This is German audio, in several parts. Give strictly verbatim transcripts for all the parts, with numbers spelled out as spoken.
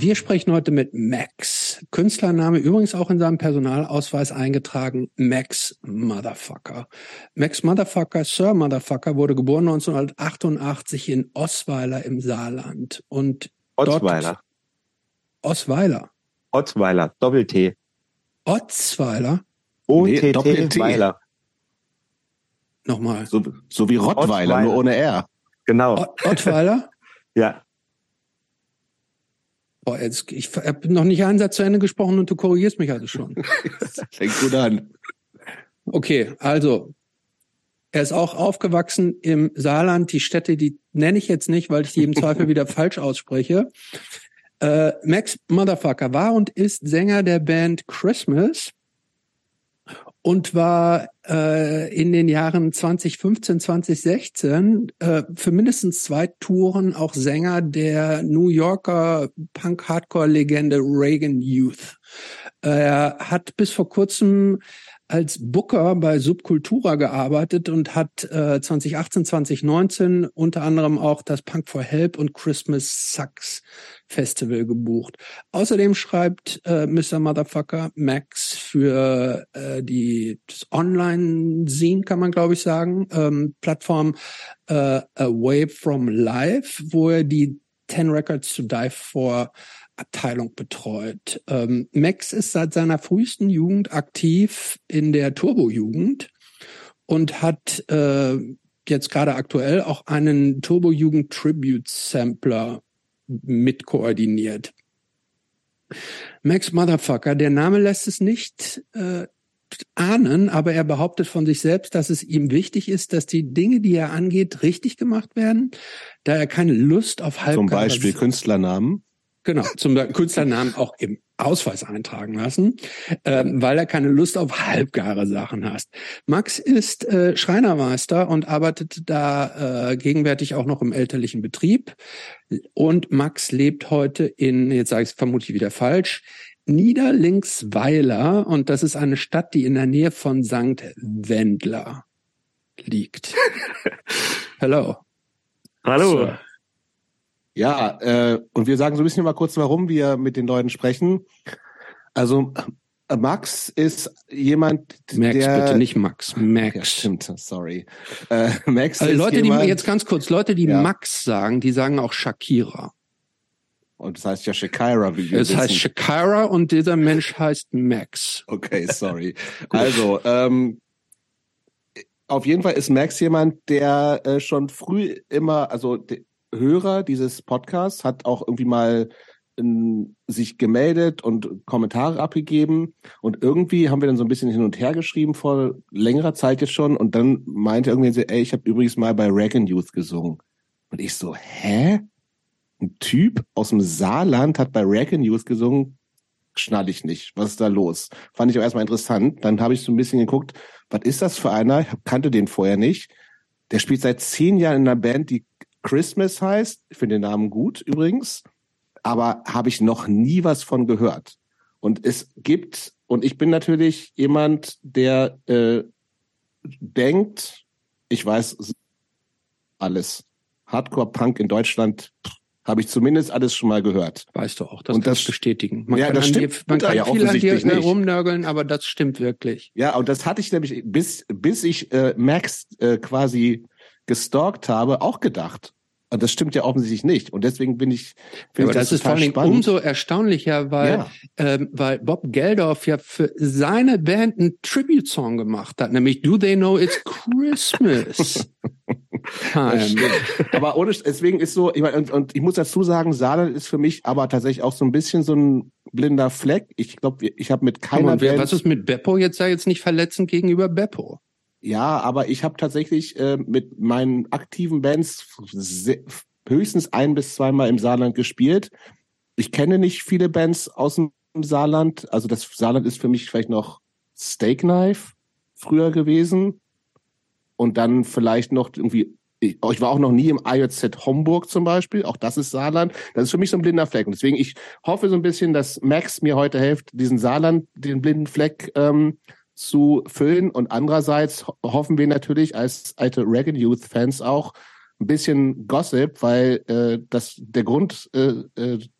Wir sprechen heute mit Max. Künstlername übrigens auch in seinem Personalausweis eingetragen, Max Motherfucker. Max Motherfucker, Sir Motherfucker, wurde geboren neunzehnhundertachtundachtzig in Osweiler im Saarland. Und Otzweiler. Osweiler. Otzweiler, Doppel-T. Otzweiler? O-T-T, nee, Weiler. Nochmal. So, so wie Rottweiler, Ottweiler. nur ohne R. Genau. Ott- Ottweiler? Ja. Boah, jetzt, ich habe noch nicht einen Satz zu Ende gesprochen und du korrigierst mich also schon. Fängt gut an. Okay, also er ist auch aufgewachsen im Saarland. Die Städte, die nenne ich jetzt nicht, weil ich die im Zweifel wieder falsch ausspreche. Äh, Max Motherfucker war und ist Sänger der Band Christmas und war äh, in den Jahren zwanzig fünfzehn, zwanzig sechzehn äh, für mindestens zwei Touren auch Sänger der New Yorker Punk-Hardcore-Legende Reagan Youth. Er hat bis vor kurzem als Booker bei Subkultura gearbeitet und hat äh, zwanzig achtzehn, zwanzig neunzehn unter anderem auch das Punk for Help und Christmas Sucks Festival gebucht. Außerdem schreibt äh, Mister Motherfucker Max für äh, die das Online-Scene, kann man glaube ich sagen, ähm, Plattform äh, Away from Life, wo er die Ten Records to Die For Abteilung betreut. Ähm, Max ist seit seiner frühesten Jugend aktiv in der Turbo-Jugend und hat äh, jetzt gerade aktuell auch einen Turbo-Jugend-Tribute-Sampler mitkoordiniert. Max Motherfucker, der Name lässt es nicht äh, ahnen, aber er behauptet von sich selbst, dass es ihm wichtig ist, dass die Dinge, die er angeht, richtig gemacht werden, da er keine Lust auf halbgare... Zum Beispiel Künstlernamen. Genau, zum Künstlernamen auch im Ausweis eintragen lassen, ähm, weil er keine Lust auf halbgare Sachen hat. Max ist äh, Schreinermeister und arbeitet da äh, gegenwärtig auch noch im elterlichen Betrieb. Und Max lebt heute in, jetzt sage ich es vermutlich wieder falsch, Niederlinksweiler. Und das ist eine Stadt, die in der Nähe von Sankt Wendler liegt. Hello. Hallo. So. Ja, äh, und wir sagen so ein bisschen mal kurz, warum wir mit den Leuten sprechen. Also äh, Max ist jemand, Max, der... bitte, nicht Max. Max. Ja, stimmt, sorry. Äh, Max Also ist Leute, jemand, die jetzt ganz kurz, Leute, die Ja. Max sagen, die sagen auch Shakira. Und das heißt ja Shakira, wie wir Es wissen. heißt Shakira und dieser Mensch heißt Max. Okay, sorry. Also, ähm, auf jeden Fall ist Max jemand, der äh, schon früh immer, also de, Hörer dieses Podcasts, hat auch irgendwie mal in, sich gemeldet und Kommentare abgegeben. Und irgendwie haben wir dann so ein bisschen hin und her geschrieben vor längerer Zeit jetzt schon. Und dann meinte irgendwie so, ey, ich habe übrigens mal bei Reagan Youth gesungen. Und ich so, hä? Ein Typ aus dem Saarland hat bei Reagan Youth gesungen? Schnall ich nicht. Was ist da los? Fand ich auch erstmal interessant. Dann habe ich so ein bisschen geguckt, was ist das für einer? Ich kannte den vorher nicht. Der spielt seit zehn Jahren in einer Band, die Christmas heißt. Ich finde den Namen gut übrigens. Aber habe ich noch nie was von gehört. Und es gibt, und ich bin natürlich jemand, der äh, denkt, ich weiß alles. Hardcore-Punk in Deutschland habe ich zumindest alles schon mal gehört. Weißt du auch, das Und kann das- ich bestätigen. Man Ja, kann, das an stimmt. dir, man kann Ja, viel an dir offensichtlich nicht. rumnörgeln, aber das stimmt wirklich. Ja, und das hatte ich nämlich, bis bis ich äh, Max äh, quasi gestalkt habe, auch gedacht. Und das stimmt ja offensichtlich nicht. Und deswegen bin ich, Ja, finde aber ich das, ist vor total allen Dingen spannend. umso erstaunlicher, weil, Ja. ähm, weil Bob Geldof ja für seine Band einen Tribute-Song gemacht hat, nämlich Do They Know It's Christmas Das Time. stimmt. Aber ohne, deswegen ist so, ich meine, und, und ich muss dazu sagen, Saarland ist für mich aber tatsächlich auch so ein bisschen so ein blinder Fleck. Ich glaube, ich habe mit keiner Und wer, Band, was ist mit Beppo? Jetzt sei jetzt nicht verletzend gegenüber Beppo. ja, aber ich habe tatsächlich äh, mit meinen aktiven Bands se- höchstens ein bis zweimal im Saarland gespielt. Ich kenne nicht viele Bands aus dem Saarland. Also das Saarland ist für mich vielleicht noch Steak Knife früher gewesen. Und dann vielleicht noch irgendwie, ich, ich war auch noch nie im I J Z Homburg zum Beispiel. Auch das ist Saarland. Das ist für mich so ein blinder Fleck. Und deswegen, ich hoffe so ein bisschen, dass Max mir heute hilft, diesen Saarland, den blinden Fleck ähm, zu füllen. Und andererseits ho- hoffen wir natürlich als alte Reagan Youth Fans auch ein bisschen Gossip, weil äh, das der Grund, äh, äh,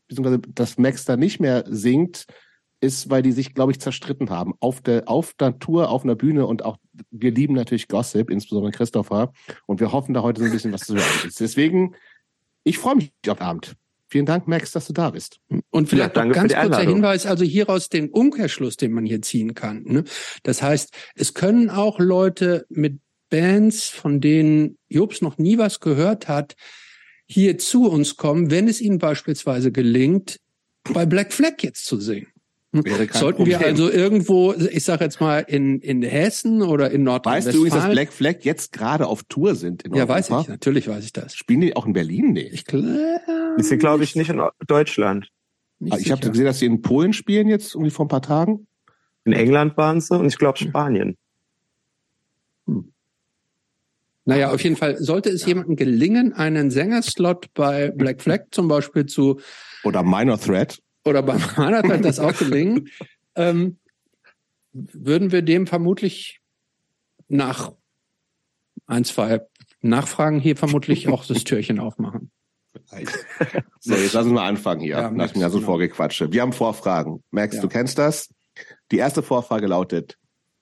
beziehungsweise dass Max da nicht mehr singt, ist, weil die sich, glaube ich, zerstritten haben. Auf der, auf der Tour, auf einer Bühne und auch, wir lieben natürlich Gossip, insbesondere Christopher. Und wir hoffen, da heute so ein bisschen was zu hören ist. Deswegen, ich freue mich auf den Abend. Vielen Dank, Max, dass du da bist. Und vielleicht ja, noch ganz kurzer Hinweis, also hieraus den Umkehrschluss, den man hier ziehen kann. Ne? Das heißt, es können auch Leute mit Bands, von denen Jobs noch nie was gehört hat, hier zu uns kommen, wenn es ihnen beispielsweise gelingt, bei Black Flag jetzt zu singen. Sollten Problem. wir also irgendwo, ich sage jetzt mal in in Hessen oder in Nordrhein-Westfalen. Weißt du, dass Black Flag jetzt gerade auf Tour sind in Ja, Europa? weiß ich, natürlich weiß ich das. Spielen die auch in Berlin? Nee. Ich glaube, ist sie, glaube ich, nicht in Deutschland. Nicht ich habe gesehen, dass sie in Polen spielen jetzt irgendwie vor ein paar Tagen. In England waren sie und ich glaube Spanien. Hm. Naja, auf jeden Fall sollte es ja. jemandem gelingen, einen Sängerslot bei Black Flag zum Beispiel zu oder Minor Threat oder bei Minor Threat das auch gelingen, ähm, würden wir dem vermutlich nach ein, zwei Nachfragen hier vermutlich auch das Türchen aufmachen. So, jetzt lassen wir mal anfangen hier, ja, nach dem ganzen genau. Vorgequatsche. Wir haben Vorfragen. Max, ja. du kennst das? Die erste Vorfrage lautet,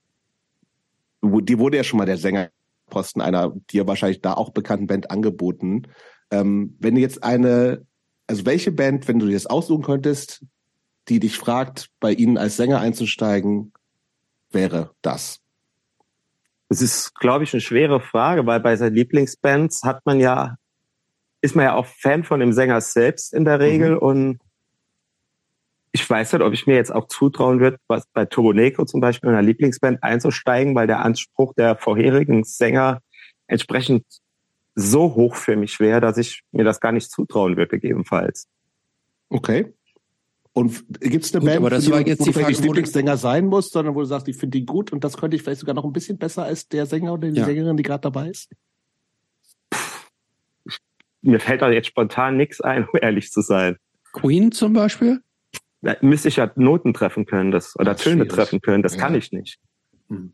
die wurde ja schon mal der Sängerposten einer dir wahrscheinlich da auch bekannten Band angeboten. Ähm, wenn du jetzt eine, also welche Band, wenn du dir das aussuchen könntest, die dich fragt, bei ihnen als Sänger einzusteigen, wäre das? Das ist, glaube ich, eine schwere Frage, weil bei seinen Lieblingsbands hat man ja, ist man ja auch Fan von dem Sänger selbst in der Regel mhm. und ich weiß nicht, ob ich mir jetzt auch zutrauen würde, was bei Turbo Negro zum Beispiel in einer Lieblingsband einzusteigen, weil der Anspruch der vorherigen Sänger entsprechend so hoch für mich wäre, dass ich mir das gar nicht zutrauen würde, gegebenenfalls. Okay. Und gibt es eine gut, Band, aber das die, war jetzt wo die du Frage, nicht Lieblingssänger sein musst, sondern wo du sagst, ich finde die gut und das könnte ich vielleicht sogar noch ein bisschen besser als der Sänger oder die ja. Sängerin, die gerade dabei ist? Mir fällt da jetzt spontan nichts ein, um ehrlich zu sein. Queen zum Beispiel? Da müsste ich ja Noten treffen können, das oder das Töne schwierig. treffen können. Das ja. kann ich nicht. Hm.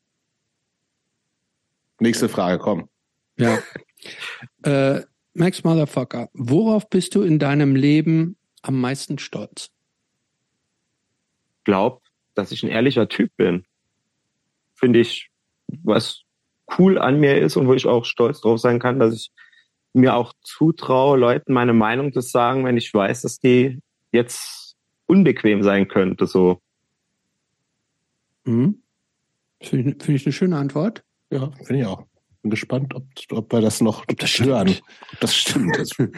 Nächste Frage, komm. Ja. äh, Max Motherfucker, worauf bist du in deinem Leben am meisten stolz? Ich glaube, dass ich ein ehrlicher Typ bin. Finde ich, was cool an mir ist und wo ich auch stolz drauf sein kann, dass ich mir auch zutraue, Leuten meine Meinung zu sagen, wenn ich weiß, dass die jetzt unbequem sein könnte, so. Mhm. Finde ich, find ich eine schöne Antwort. Ja, finde ich auch. Bin gespannt, ob, ob wir das noch ob das hören. Stimmt. Ob das stimmt.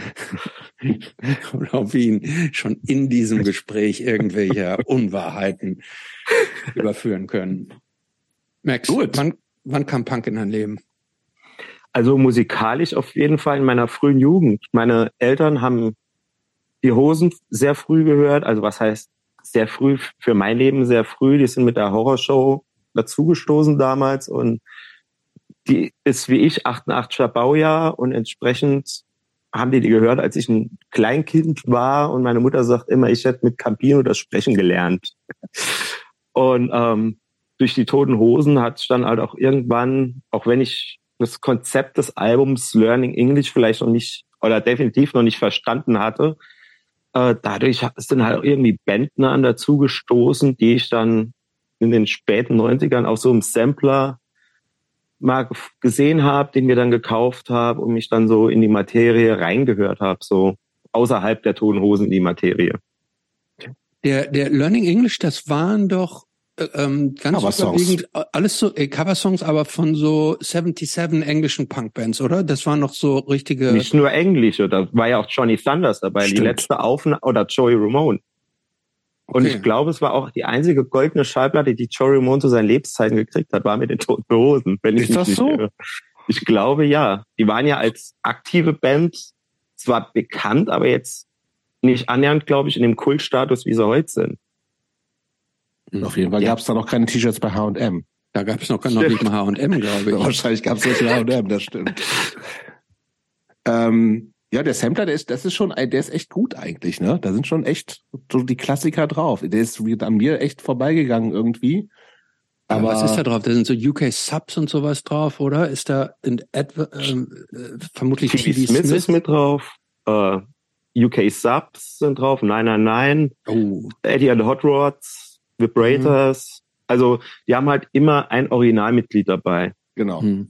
Oder ob wir ihn schon in diesem Gespräch irgendwelche Unwahrheiten überführen können. Max, Gut. Wann, wann kam Punk in dein Leben? Also musikalisch auf jeden Fall in meiner frühen Jugend. Meine Eltern haben die Hosen sehr früh gehört. Also was heißt sehr früh? Für mein Leben sehr früh. Die sind mit der Horrorshow dazugestoßen damals und die ist wie ich achtundachtziger Baujahr und entsprechend haben die die gehört, als ich ein Kleinkind war und meine Mutter sagt immer, ich hätte mit Campino das Sprechen gelernt. Und ähm, durch die Toten Hosen hat es dann halt auch irgendwann, auch wenn ich das Konzept des Albums Learning English vielleicht noch nicht oder definitiv noch nicht verstanden hatte, äh, dadurch ist dann halt auch irgendwie Bandnamen dazu gestoßen, die ich dann in den späten neunzigern auf so einem Sampler mal gesehen habe, den mir dann gekauft habe und mich dann so in die Materie reingehört habe, so außerhalb der Toten Hosen in die Materie. Der, der Learning English, das waren doch ähm, ganz überwiegend alles so äh, Coversongs, aber von so siebenundsiebzig englischen Punkbands, oder? Das waren noch so richtige... Nicht nur englische, da war ja auch Johnny Thunders dabei, Stimmt. die letzte Aufnahme, oder Joey Ramone. Und okay. ich glaube, es war auch die einzige goldene Schallplatte, die Joey Ramone zu seinen Lebzeiten gekriegt hat, war mit den Toten Hosen. Wenn ich Ist das so? Irre. Ich glaube, ja. Die waren ja als aktive Band zwar bekannt, aber jetzt nicht annähernd, glaube ich, in dem Kultstatus, wie sie heute sind. Auf jeden Fall ja. gab es da noch keine T-Shirts bei H und M. Da gab es noch, noch nicht mal H und M, glaube ich. Wahrscheinlich gab es nicht H und M, das stimmt. ähm, ja, der Sampler, der ist, das ist schon, der ist echt gut eigentlich, ne? Da sind schon echt so die Klassiker drauf. Der ist an mir echt vorbeigegangen irgendwie. Aber was ist da drauf? Da sind so U K Subs und sowas drauf, oder? Ist da in etwa, ähm, äh, vermutlich T V Smith, Smith ist mit drauf. Äh, U K Subs sind drauf, neun neun neun, Oh. Eddie and the Hot Rods, Vibrators. Mhm. Also die haben halt immer ein Originalmitglied dabei. Genau. Hm.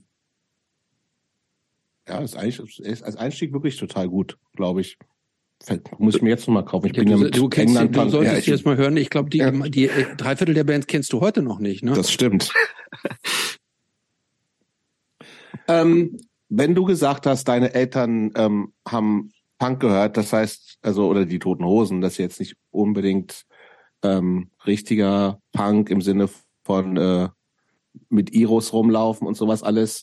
Ja, ist eigentlich ist als Einstieg wirklich total gut, glaube ich. Muss ich mir jetzt nochmal kaufen. Ich Ja, bin du, ja mit du, kennst, England. du solltest ja, ich, jetzt mal hören. Ich glaube, die, ja. die, die drei Viertel der Bands kennst du heute noch nicht, ne? Das stimmt. ähm, wenn du gesagt hast, deine Eltern ähm, haben Punk gehört, das heißt, also oder die Toten Hosen, das ist jetzt nicht unbedingt ähm, richtiger Punk im Sinne von äh, mit Iros rumlaufen und sowas alles.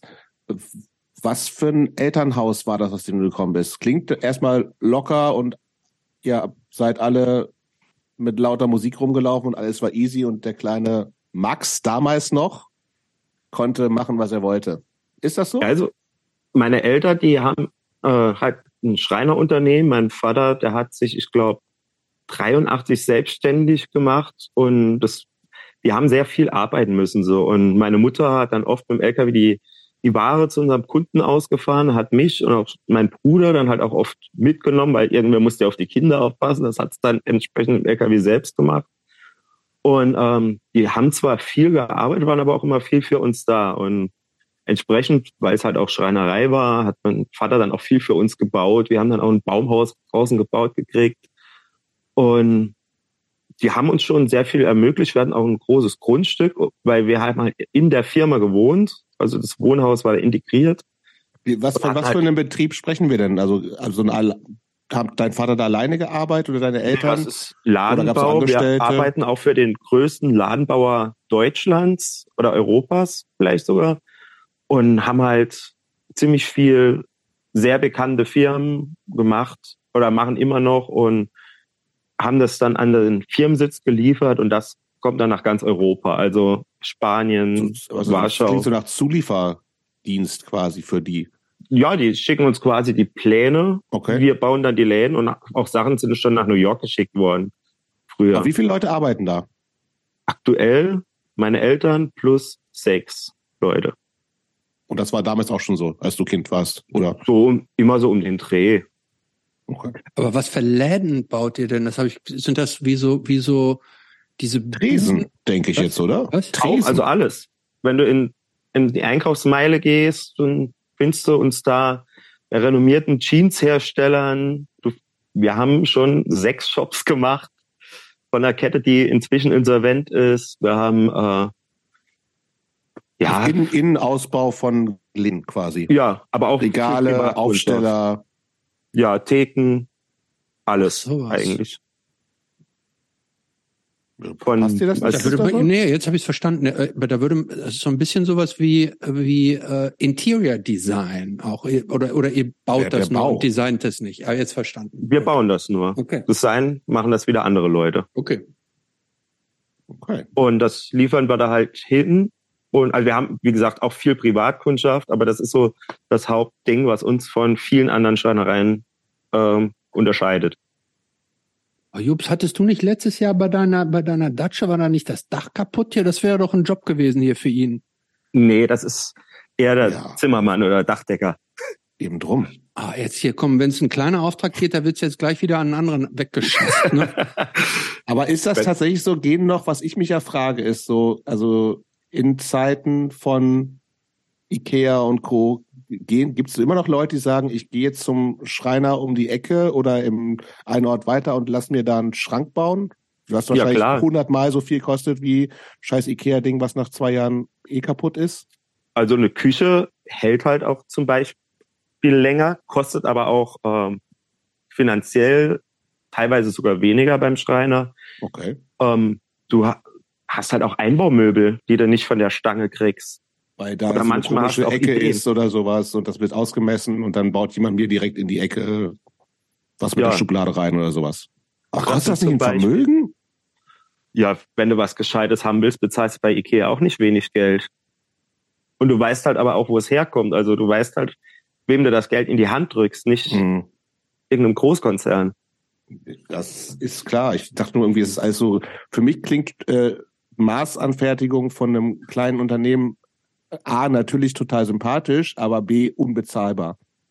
Was für ein Elternhaus war das, aus dem du gekommen bist? Klingt erstmal locker und ihr seid alle mit lauter Musik rumgelaufen und alles war easy und der kleine Max damals noch konnte machen, was er wollte. Ist das so? Also meine Eltern, die haben äh, halt ein Schreinerunternehmen. Mein Vater, der hat sich, ich glaube, dreiundachtzig selbstständig gemacht und das, die haben sehr viel arbeiten müssen so. Und meine Mutter hat dann oft mit dem L K W die die Ware zu unserem Kunden ausgefahren, hat mich und auch meinen Bruder dann halt auch oft mitgenommen, weil irgendwer musste ja auf die Kinder aufpassen. Das hat es dann entsprechend im L K W selbst gemacht. Und ähm, die haben zwar viel gearbeitet, waren aber auch immer viel für uns da. Und entsprechend, weil es halt auch Schreinerei war, hat mein Vater dann auch viel für uns gebaut. Wir haben dann auch ein Baumhaus draußen gebaut gekriegt. Und die haben uns schon sehr viel ermöglicht. Wir hatten auch ein großes Grundstück, weil wir halt mal in der Firma gewohnt. Also das Wohnhaus war integriert. Wie, was, von was für einem Betrieb sprechen wir denn? Also, also ein, hat dein Vater da alleine gearbeitet oder deine Eltern? Das ist Ladenbau. Wir arbeiten auch für den größten Ladenbauer Deutschlands oder Europas vielleicht sogar und haben halt ziemlich viel sehr bekannte Firmen gemacht oder machen immer noch und haben das dann an den Firmensitz geliefert und das kommt dann nach ganz Europa, also Spanien, also Warschau. Das klingt so nach Zulieferdienst quasi für die. Ja, die schicken uns quasi die Pläne. Okay. Wir bauen dann die Läden und auch Sachen sind schon nach New York geschickt worden. Früher. Aber wie viele Leute arbeiten da? Aktuell meine Eltern plus sechs Leute. Und das war damals auch schon so, als du Kind warst, oder? So immer so um den Dreh. Okay. Aber was für Läden baut ihr denn? Das habe ich. Sind das wie so wie so diese Tresen, denke ich was? jetzt, oder? Was? Auch, also alles. Wenn du in, in die Einkaufsmeile gehst, dann findest du uns da bei renommierten Jeans-Herstellern. Du, wir haben schon sechs Shops gemacht von einer Kette, die inzwischen insolvent ist. Wir haben äh, ja Innen, Innenausbau von Lin quasi. Ja, aber auch Regale, Aufsteller. Ja, Theken, alles so eigentlich. Von, Passt dir das nicht? Da würde man, nee, jetzt habe ich es verstanden. Aber da würde das ist so ein bisschen sowas wie wie äh, Interior Design auch oder oder ihr baut der, das der nur Bau. und designt das nicht. Aber jetzt verstanden. Wir bauen das nur. Okay. Design machen das wieder andere Leute. Okay. Okay. Und das liefern wir da halt hin. Und also wir haben, wie gesagt, auch viel Privatkundschaft, aber das ist so das Hauptding, was uns von vielen anderen Schreinereien ähm, unterscheidet. Oh, Jups, hattest du nicht letztes Jahr bei deiner bei deiner Datsche, war da nicht das Dach kaputt hier? Das wäre doch ein Job gewesen hier für ihn. Nee, das ist eher der Ja. Zimmermann oder Dachdecker. Eben drum. Ah, jetzt hier kommen, wenn es ein kleiner Auftrag geht, da wird's jetzt gleich wieder an einen anderen weggeschafft. Ne? Aber ist das Wenn- tatsächlich so? Gehen noch, was ich mich ja frage, ist so, also in Zeiten von Ikea und Co. gehen, gibt es immer noch Leute, die sagen, ich gehe jetzt zum Schreiner um die Ecke oder im einen Ort weiter und lass mir da einen Schrank bauen? Was Ja, wahrscheinlich klar. hundertmal so viel kostet wie scheiß Ikea-Ding, was nach zwei Jahren eh kaputt ist. Also eine Küche hält halt auch zum Beispiel länger, kostet aber auch ähm, finanziell teilweise sogar weniger beim Schreiner. Okay. Ähm, du ha- hast halt auch Einbaumöbel, die du nicht von der Stange kriegst. Weil da Oder so eine manchmal hast komische du auch Ecke Ideen. ist oder sowas und das wird ausgemessen und dann baut jemand mir direkt in die Ecke was mit Ja. der Schublade rein oder sowas. Ach, Kostet kostet das nicht zum ein Beispiel- Vermögen? Ja, wenn du was Gescheites haben willst, bezahlst du bei Ikea auch nicht wenig Geld. Und du weißt halt aber auch, wo es herkommt. Also du weißt halt, wem du das Geld in die Hand drückst, nicht Hm. irgendeinem Großkonzern. Das ist klar. Ich dachte nur irgendwie, es ist alles so, für mich klingt äh, Maßanfertigung von einem kleinen Unternehmen A, natürlich total sympathisch, aber B, unbezahlbar.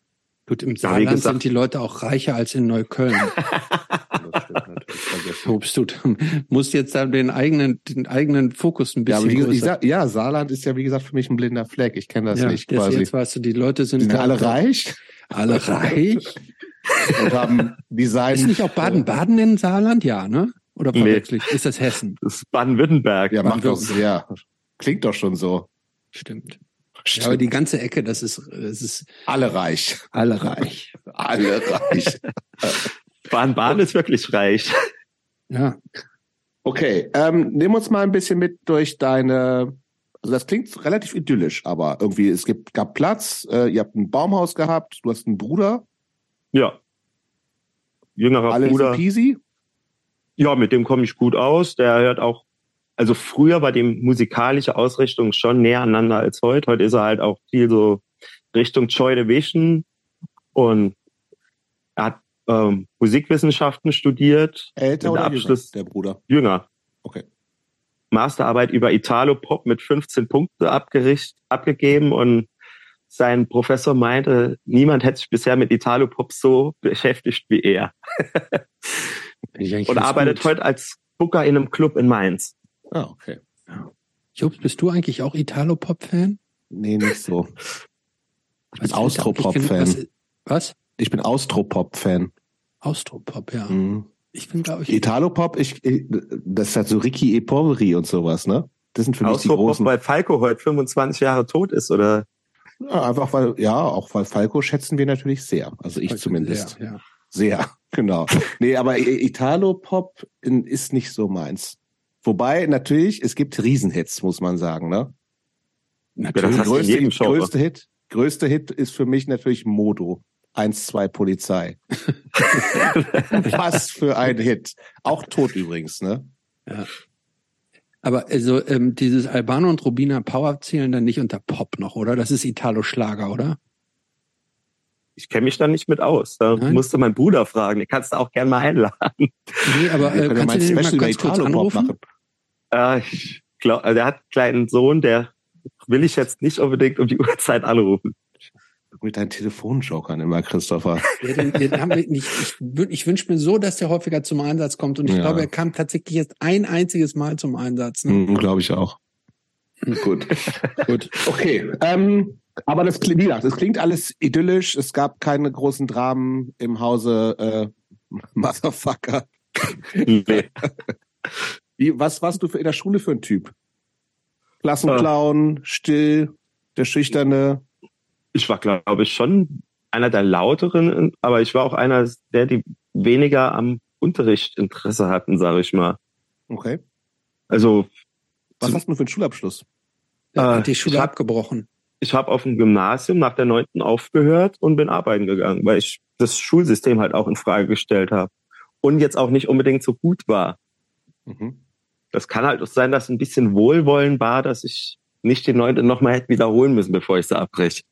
Gut, im Ja, wie Saarland gesagt- sind die Leute auch reicher als in Neukölln. Das stimmt natürlich. Vergessen. Obst, du musst jetzt da den eigenen, den eigenen Fokus ein Ja, aber bisschen wie gesagt, ich größer. sag, ja, Saarland ist ja wie gesagt für mich ein blinder Fleck. Ich kenne das Ja, nicht das quasi. jetzt weißt du, die Leute sind, Die sind da- alle reich alle reich. und haben Design. Ist nicht auch Baden-Baden in Saarland? Ja, ne? Oder Nee. verwechsel ich? Ist das Hessen? Das ist Baden-Württemberg. Ja, macht doch, Baden-Württemberg. ja, klingt doch schon so. Stimmt. Ja, aber die ganze Ecke, das ist, das ist Alle reich. alle reich. Alle reich. Baden-Baden ist wirklich reich. Ja. Okay, ähm, nimm uns mal ein bisschen mit durch deine, also das klingt relativ idyllisch, aber irgendwie, es gibt, gab Platz, äh, ihr habt ein Baumhaus gehabt, du hast einen Bruder, Ja. Jüngerer alles Bruder. peasy. Ja, mit dem komme ich gut aus. Der hört auch, also früher war die musikalische Ausrichtung schon näher aneinander als heute. Heute ist er halt auch viel so Richtung Joy Division und er hat ähm, Musikwissenschaften studiert. Älter Mit oder Abschluss- jünger, der Bruder? Jünger. Okay. Masterarbeit über Italo-Pop mit fünfzehn Punkte abgericht, abgegeben und sein Professor meinte, niemand hätte sich bisher mit Italo-Pop so beschäftigt wie er. Finde ich eigentlich Und ganz arbeitet gut. heute als Booker in einem Club in Mainz. Ah, okay. Jobs, bist du eigentlich auch Italo-Pop-Fan? Nee, nicht so. Ich bin Was- Austropop-Fan. Was? was? Ich bin Austropop-Fan. Austropop, ja. Mhm. Ich bin, glaube ich, Italo-Pop, ich, ich, das ist halt so Ricky e Poveri und sowas, ne? Das sind für mich die Austropop, großen. weil Falco heute fünfundzwanzig Jahre tot ist, oder? Ja, einfach weil, ja, auch weil Falco schätzen wir natürlich sehr. Also ich zumindest. Ja, ja. Sehr, genau. Nee, aber Italo-Pop in- ist nicht so meins. Wobei, natürlich, es gibt Riesenhits, muss man sagen, ne? Natürlich. das hast du in größte, jedem Genre. größte Hit, größte Hit ist für mich natürlich Modo. eins zwei Polizei. Was für ein Hit. Auch tot übrigens, ne? Aber also ähm, dieses Albano und Rubina Power zählen dann nicht unter Pop noch, oder? Das ist Italo-Schlager, oder? Ich kenne mich da nicht mit aus. Da Nein? musste mein Bruder fragen. Den kannst du auch gerne mal einladen. Nee, aber Wir äh, können ja kannst mal du ein den mal Special über ganz kurz Italo-Pop anrufen? machen. Äh, ich glaub, also der hat einen kleinen Sohn, der will ich jetzt nicht unbedingt um die Uhrzeit anrufen. Mit deinen Telefonjokern immer, Christopher. Ja, den, den haben wir nicht. Ich, wün- ich wünsche mir so, dass der häufiger zum Einsatz kommt. Und ich Ja. glaube, er kam tatsächlich jetzt ein einziges Mal zum Einsatz. Ne? Mhm, glaube ich auch. Gut. Gut. Okay. Ähm, aber das klingt, wie gesagt, das klingt alles idyllisch. Es gab keine großen Dramen im Hause äh, Motherfucker. Nee. Wie, was warst du für in der Schule für ein Typ? Klassenclown, still, der Schüchterne. Ich war, glaube ich, schon einer der lauteren, aber ich war auch einer, der die weniger am Unterricht Interesse hatten, sage ich mal. Okay. Also Was Zum- hast du für einen Schulabschluss? Er Äh, hat die Schule ich hab- abgebrochen. ich habe auf dem Gymnasium nach der neunten aufgehört und bin arbeiten gegangen, weil ich das Schulsystem halt auch in Frage gestellt habe und jetzt auch nicht unbedingt so gut war. Mhm. Das kann halt auch sein, dass ein bisschen Wohlwollen war, dass ich nicht die neunte nochmal hätte wiederholen müssen, bevor ich sie abbreche.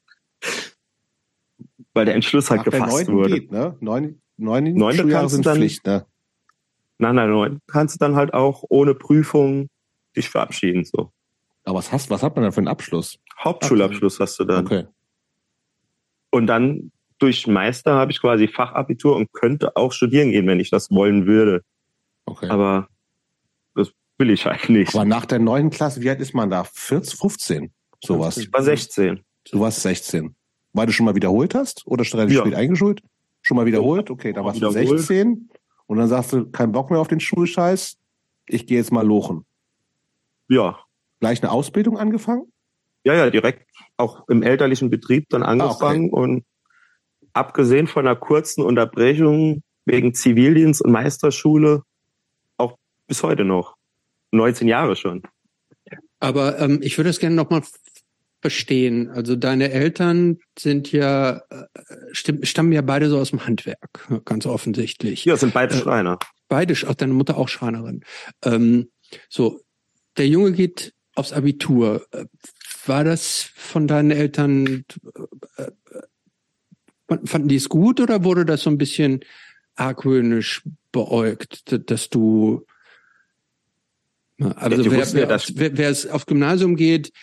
Weil der Entschluss halt Nach der gefasst neunten wurde. geht, ne? Neun, neun Neunte Schuljahre kannst du sind dann- Pflicht, ne? Nach der neunten kannst du dann halt auch ohne Prüfung dich verabschieden. So. Aber was hast, was hat man da für einen Abschluss? Hauptschulabschluss hast du dann. Okay. Und dann durch Meister habe ich quasi Fachabitur und könnte auch studieren gehen, wenn ich das wollen würde. Okay. Aber das will ich halt nicht. Aber nach der neunten Klasse, wie alt ist man da? vierzehn, fünfzehn? Sowas. fünfzehn. Ich war sechzehn. Du warst sechzehn. Weil du schon mal wiederholt hast? Oder schon relativ Ja. spät eingeschult? Schon mal wiederholt? Okay, da warst du Wiederholt. sechzehn. Und dann sagst du, kein Bock mehr auf den Schulscheiß. Ich gehe jetzt mal lochen. Ja. Gleich eine Ausbildung angefangen? Ja, ja, direkt auch im elterlichen Betrieb dann angefangen und abgesehen von einer kurzen Unterbrechung wegen Zivildienst und Meisterschule auch bis heute noch. neunzehn Jahre schon. Aber ähm, ich würde es gerne nochmal verstehen. Also deine Eltern sind ja, äh, stimm, stammen ja beide so aus dem Handwerk, ganz offensichtlich. Ja, sind beide Äh, Schreiner. Beide, auch deine Mutter auch Schreinerin. Ähm, so, der Junge geht aufs Abitur. Äh, War das von deinen Eltern, äh, äh, fanden die es gut oder wurde das so ein bisschen argwöhnisch beäugt, d- dass du, also Ja, die wer, wussten ja, wer, dass- aufs- wer, wer es aufs Gymnasium geht,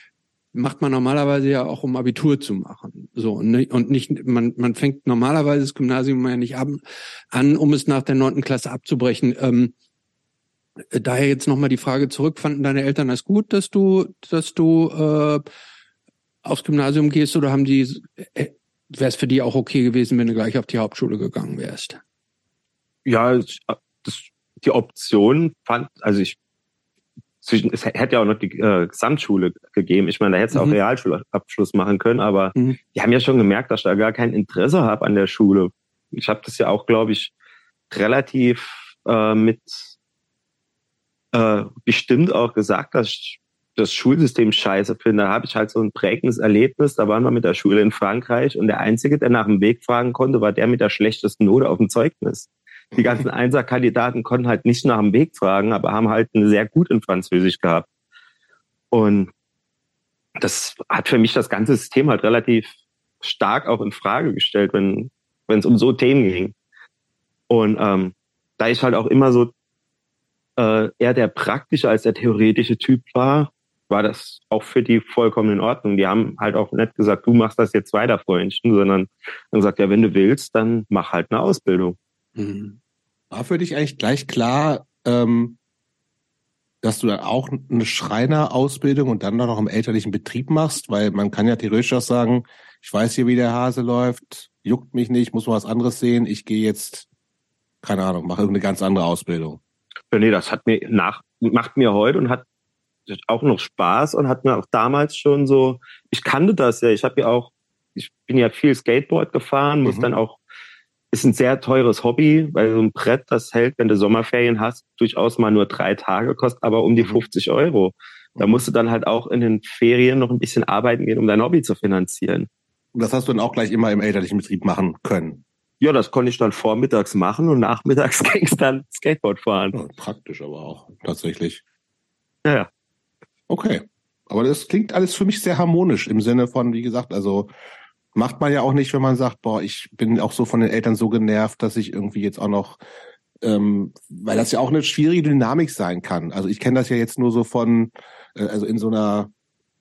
macht man normalerweise ja auch, um Abitur zu machen. So, und nicht, und nicht man, man fängt normalerweise das Gymnasium ja nicht ab, an, um es nach der neunten Klasse abzubrechen. Ähm, daher jetzt nochmal die Frage zurück, fanden deine Eltern das gut, dass du, dass du äh, aufs Gymnasium gehst, oder haben die, äh, wäre es für die auch okay gewesen, wenn du gleich auf die Hauptschule gegangen wärst? Ja, das, die Option fand, also ich, zwischen, es hätte ja auch noch die äh, Gesamtschule gegeben. Ich meine, da hätte es mhm. auch Realschulabschluss machen können, aber mhm. die haben ja schon gemerkt, dass ich da gar kein Interesse habe an der Schule. Ich habe das ja auch, glaube ich, relativ äh, mit äh, bestimmt auch gesagt, dass ich das Schulsystem scheiße finde. Da habe ich halt so ein prägendes Erlebnis. Da waren wir mit der Schule in Frankreich und der Einzige, der nach dem Weg fragen konnte, war der mit der schlechtesten Note auf dem Zeugnis. Die ganzen Einser-Kandidaten konnten halt nicht nach dem Weg fragen, aber haben halt eine sehr gut in Französisch gehabt. Und das hat für mich das ganze System halt relativ stark auch in Frage gestellt, wenn wenn es um so Themen ging. Und ähm, da ich halt auch immer so äh, eher der praktische als der theoretische Typ war, war das auch für die vollkommen in Ordnung. Die haben halt auch nicht gesagt, du machst das jetzt weiter, Freundchen, sondern dann gesagt, ja, wenn du willst, dann mach halt eine Ausbildung. Mhm. War für dich eigentlich gleich klar, ähm, dass du dann auch eine Schreinerausbildung und dann noch im elterlichen Betrieb machst? Weil man kann ja theoretisch auch sagen, ich weiß hier, wie der Hase läuft, juckt mich nicht, muss mal was anderes sehen, ich gehe jetzt, keine Ahnung, mache irgendeine ganz andere Ausbildung. Ja, nee, das hat mir nach, macht mir heute und hat auch noch Spaß und hat mir auch damals schon so, ich kannte das ja, ich habe ja auch, ich bin ja viel Skateboard gefahren, muss mhm. dann auch, ist ein sehr teures Hobby, weil so ein Brett, das hält, wenn du Sommerferien hast, durchaus mal nur drei Tage, kostet aber um die fünfzig Euro. Da musst du dann halt auch in den Ferien noch ein bisschen arbeiten gehen, um dein Hobby zu finanzieren. Und das hast du dann auch gleich immer im elterlichen Betrieb machen können? Ja, das konnte ich dann vormittags machen und nachmittags ging es dann Skateboard fahren. Ja, praktisch aber auch, tatsächlich. Ja, ja. Okay. Aber das klingt alles für mich sehr harmonisch im Sinne von, wie gesagt, also macht man ja auch nicht, wenn man sagt, boah, ich bin auch so von den Eltern so genervt, dass ich irgendwie jetzt auch noch, ähm, weil das ja auch eine schwierige Dynamik sein kann. Also ich kenne das ja jetzt nur so von, äh, also in so einer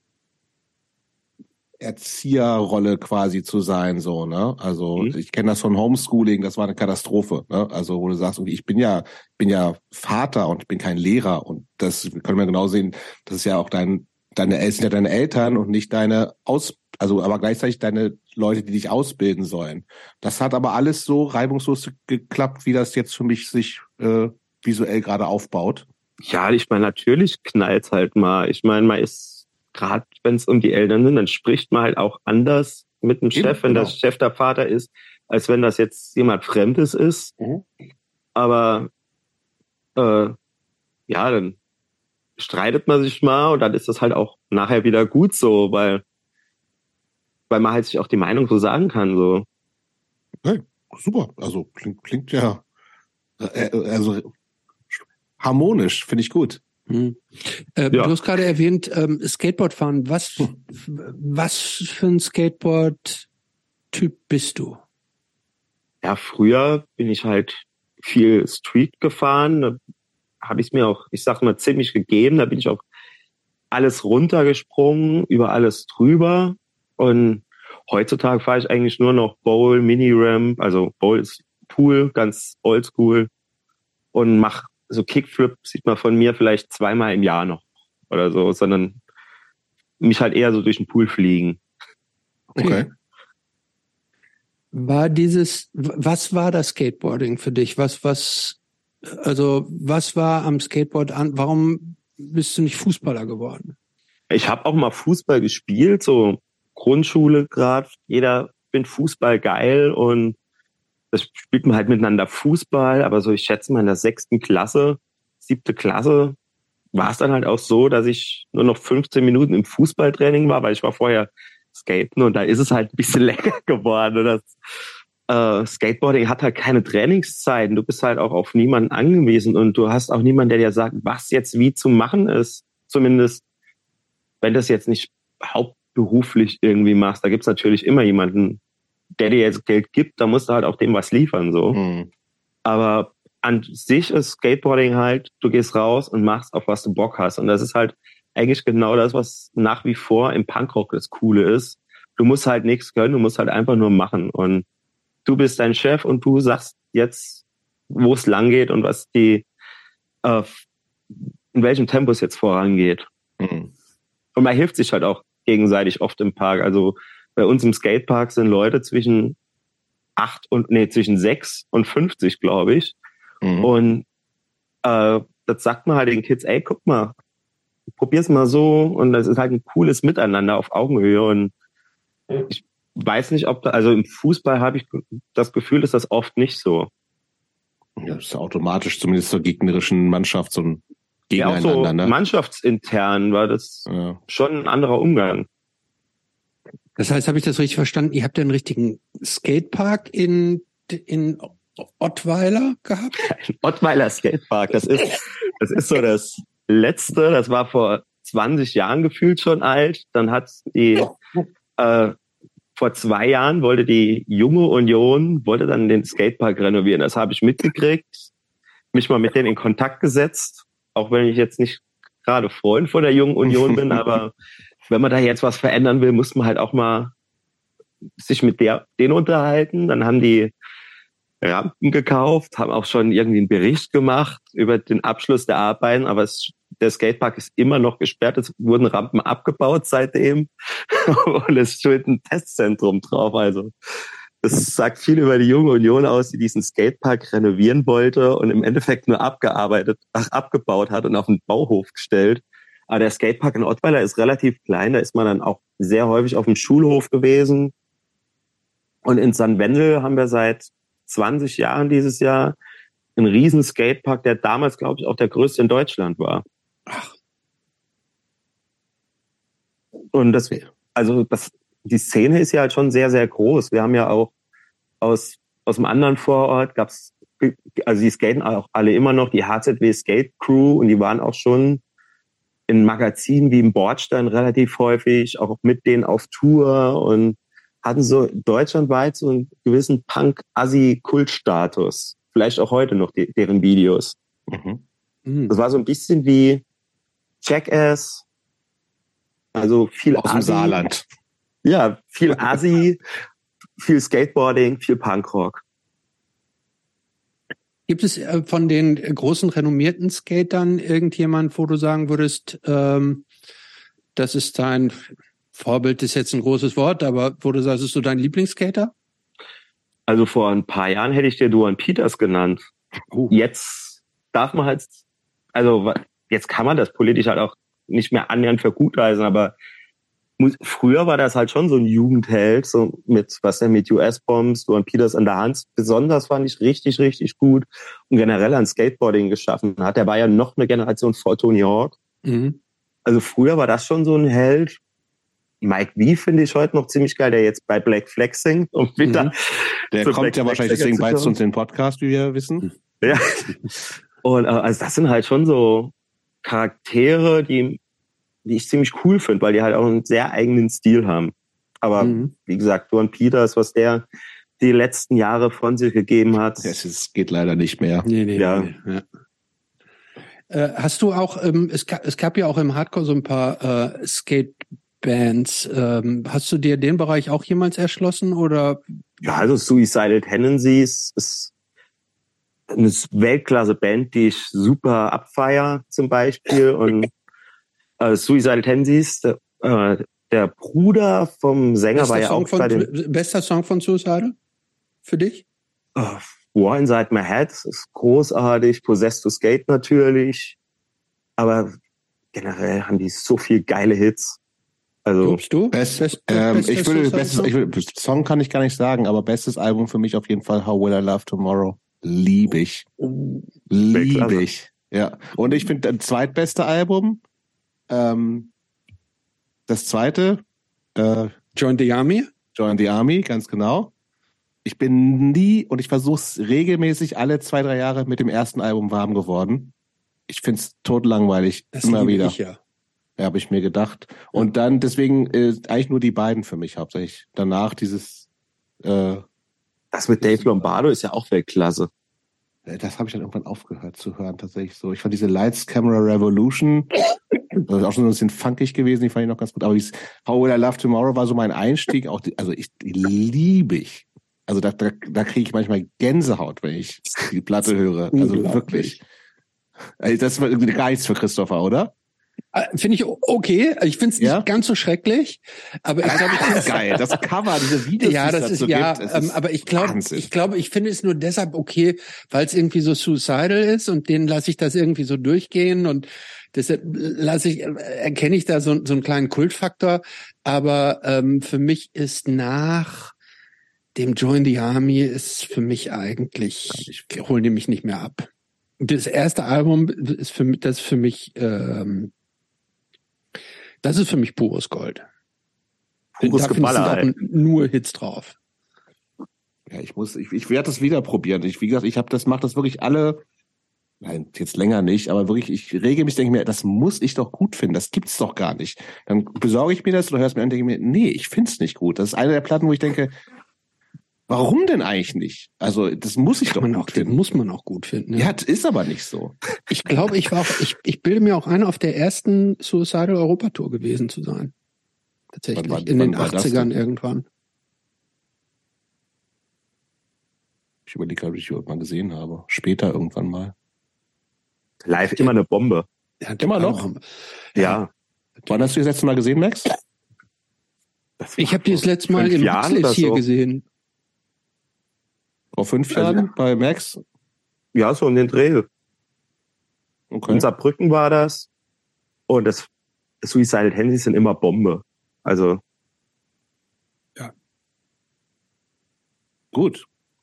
Erzieherrolle quasi zu sein, so, ne? Also mhm. ich kenne das von Homeschooling, das war eine Katastrophe, ne? Also wo du sagst, okay, ich bin ja, bin ja Vater und ich bin kein Lehrer und das können wir genau sehen, das ist ja auch dein, deine Eltern, ja deine Eltern und nicht deine Aus, also aber gleichzeitig deine Leute, die dich ausbilden sollen. Das hat aber alles so reibungslos geklappt, wie das jetzt für mich sich äh, visuell gerade aufbaut. Ja, ich meine, natürlich knallt's halt mal. Ich meine, man ist gerade wenn es um die Eltern sind, dann spricht man halt auch anders mit dem Chef, wenn genau. das Chef der Vater ist, als wenn das jetzt jemand Fremdes ist. Mhm. Aber äh, ja, dann streitet man sich mal und dann ist das halt auch nachher wieder gut so, weil weil man halt sich auch die Meinung so sagen kann. So. Okay, super. Also klingt, klingt ja äh, also harmonisch, finde ich gut. Hm. Äh, ja. Du hast gerade erwähnt, ähm, Skateboardfahren. Was, was für ein Skateboard-Typ bist du? Ja, früher bin ich halt viel Street gefahren. Da habe ich mir auch, ich sag mal, ziemlich gegeben. Da bin ich auch alles runtergesprungen, über alles drüber. Und heutzutage fahre ich eigentlich nur noch Bowl, Mini-Ramp, also Bowl ist Pool, ganz oldschool. Und mache so Kickflip sieht man von mir vielleicht zweimal im Jahr noch oder so, sondern mich halt eher so durch den Pool fliegen. Okay. War dieses, was war das Skateboarding für dich? Was, was, also, was war am Skateboard an? Warum bist du nicht Fußballer geworden? Ich habe auch mal Fußball gespielt, so Grundschule gerade. Jeder findet Fußball geil und das spielt man halt miteinander Fußball, aber so, ich schätze mal in der sechsten Klasse, siebte Klasse, war es dann halt auch so, dass ich nur noch fünfzehn Minuten im Fußballtraining war, weil ich war vorher skaten und da ist es halt ein bisschen länger geworden. Und das äh, Skateboarding hat halt keine Trainingszeiten. Du bist halt auch auf niemanden angewiesen und du hast auch niemanden, der dir sagt, was jetzt wie zu machen ist. Zumindest, wenn das jetzt nicht hauptberuflich irgendwie machst, da gibt's natürlich immer jemanden, der dir jetzt Geld gibt, da musst du halt auch dem was liefern, so. Mhm. Aber an sich ist Skateboarding halt, du gehst raus und machst, auf was du Bock hast. Und das ist halt eigentlich genau das, was nach wie vor im Punkrock das Coole ist. Du musst halt nichts können, du musst halt einfach nur machen. Und du bist dein Chef und du sagst jetzt, wo es lang geht und was die, äh, in welchem Tempo es jetzt vorangeht. Mhm. Und man hilft sich halt auch gegenseitig oft im Park. Also bei uns im Skatepark sind Leute zwischen acht und, nee, zwischen sechs und fünfzig, glaube ich. Mhm. Und äh, das sagt man halt den Kids, ey, guck mal, probier's mal so. Und das ist halt ein cooles Miteinander auf Augenhöhe. Und ich weiß nicht, ob da, also im Fußball habe ich das Gefühl, ist das oft nicht so. Ja, das ist automatisch zumindest zur gegnerischen Mannschaft so ein Gegeneinander. Ja, auch so ne? Mannschaftsintern war das ja schon ein anderer Umgang. Das heißt, habe ich das richtig verstanden? Ihr habt ja einen richtigen Skatepark in, in Ottweiler gehabt? Ein Ottweiler Skatepark, das ist, das ist so das letzte, das war vor zwanzig Jahren gefühlt schon alt. Dann hat die, äh, vor zwei Jahren wollte die junge Union, wollte dann den Skatepark renovieren. Das habe ich mitgekriegt, mich mal mit denen in Kontakt gesetzt, auch wenn ich jetzt nicht gerade Freund von der jungen Union bin, aber wenn man da jetzt was verändern will, muss man halt auch mal sich mit der, denen unterhalten. Dann haben die Rampen gekauft, haben auch schon irgendwie einen Bericht gemacht über den Abschluss der Arbeiten, aber es, der Skatepark ist immer noch gesperrt. Es wurden Rampen abgebaut seitdem und es steht ein Testzentrum drauf. Also das sagt viel über die junge Union aus, die diesen Skatepark renovieren wollte und im Endeffekt nur abgearbeitet, ach, abgebaut hat und auf den Bauhof gestellt. Aber der Skatepark in Ottweiler ist relativ klein. Da ist man dann auch sehr häufig auf dem Schulhof gewesen. Und in Sankt Wendel haben wir seit zwanzig Jahren dieses Jahr einen riesen Skatepark, der damals, glaube ich, auch der größte in Deutschland war. Ach. Und das, also das, die Szene ist ja halt schon sehr, sehr groß. Wir haben ja auch aus, aus dem anderen Vorort gab's, also die skaten auch alle immer noch, die H Z W Skate Crew, und die waren auch schon in Magazinen wie im Bordstein relativ häufig, auch mit denen auf Tour und hatten so deutschlandweit so einen gewissen Punk-Assi-Kultstatus. Vielleicht auch heute noch die, deren Videos. Mhm. Das war so ein bisschen wie Jackass, also viel aus dem Saarland. Ja, viel Assi, viel Skateboarding, viel Punkrock. Gibt es von den großen renommierten Skatern irgendjemand, wo du sagen würdest, ähm, das ist dein Vorbild, ist jetzt ein großes Wort, aber wo du sagst, ist so dein Lieblingsskater? Also vor ein paar Jahren hätte ich dir Duan Peters genannt. Uh. Jetzt darf man halt, also jetzt kann man das politisch halt auch nicht mehr annähernd für gut heißen, aber früher war das halt schon so ein Jugendheld, so mit, was er mit U S-Bombs, Duan Peters an der Hand besonders fand ich richtig, richtig gut und generell an Skateboarding geschaffen hat. Der war ja noch eine Generation vor Tony Hawk. Mhm. Also früher war das schon so ein Held. Mike V finde ich heute noch ziemlich geil, der jetzt bei Black Flag singt. Und wieder mhm. Der kommt Black ja wahrscheinlich deswegen bald zu uns in den Podcast, wie wir wissen. Ja. Und also das sind halt schon so Charaktere, die die ich ziemlich cool finde, weil die halt auch einen sehr eigenen Stil haben. Aber mhm. wie gesagt, Duan Peters, was der die letzten Jahre von sich gegeben hat. Das ist, geht leider nicht mehr. Nee, nee, ja. nee, ja. Äh, hast du auch, ähm, es, gab, es gab ja auch im Hardcore so ein paar äh, Skatebands. Ähm, hast du dir den Bereich auch jemals erschlossen? Oder? Ja, also Suicidal Tendencies ist eine Weltklasse-Band, die ich super abfeier zum Beispiel. Und Uh, Suicidal Tendencies, der, äh, der Bruder vom Sänger bester war ja Song auch von, bei den... Bester Song von Suicidal für dich? Uh, War Inside My Head ist großartig, Possessed to Skate natürlich, aber generell haben die so viel geile Hits. Also Glaubst du? Best, Best, ähm, Best, ich will, bestes, ich will, Song kann ich gar nicht sagen, aber bestes Album für mich auf jeden Fall How Will I Love Tomorrow. Lieb ich. Lieb ich. Ja. Und ich finde, das zweitbeste Album, Ähm, das zweite, äh, Join the Army? Join the Army, ganz genau. Ich bin nie, und ich versuche es regelmäßig alle zwei, drei Jahre mit dem ersten Album warm geworden. Ich finde es totlangweilig, das immer wieder. Ich, ja, ja habe ich mir gedacht. Und dann, deswegen äh, eigentlich nur die beiden für mich hauptsächlich. Danach dieses äh, Das mit Dave Lombardo ist ja auch Weltklasse. Das habe ich dann irgendwann aufgehört zu hören, tatsächlich so. Ich fand diese Lights Camera Revolution Das ist auch schon so ein bisschen funkig gewesen, die fand ich noch ganz gut. Aber dieses How Will I Love Tomorrow war so mein Einstieg. Auch die, also ich die liebe ich. Also da, da, da kriege ich manchmal Gänsehaut, wenn ich die Platte höre. Also wirklich. Also das war irgendwie gar nichts für Christopher, oder? Finde ich okay. Ich finde es nicht Ja? ganz so schrecklich, aber ich glaube, Das ist geil. Das Cover, diese Videos, ja, die es das ist dazu ja, gibt, es ähm, ist aber ich glaube, Wahnsinn. ich glaube, ich finde es nur deshalb okay, weil es irgendwie so suicidal ist und denen lasse ich das irgendwie so durchgehen und deshalb lasse ich, erkenne ich da so, so einen kleinen Kultfaktor. Aber ähm, für mich ist nach dem Join the Army ist für mich eigentlich, holen die mich nicht mehr ab. Das erste Album ist für mich, das ist für mich, ähm, das ist für mich pures Gold. Pures Da finde ich Geballer, sind auch nur Hits drauf. Ja, ich muss, ich, ich werde das wieder probieren. Ich, wie gesagt, ich habe das, mache das wirklich alle, nein, jetzt länger nicht, aber wirklich, ich rege mich, denke mir, das muss ich doch gut finden. Das gibt's doch gar nicht. Dann besorge ich mir das oder höre es mir an, denke mir, nee, ich find's nicht gut. Das ist eine der Platten, wo ich denke, warum denn eigentlich nicht? Also, das muss ich Kann doch man gut auch, finden. muss man auch gut finden. Ja, das ist aber nicht so. Ich glaube, ich war auch, ich, ich bilde mir auch ein, auf der ersten Suicidal Europa Tour gewesen zu sein. Tatsächlich. Wann war- in den wann war das achtzigern denn? irgendwann. Ich überlege, ob ich die irgendwann gesehen habe. Später irgendwann mal. Live immer eine Bombe. Ja, Immer noch? Ja. Wann hast du das letzte Mal gesehen, Max? Das Ich war habe die das vor letzte Mal fünf im Jahren Huxleys oder hier so. gesehen. Vor fünf Also- Jahren bei Max? Ja, so um den Dreh. Okay. In Saarbrücken war das. Und das Suicidal Tendencies sind immer Bombe. Also, Gut.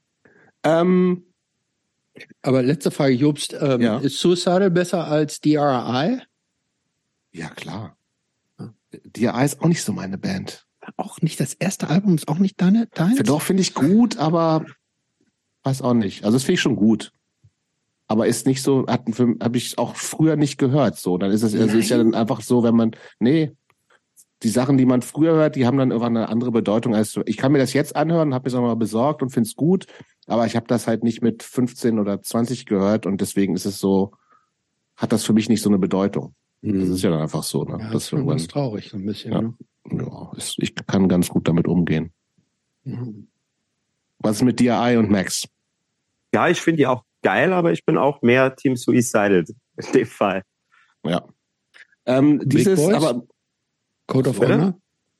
Ähm, Aber letzte Frage, Jobst, ähm, Ja. ist Suicidal besser als D R I? ja, klar. D R I ist auch nicht so meine Band. Auch nicht das erste Album, ist auch nicht deine, deins? Doch, finde ich gut, aber weiß auch nicht. Also das finde ich schon gut. Aber ist nicht so, hat habe ich auch früher nicht gehört. So, dann ist es, also ist ja dann einfach so, wenn man, nee, die Sachen, die man früher hört, die haben dann irgendwann eine andere Bedeutung als so. Ich kann mir das jetzt anhören, habe mir das nochmal besorgt und finde es gut, aber ich habe das halt nicht mit fünfzehn oder zwanzig gehört und deswegen ist es so, hat das für mich nicht so eine Bedeutung. Hm. Das ist ja dann einfach so. Ne? Ja, das das ist schon irgendwann, ganz traurig, so ein bisschen. Ja. Ne? ja, ist, ich kann ganz gut damit umgehen. Mhm. Was ist mit D R I und Max? ja, ich finde die auch geil, aber ich bin auch mehr Team Suicidal in dem Fall. Ja. Ähm, Big dieses, Boys? aber Code of Bitte? Honor?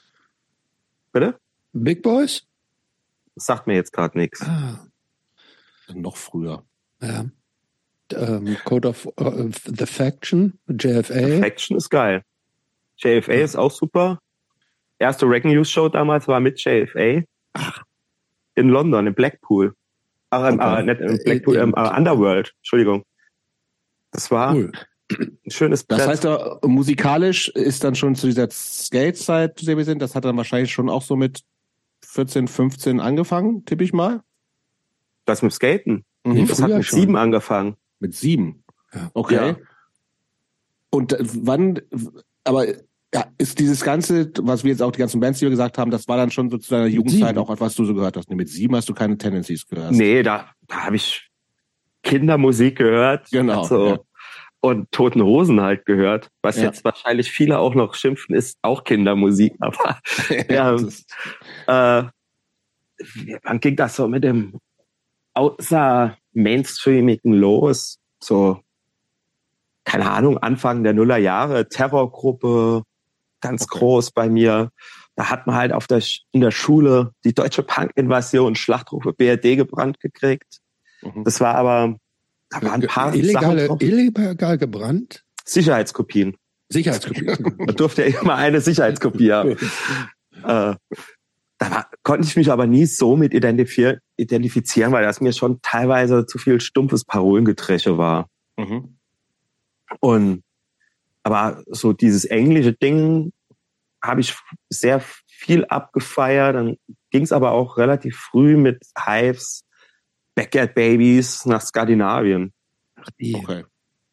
Bitte? Big Boys? Das sagt mir jetzt gerade nichts. Ah, noch früher. ja. Ähm, Code of uh, The Faction, J F A. Faction ist geil. J F A ist auch super. Erste Reggae News Show damals war mit J F A. Ach. In London, in Blackpool. Ach, im, Okay. äh, nicht in Blackpool, Äh, im äh, Underworld. Entschuldigung. Das war Cool. ein schönes Das Brett. heißt, da, musikalisch ist dann schon zu dieser Skate-Zeit, zu der wir sind, das hat dann wahrscheinlich schon auch so mit vierzehn, fünfzehn angefangen, tippe ich mal. das mit Skaten. Nee, Das hat früher mit schon. sieben angefangen. Mit sieben. Ja. Okay. Ja. Und äh, wann, aber ja, ist dieses Ganze, was wir jetzt auch die ganzen Bands, die wir gesagt haben, das war dann schon so zu deiner Jugendzeit sieben. auch, was du so gehört hast. Nee, mit sieben hast du keine Tendencies gehört. Nee, da, da habe ich Kindermusik gehört. Genau, Also, ja. Und Toten Hosen halt gehört. Was Ja. jetzt wahrscheinlich viele auch noch schimpfen, ist auch Kindermusik. Aber ja, Das ist- äh, wann ging das so mit dem außer Mainstreamigen los? So, keine Ahnung, Anfang der Nullerjahre, Terrorgruppe, ganz Okay. groß bei mir. Da hat man halt auf der, Sch- in der Schule die deutsche Punk-Invasion, Schlachtrufe B R D gebrannt gekriegt. Mhm. Das war aber, da waren ein paar Sachen Illegale, drauf. illegal gebrannt? Sicherheitskopien. Sicherheitskopie. Man durfte ja immer eine Sicherheitskopie haben. äh, da war, konnte ich mich aber nie so mit identifizieren, identifizieren, weil das mir schon teilweise zu viel stumpfes Parolengetresche war. Mhm. Und aber so dieses englische Ding habe ich sehr viel abgefeiert. Dann ging es aber auch relativ früh mit Hives, Backyard Babies nach Skandinavien. Ach, die. Okay.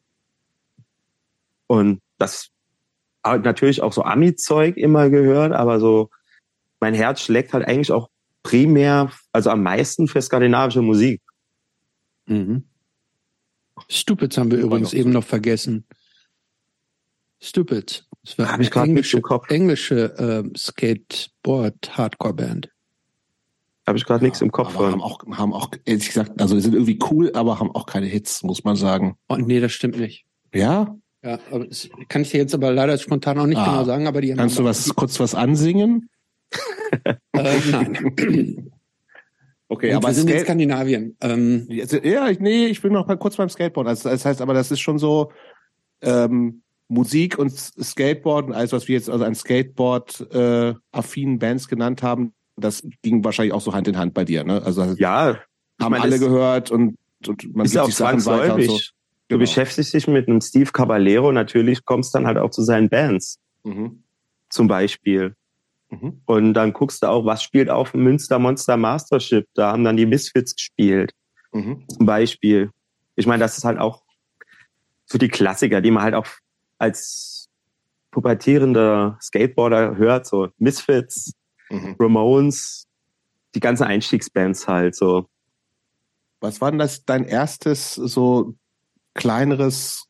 Und das hat natürlich auch so Ami-Zeug immer gehört, aber so mein Herz schlägt halt eigentlich auch primär, also am meisten für skandinavische Musik. Mhm. Stupids haben wir Immer übrigens noch eben noch vergessen. Stupid. Das war Hab eine ich grad nichts englische, im Kopf. englische ähm, Skateboard-Hardcore-Band. Habe ich gerade Ja, nichts im Kopf aber von. haben auch, haben auch, ehrlich gesagt, also die sind irgendwie cool, aber haben auch keine Hits, muss man sagen. Oh, nee, das stimmt nicht. Ja? Ja, aber das kann ich dir jetzt aber leider spontan auch nicht Ah, genau sagen, aber die haben Kannst du aber, was, kurz was ansingen? Äh, nein. Okay, Gut, aber wir sind in Skate, Skandinavien. Ähm, ja, ich, nee, ich bin noch mal kurz beim Skateboard. Also, das heißt aber, das ist schon so, ähm, Musik und Skateboard, alles was wir jetzt also an Skateboard äh, affinen Bands genannt haben, das ging wahrscheinlich auch so Hand in Hand bei dir, ne? Also Ja, ich haben meine, alle das gehört und, und man ist ja gibt auch sich Sachen weiter und so. zwangsläufig. Du Genau. beschäftigst dich mit einem Steve Caballero, natürlich kommst dann halt auch zu seinen Bands, Mhm. zum Beispiel. Mhm. Und dann guckst du auch, was spielt auf dem Münster Monster Mastership. Da haben dann die Misfits gespielt, Mhm. zum Beispiel. Ich meine, das ist halt auch so die Klassiker, die man halt auch als pubertierender Skateboarder hört, so Misfits, Mhm. Ramones, die ganzen Einstiegsbands halt so. Was war denn das dein erstes so kleineres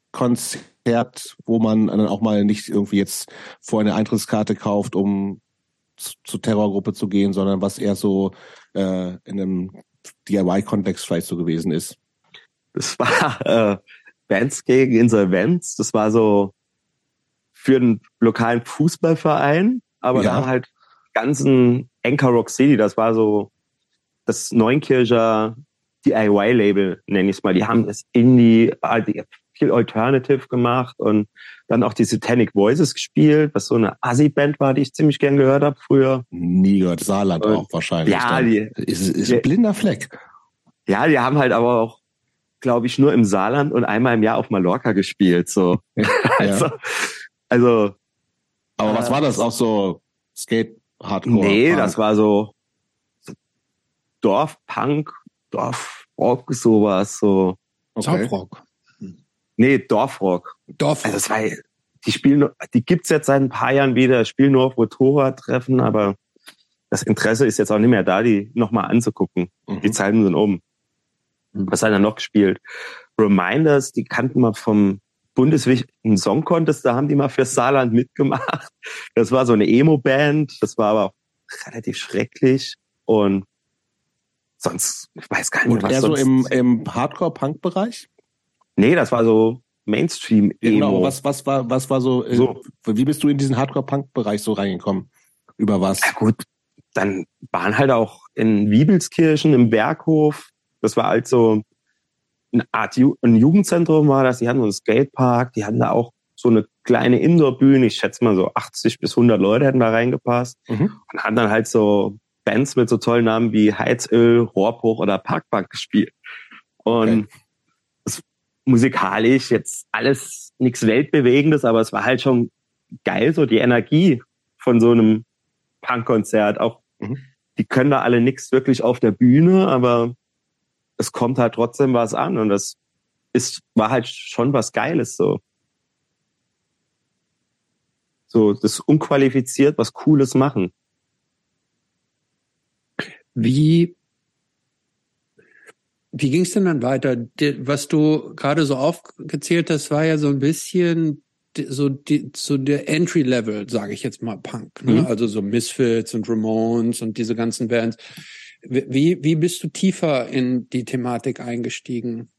Konzert, wo man dann auch mal nicht irgendwie jetzt vor eine Eintrittskarte kauft, um zu, zur Terrorgruppe zu gehen, sondern was eher so äh, in einem D I Y-Kontext vielleicht so gewesen ist? Das war äh, Bands gegen Insolvenz. Das war so für einen lokalen Fußballverein, aber Ja. dann halt ganzen Anchor Rock City. Das war so das Neunkircher D I Y-Label, nenne ich es mal. Die haben das Indie, viel Alternative gemacht und dann auch die Satanic Voices gespielt, was so eine Assi-Band war, die ich ziemlich gern gehört habe früher. Nie gehört. Saarland Und- auch wahrscheinlich. Ja, dann. die, ist, ist die- ein blinder Fleck. ja, die haben halt aber auch, glaube ich, nur im Saarland und einmal im Jahr auf Mallorca gespielt. So. Also, Ja. also Aber äh, was war das? Auch so Skate, Hardcore? nee, Punk? das war so, so Dorfpunk, Dorfrock, sowas, so. Okay. Southrock. Nee, Dorfrock. Dorf. Also es war, die spielen, nur- die gibt's jetzt seit ein paar Jahren wieder, spielen nur auf Motorradtreffen, aber das Interesse ist jetzt auch nicht mehr da, die nochmal anzugucken. Mhm. Die Zeiten sind um. Was hat er noch gespielt? Reminders, die kannten wir vom bundesweiten Song Contest, da haben die mal für Saarland mitgemacht. Das war so eine Emo-Band, das war aber auch relativ schrecklich und sonst, ich weiß gar nicht, Und was eher so sonst. im, im Hardcore-Punk-Bereich? Nee, das war so Mainstream-Emo. Genau, was, was war, was war so, äh, So. wie bist du in diesen Hardcore-Punk-Bereich so reingekommen? Über was? Ja gut, dann waren halt auch in Wiebelskirchen im Berghof, das war halt so eine Art Ju- ein Jugendzentrum war das, die hatten so einen Skatepark, die hatten da auch so eine kleine Indoor-Bühne, ich schätze mal so achtzig bis hundert Leute hätten da reingepasst Mhm. und hatten dann halt so Bands mit so tollen Namen wie Heizöl, Rohrbruch oder Parkbank gespielt. Und Okay. das, musikalisch jetzt alles nichts Weltbewegendes, aber es war halt schon geil, so die Energie von so einem Punkkonzert. Auch Mhm. die können da alle nichts wirklich auf der Bühne, aber es kommt halt trotzdem was an und das ist, war halt schon was Geiles so. So, das unqualifiziert was Cooles machen. Wie, wie ging es denn dann weiter? Die, was du gerade so aufgezählt hast, war ja so ein bisschen die, so, die, so der Entry-Level, sage ich jetzt mal, Punk. Ne? Mhm. Also so Misfits und Ramones und diese ganzen Bands. Wie, wie bist du tiefer in die Thematik eingestiegen?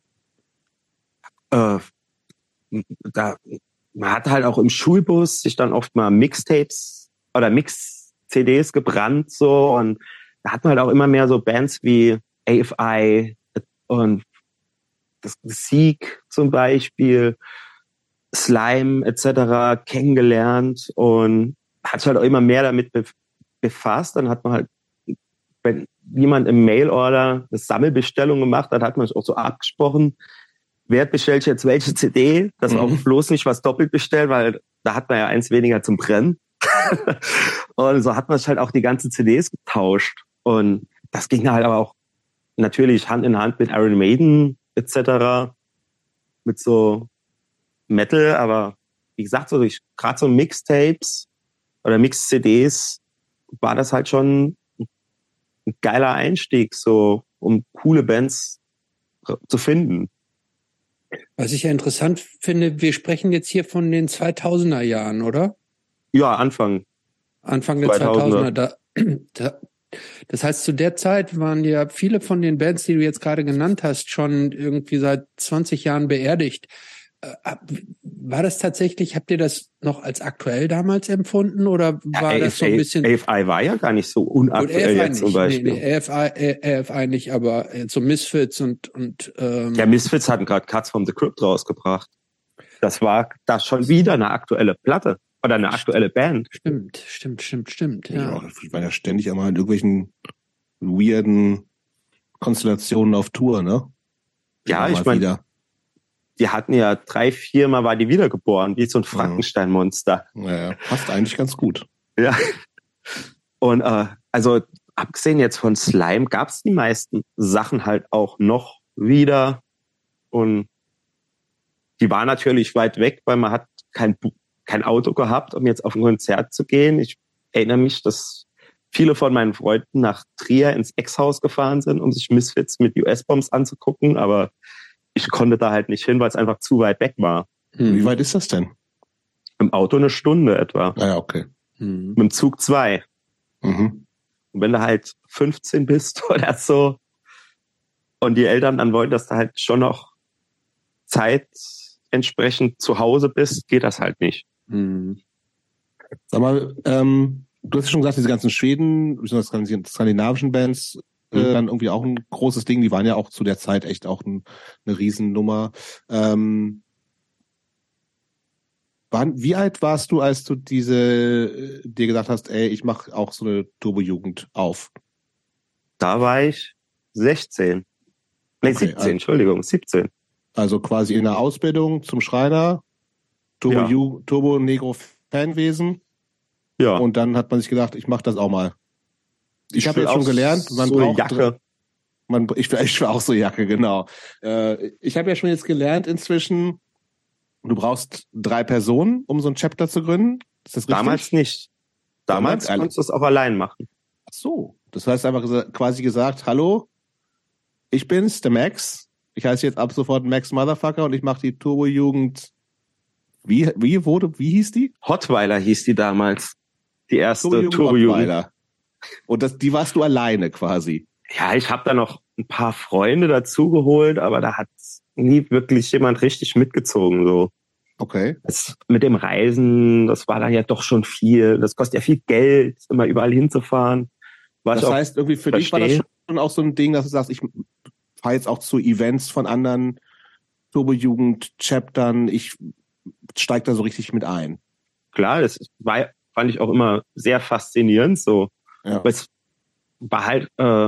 Äh, da, man hat halt auch im Schulbus sich dann oft mal Mixtapes oder Mix-C Ds gebrannt so und da hat man halt auch immer mehr so Bands wie A F I und das Seek zum Beispiel, Slime et cetera kennengelernt und hat sich halt auch immer mehr damit befasst. Dann hat man halt, wenn jemand im Mail-Order eine Sammelbestellung gemacht hat, hat man sich auch so abgesprochen, wer bestellt jetzt welche C D, dass Mhm. auch bloß nicht was doppelt bestellt, weil da hat man ja eins weniger zum Brennen. Und so hat man sich halt auch die ganzen C Ds getauscht. Und das ging halt aber auch natürlich Hand in Hand mit Iron Maiden et cetera, mit so Metal, aber wie gesagt, so gerade so Mixtapes oder Mix-C Ds war das halt schon ein geiler Einstieg, so um coole Bands zu finden. Was ich ja interessant finde, wir sprechen jetzt hier von den zweitausender Jahren, oder? Ja, Anfang. Anfang der zweitausender. Da, da, das heißt, zu der Zeit waren ja viele von den Bands, die du jetzt gerade genannt hast, schon irgendwie seit zwanzig Jahren beerdigt. War das tatsächlich, habt ihr das noch als aktuell damals empfunden oder war ja, das so ein bisschen... A F I war ja gar nicht so unaktuell jetzt zum Beispiel. Nee, nee, A F I, A F I nicht, aber so Misfits und... und ähm, ja, Misfits hatten gerade Cuts from the Crypt rausgebracht. Das war da schon wieder eine aktuelle Platte oder eine aktuelle Band. Stimmt, stimmt, stimmt, stimmt. Ja, ja ich war ja ständig einmal in irgendwelchen weirden Konstellationen auf Tour, ne? Ja, ich meine... Die hatten ja drei, viermal war die wiedergeboren, wie so ein Frankenstein-Monster. Ja, passt eigentlich ganz gut. Ja. Und äh, also abgesehen jetzt von Slime gab es die meisten Sachen halt auch noch wieder. Und die war natürlich weit weg, weil man hat kein, kein Auto gehabt, um jetzt auf ein Konzert zu gehen. Ich erinnere mich, dass viele von meinen Freunden nach Trier ins Ex-Haus gefahren sind, um sich Misfits mit U S-Bombs anzugucken, aber ich konnte da halt nicht hin, weil es einfach zu weit weg war. Hm. Wie weit ist das denn? Im Auto eine Stunde etwa. Ah ja, okay. Hm. Mit dem Zug zwei. Mhm. Und wenn du halt fünfzehn bist oder so und die Eltern dann wollen, dass du halt schon noch Zeit entsprechend zu Hause bist, geht das halt nicht. Hm. Sag mal, ähm, du hast ja schon gesagt, diese ganzen Schweden, besonders die skandinavischen Bands, Äh, dann irgendwie auch ein großes Ding. Die waren ja auch zu der Zeit echt auch ein, eine Riesennummer. Ähm, wann, wie alt warst du, als du diese äh, dir gedacht hast, ey, ich mache auch so eine Turbo-Jugend auf? Da war ich sechzehn. Nee, okay, siebzehn, also, Entschuldigung, siebzehn. Also quasi in der Ausbildung zum Schreiner, Turbo, ja. Ju, Turbo Negro Fanwesen. Ja. Und dann hat man sich gedacht, ich mache das auch mal. Ich, ich habe jetzt schon gelernt, man so braucht Jacke. Man, ich, ich war auch so Jacke, genau. Äh, ich habe ja schon jetzt gelernt inzwischen, du brauchst drei Personen, um so ein Chapter zu gründen. Ist das richtig? Damals nicht. Damals Damals konntest du es auch allein machen. Ach so. Das heißt einfach gesa- quasi gesagt, hallo, ich bin's, der Max. Ich heiße jetzt ab sofort Max Motherfucker und ich mache die Turbo-Jugend. Wie, wie wurde, wie hieß die? Hottweiler hieß die damals. Die erste Turbo-Jugend. Und das, die warst du alleine quasi. Ja, ich habe da noch ein paar Freunde dazugeholt, aber da hat nie wirklich jemand richtig mitgezogen. So. Okay. Das, mit dem Reisen, das war da ja doch schon viel. Das kostet ja viel Geld, immer überall hinzufahren. Was das heißt, irgendwie für verstehe. dich war das schon auch so ein Ding, dass du sagst, ich fahre jetzt auch zu Events von anderen Turbo-Jugend-Chaptern, ich steige da so richtig mit ein. Klar, das war, fand ich auch immer sehr faszinierend so. Ja. Es war halt, äh,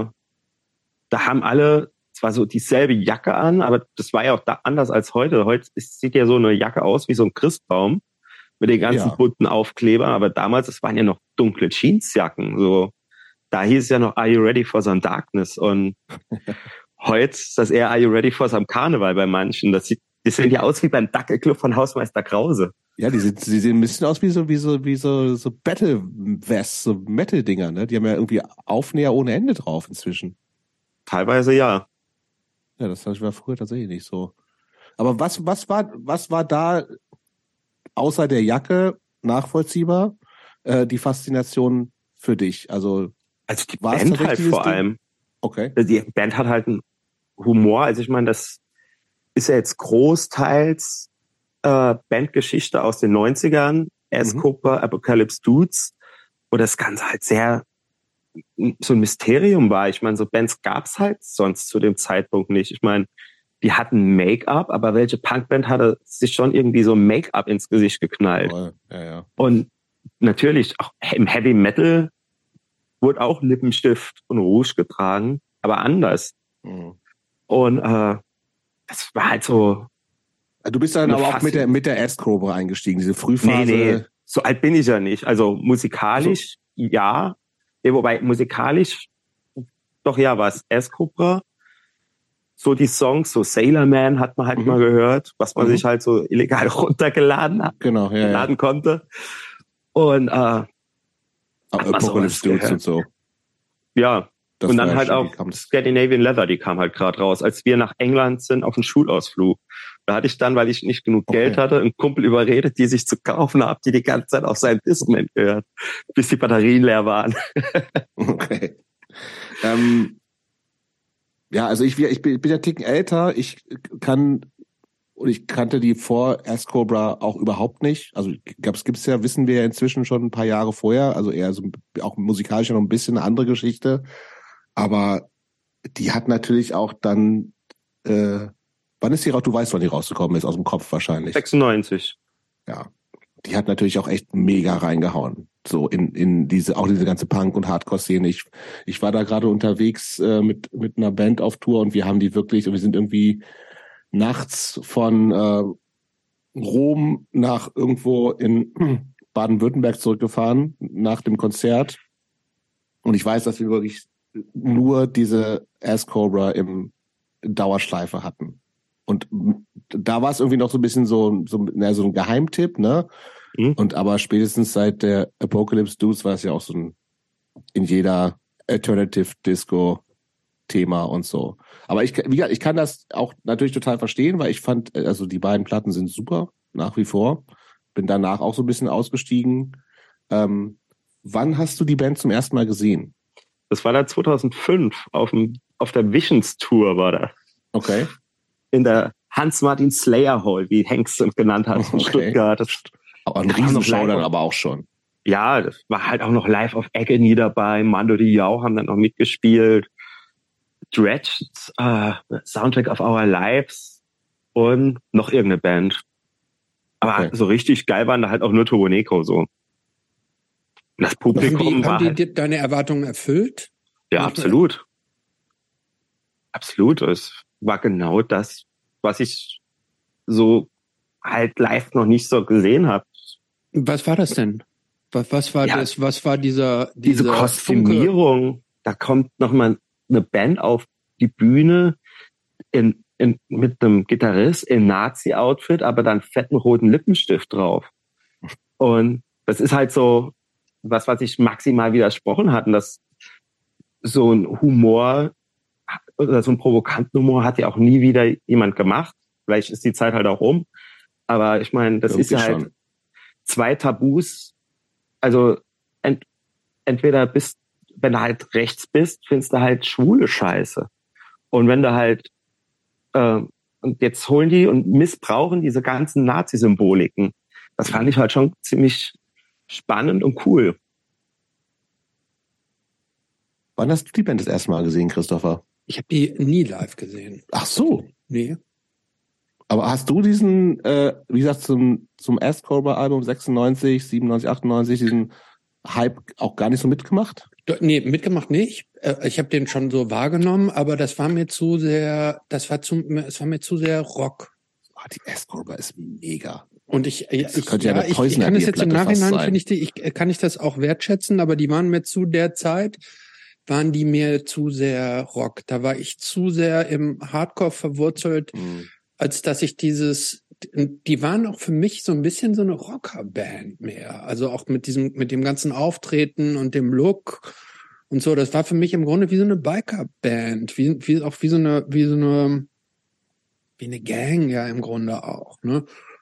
da haben alle zwar so dieselbe Jacke an, aber das war ja auch da anders als heute. Heute sieht ja so eine Jacke aus wie so ein Christbaum mit den ganzen ja. bunten Aufklebern, aber damals, das waren ja noch dunkle Jeansjacken. So, da hieß es ja noch, are you ready for some darkness? Und heute ist das eher, are you ready for some Karneval bei manchen. Das sieht, die sehen ja aus wie beim Dackelclub von Hausmeister Krause. Ja, die, sind, die sehen ein bisschen aus wie so, wie so, wie so, so Battle-Vests, so Metal-Dinger, ne? Die haben ja irgendwie Aufnäher ohne Ende drauf inzwischen. Teilweise ja. Ja, das war früher tatsächlich nicht so. Aber was, was war, was war da außer der Jacke nachvollziehbar, äh, die Faszination für dich? Also, also die Band halt vor Ding? allem. Okay. Die Band hat halt einen Humor. Also ich meine, das ist ja jetzt großteils Äh, Bandgeschichte aus den neunzigern, S-Cooper, mhm. Apocalypse Dudes, wo das Ganze halt sehr so ein Mysterium war. Ich meine, so Bands gab's halt sonst zu dem Zeitpunkt nicht. Ich meine, die hatten Make-up, aber welche Punkband hatte sich schon irgendwie so Make-up ins Gesicht geknallt? Oh, ja, ja. Und natürlich, auch im Heavy Metal wurde auch Lippenstift und Rouge getragen, aber anders. Mhm. Und äh, das war halt so. Du bist dann aber auch mit der, mit der S-Cobra eingestiegen, diese Frühphase. Nee, nee, so alt bin ich ja nicht. Also musikalisch, also. ja. ja. Wobei musikalisch, doch ja, was S-Cobra. So die Songs, so Sailor Man hat man halt mhm. mal gehört, was man mhm. sich halt so illegal runtergeladen hat, genau, ja, laden ja. konnte. Und äh, Apocalypse Dudes und so. Ja. Das und dann halt auch Scandinavian Leather, die kam halt gerade raus, als wir nach England sind auf einen Schulausflug. Da hatte ich dann, weil ich nicht genug Okay. Geld hatte, einen Kumpel überredet, die sich zu kaufen, hab die die ganze Zeit auf seinen Discman gehört, bis die Batterien leer waren. Okay. Ähm, ja, also ich, ich bin, ich bin ja Ticken älter. Ich kann und ich kannte die vor Ask Cobra auch überhaupt nicht. Also gab's gibt's ja, wissen wir ja inzwischen schon ein paar Jahre vorher. Also eher so auch musikalisch noch ein bisschen eine andere Geschichte. Aber die hat natürlich auch dann. Äh, wann ist die raus? Du weißt, wann die rausgekommen ist, aus dem Kopf wahrscheinlich. sechsundneunzig. Ja, die hat natürlich auch echt mega reingehauen. So in in diese auch diese ganze Punk- und Hardcore-Szene. Ich ich war da gerade unterwegs äh, mit mit einer Band auf Tour und wir haben die wirklich und wir sind irgendwie nachts von äh, Rom nach irgendwo in Baden-Württemberg zurückgefahren nach dem Konzert. Und ich weiß, dass wir wirklich nur diese Ask Cobra im Dauerschleife hatten. Und da war es irgendwie noch so ein bisschen so, so, na, so ein Geheimtipp, ne? Mhm. Und aber spätestens seit der Apocalypse Dudes war es ja auch so ein in jeder Alternative Disco Thema und so. Aber ich, wie gesagt, ich kann das auch natürlich total verstehen, weil ich fand, also die beiden Platten sind super, nach wie vor. Bin danach auch so ein bisschen ausgestiegen. Ähm, wann hast du die Band zum ersten Mal gesehen? Das war da zweitausendfünf auf dem auf der Visions Tour war das. Okay. In der Hans-Martin Slayer Hall, wie Hengst es genannt hat, in Okay. Stuttgart. Das, Aber ein Das war noch Riesenshow live dann auf- aber auch schon. ja, das war halt auch noch live auf Agony dabei. Mando Diao haben dann noch mitgespielt. Dredge, äh, Soundtrack of Our Lives und noch irgendeine Band. Aber Okay. so richtig geil waren da halt auch nur Turbo Negro so. Und das Haben Publikum die, war haben die halt, dir deine Erwartungen erfüllt? ja, absolut. Absolut. Es war genau das, was ich so halt live noch nicht so gesehen habe. Was war das denn? Was, was war Ja. das? Was war dieser, Diese dieser Funke? Kostümierung, da kommt nochmal eine Band auf die Bühne in, in, mit einem Gitarrist in Nazi-Outfit, aber dann fetten roten Lippenstift drauf. Und das ist halt so was, was ich maximal widersprochen hatten, dass so ein Humor oder so ein provokanten Humor hat ja auch nie wieder jemand gemacht. Vielleicht ist die Zeit halt auch um. Aber ich meine, das ist Irgendwie ja halt schon. zwei Tabus. Also ent, entweder bist, wenn du halt rechts bist, findest du halt schwule Scheiße. Und wenn du halt, äh, und jetzt holen die und missbrauchen diese ganzen Nazi-Symboliken. Das fand ich halt schon ziemlich spannend und cool. Wann hast du die Band das erste Mal gesehen, Christopher? Ich habe die nie live gesehen. Ach so. Nee. Aber hast du diesen, äh, wie gesagt, zum, zum Ask Cobra Album sechsundneunzig, siebenundneunzig, achtundneunzig, diesen Hype auch gar nicht so mitgemacht? Do- Nee, mitgemacht nicht. Äh, Ich habe den schon so wahrgenommen, aber das war mir zu sehr, das war zu, es war mir zu sehr Rock. Oh, die Ask Cobra ist mega. Und ich, ich, Das ich, könnte ja ja, eine ich, ich kann es jetzt im Poison-Idee-Platte fast Nachhinein, sein. finde ich, die, ich, kann ich das auch wertschätzen, aber die waren mir zu der Zeit, waren die mir zu sehr Rock. Da war ich zu sehr im Hardcore verwurzelt, Mhm. als dass ich dieses, die waren auch für mich so ein bisschen so eine Rockerband mehr. Also auch mit diesem, mit dem ganzen Auftreten und dem Look und so. Das war für mich im Grunde wie so eine Bikerband, wie, wie, auch wie so eine, wie so eine, wie eine Gang ja im Grunde auch, ne?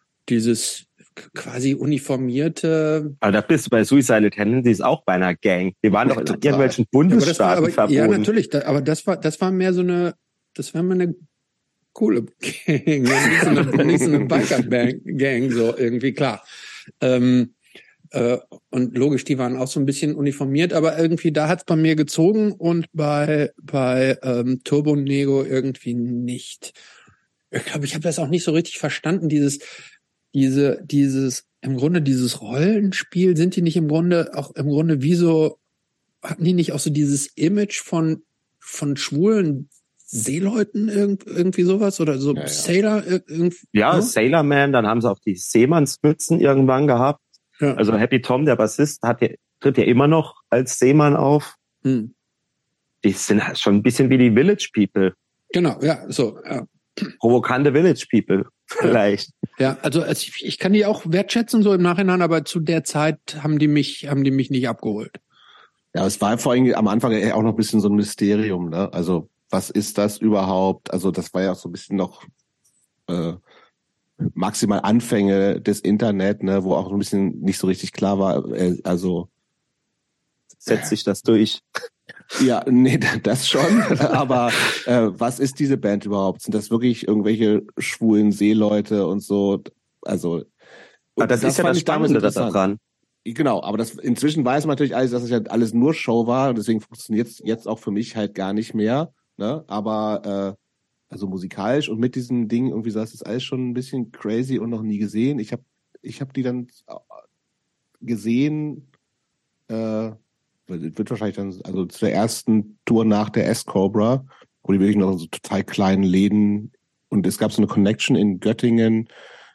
Dieses quasi uniformierte. Aber da bist du bei Suicidal Tendencies auch bei einer Gang. Die waren doch in Total. irgendwelchen Ja, aber das war, Bundesstaaten aber, verboten. ja, natürlich, da, aber das war, das war mehr so eine, das war mehr eine coole Gang, nicht so eine, nicht so eine Biker-Gang, so irgendwie, klar. Ähm, äh, und logisch, die waren auch so ein bisschen uniformiert, aber irgendwie, da hat's bei mir gezogen und bei, bei ähm, Turbo Negro irgendwie nicht. Ich glaube, ich habe das auch nicht so richtig verstanden, dieses, diese, dieses, im Grunde dieses Rollenspiel, sind die nicht im Grunde auch im Grunde wie so, hatten die nicht auch so dieses Image von, von schwulen Seeleuten, irgend, irgendwie sowas? Oder so Ja, ja. Sailor, irgendwie? Ja, ne? Sailor Man, dann haben sie auch die Seemannsmützen irgendwann gehabt. Ja. Also Happy Tom, der Bassist, hat ja, tritt ja immer noch als Seemann auf. Hm. Die sind halt schon ein bisschen wie die Village People. Genau, ja, so, ja. Provokante Village People, vielleicht. Ja, also, also ich, ich kann die auch wertschätzen, so im Nachhinein, aber zu der Zeit haben die mich, haben die mich nicht abgeholt. Ja, es war vor allem am Anfang ja auch noch ein bisschen so ein Mysterium, ne? Also, was ist das überhaupt? Also, das war ja auch so ein bisschen noch, äh, maximal Anfänge des Internet, ne, wo auch ein bisschen nicht so richtig klar war, äh, also setzt sich das durch. Ja, nee, das schon. Aber äh, was ist diese Band überhaupt? Sind das wirklich irgendwelche schwulen Seeleute und so? Also und das, das ist ja das Spannende daran. Genau, aber das inzwischen weiß man natürlich alles, dass es ja alles nur Show war und deswegen funktioniert es jetzt auch für mich halt gar nicht mehr. Ne? Aber äh, also musikalisch und mit diesem Ding irgendwie so, das ist alles schon ein bisschen crazy und noch nie gesehen. Ich habe ich hab die dann gesehen. Äh, wird wahrscheinlich dann, also zu der ersten Tour nach der S-Cobra, wo die wirklich noch in so total kleinen Läden, und es gab so eine Connection in Göttingen,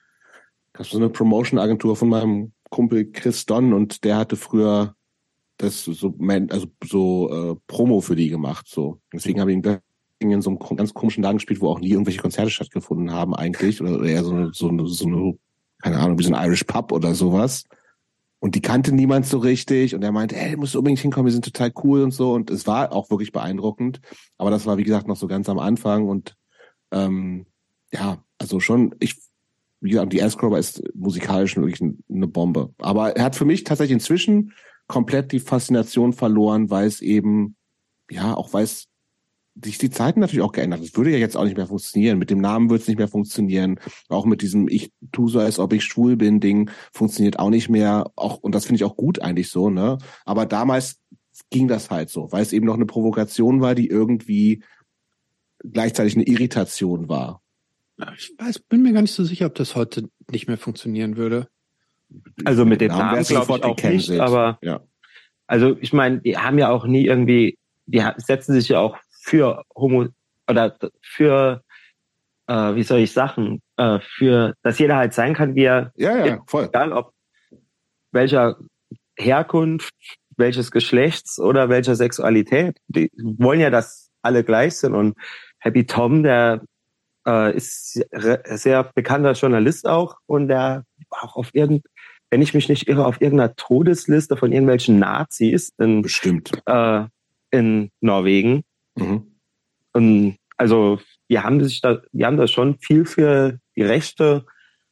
gab so eine Promotion-Agentur von meinem Kumpel Chris Don, und der hatte früher das so, also so äh, Promo für die gemacht, so. Deswegen habe ich in Göttingen in so einem ganz komischen Laden gespielt, wo auch nie irgendwelche Konzerte stattgefunden haben eigentlich, oder eher so, so, so eine, keine Ahnung, wie so ein Irish Pub oder sowas. Und die kannte niemand so richtig. Und er meinte, ey, du musst unbedingt hinkommen, wir sind total cool und so. Und es war auch wirklich beeindruckend. Aber das war, wie gesagt, noch so ganz am Anfang. Und ähm, ja, also schon, ich, wie gesagt, die S-Cobra ist musikalisch wirklich eine Bombe. Aber er hat für mich tatsächlich inzwischen komplett die Faszination verloren, weil es eben, ja, auch weil es sich die Zeiten natürlich auch geändert. Das würde ja jetzt auch nicht mehr funktionieren. Mit dem Namen würde es nicht mehr funktionieren. Auch mit diesem ich tu so, als ob ich schwul bin Ding funktioniert auch nicht mehr. Auch, und das finde ich auch gut eigentlich so, ne? Aber damals ging das halt so, weil es eben noch eine Provokation war, die irgendwie gleichzeitig eine Irritation war. Ich weiß, bin mir gar nicht so sicher, ob das heute nicht mehr funktionieren würde. Also mit dem Namen, Namen glaube ich auch nicht, aber ja. Also ich meine, die haben ja auch nie irgendwie, die setzen sich ja auch für Homo oder für äh, wie soll ich sagen, äh, für dass jeder halt sein kann, wie er ja, ja, voll. Egal ob welcher Herkunft, welches Geschlechts oder welcher Sexualität. Die wollen ja, dass alle gleich sind. Und Happy Tom, der äh, ist re- sehr bekannter Journalist auch, und der war auch auf irgend, wenn ich mich nicht irre, auf irgendeiner Todesliste von irgendwelchen Nazis in, bestimmt äh, in Norwegen. Mhm. Und also die haben sich da, die haben da schon viel für die Rechte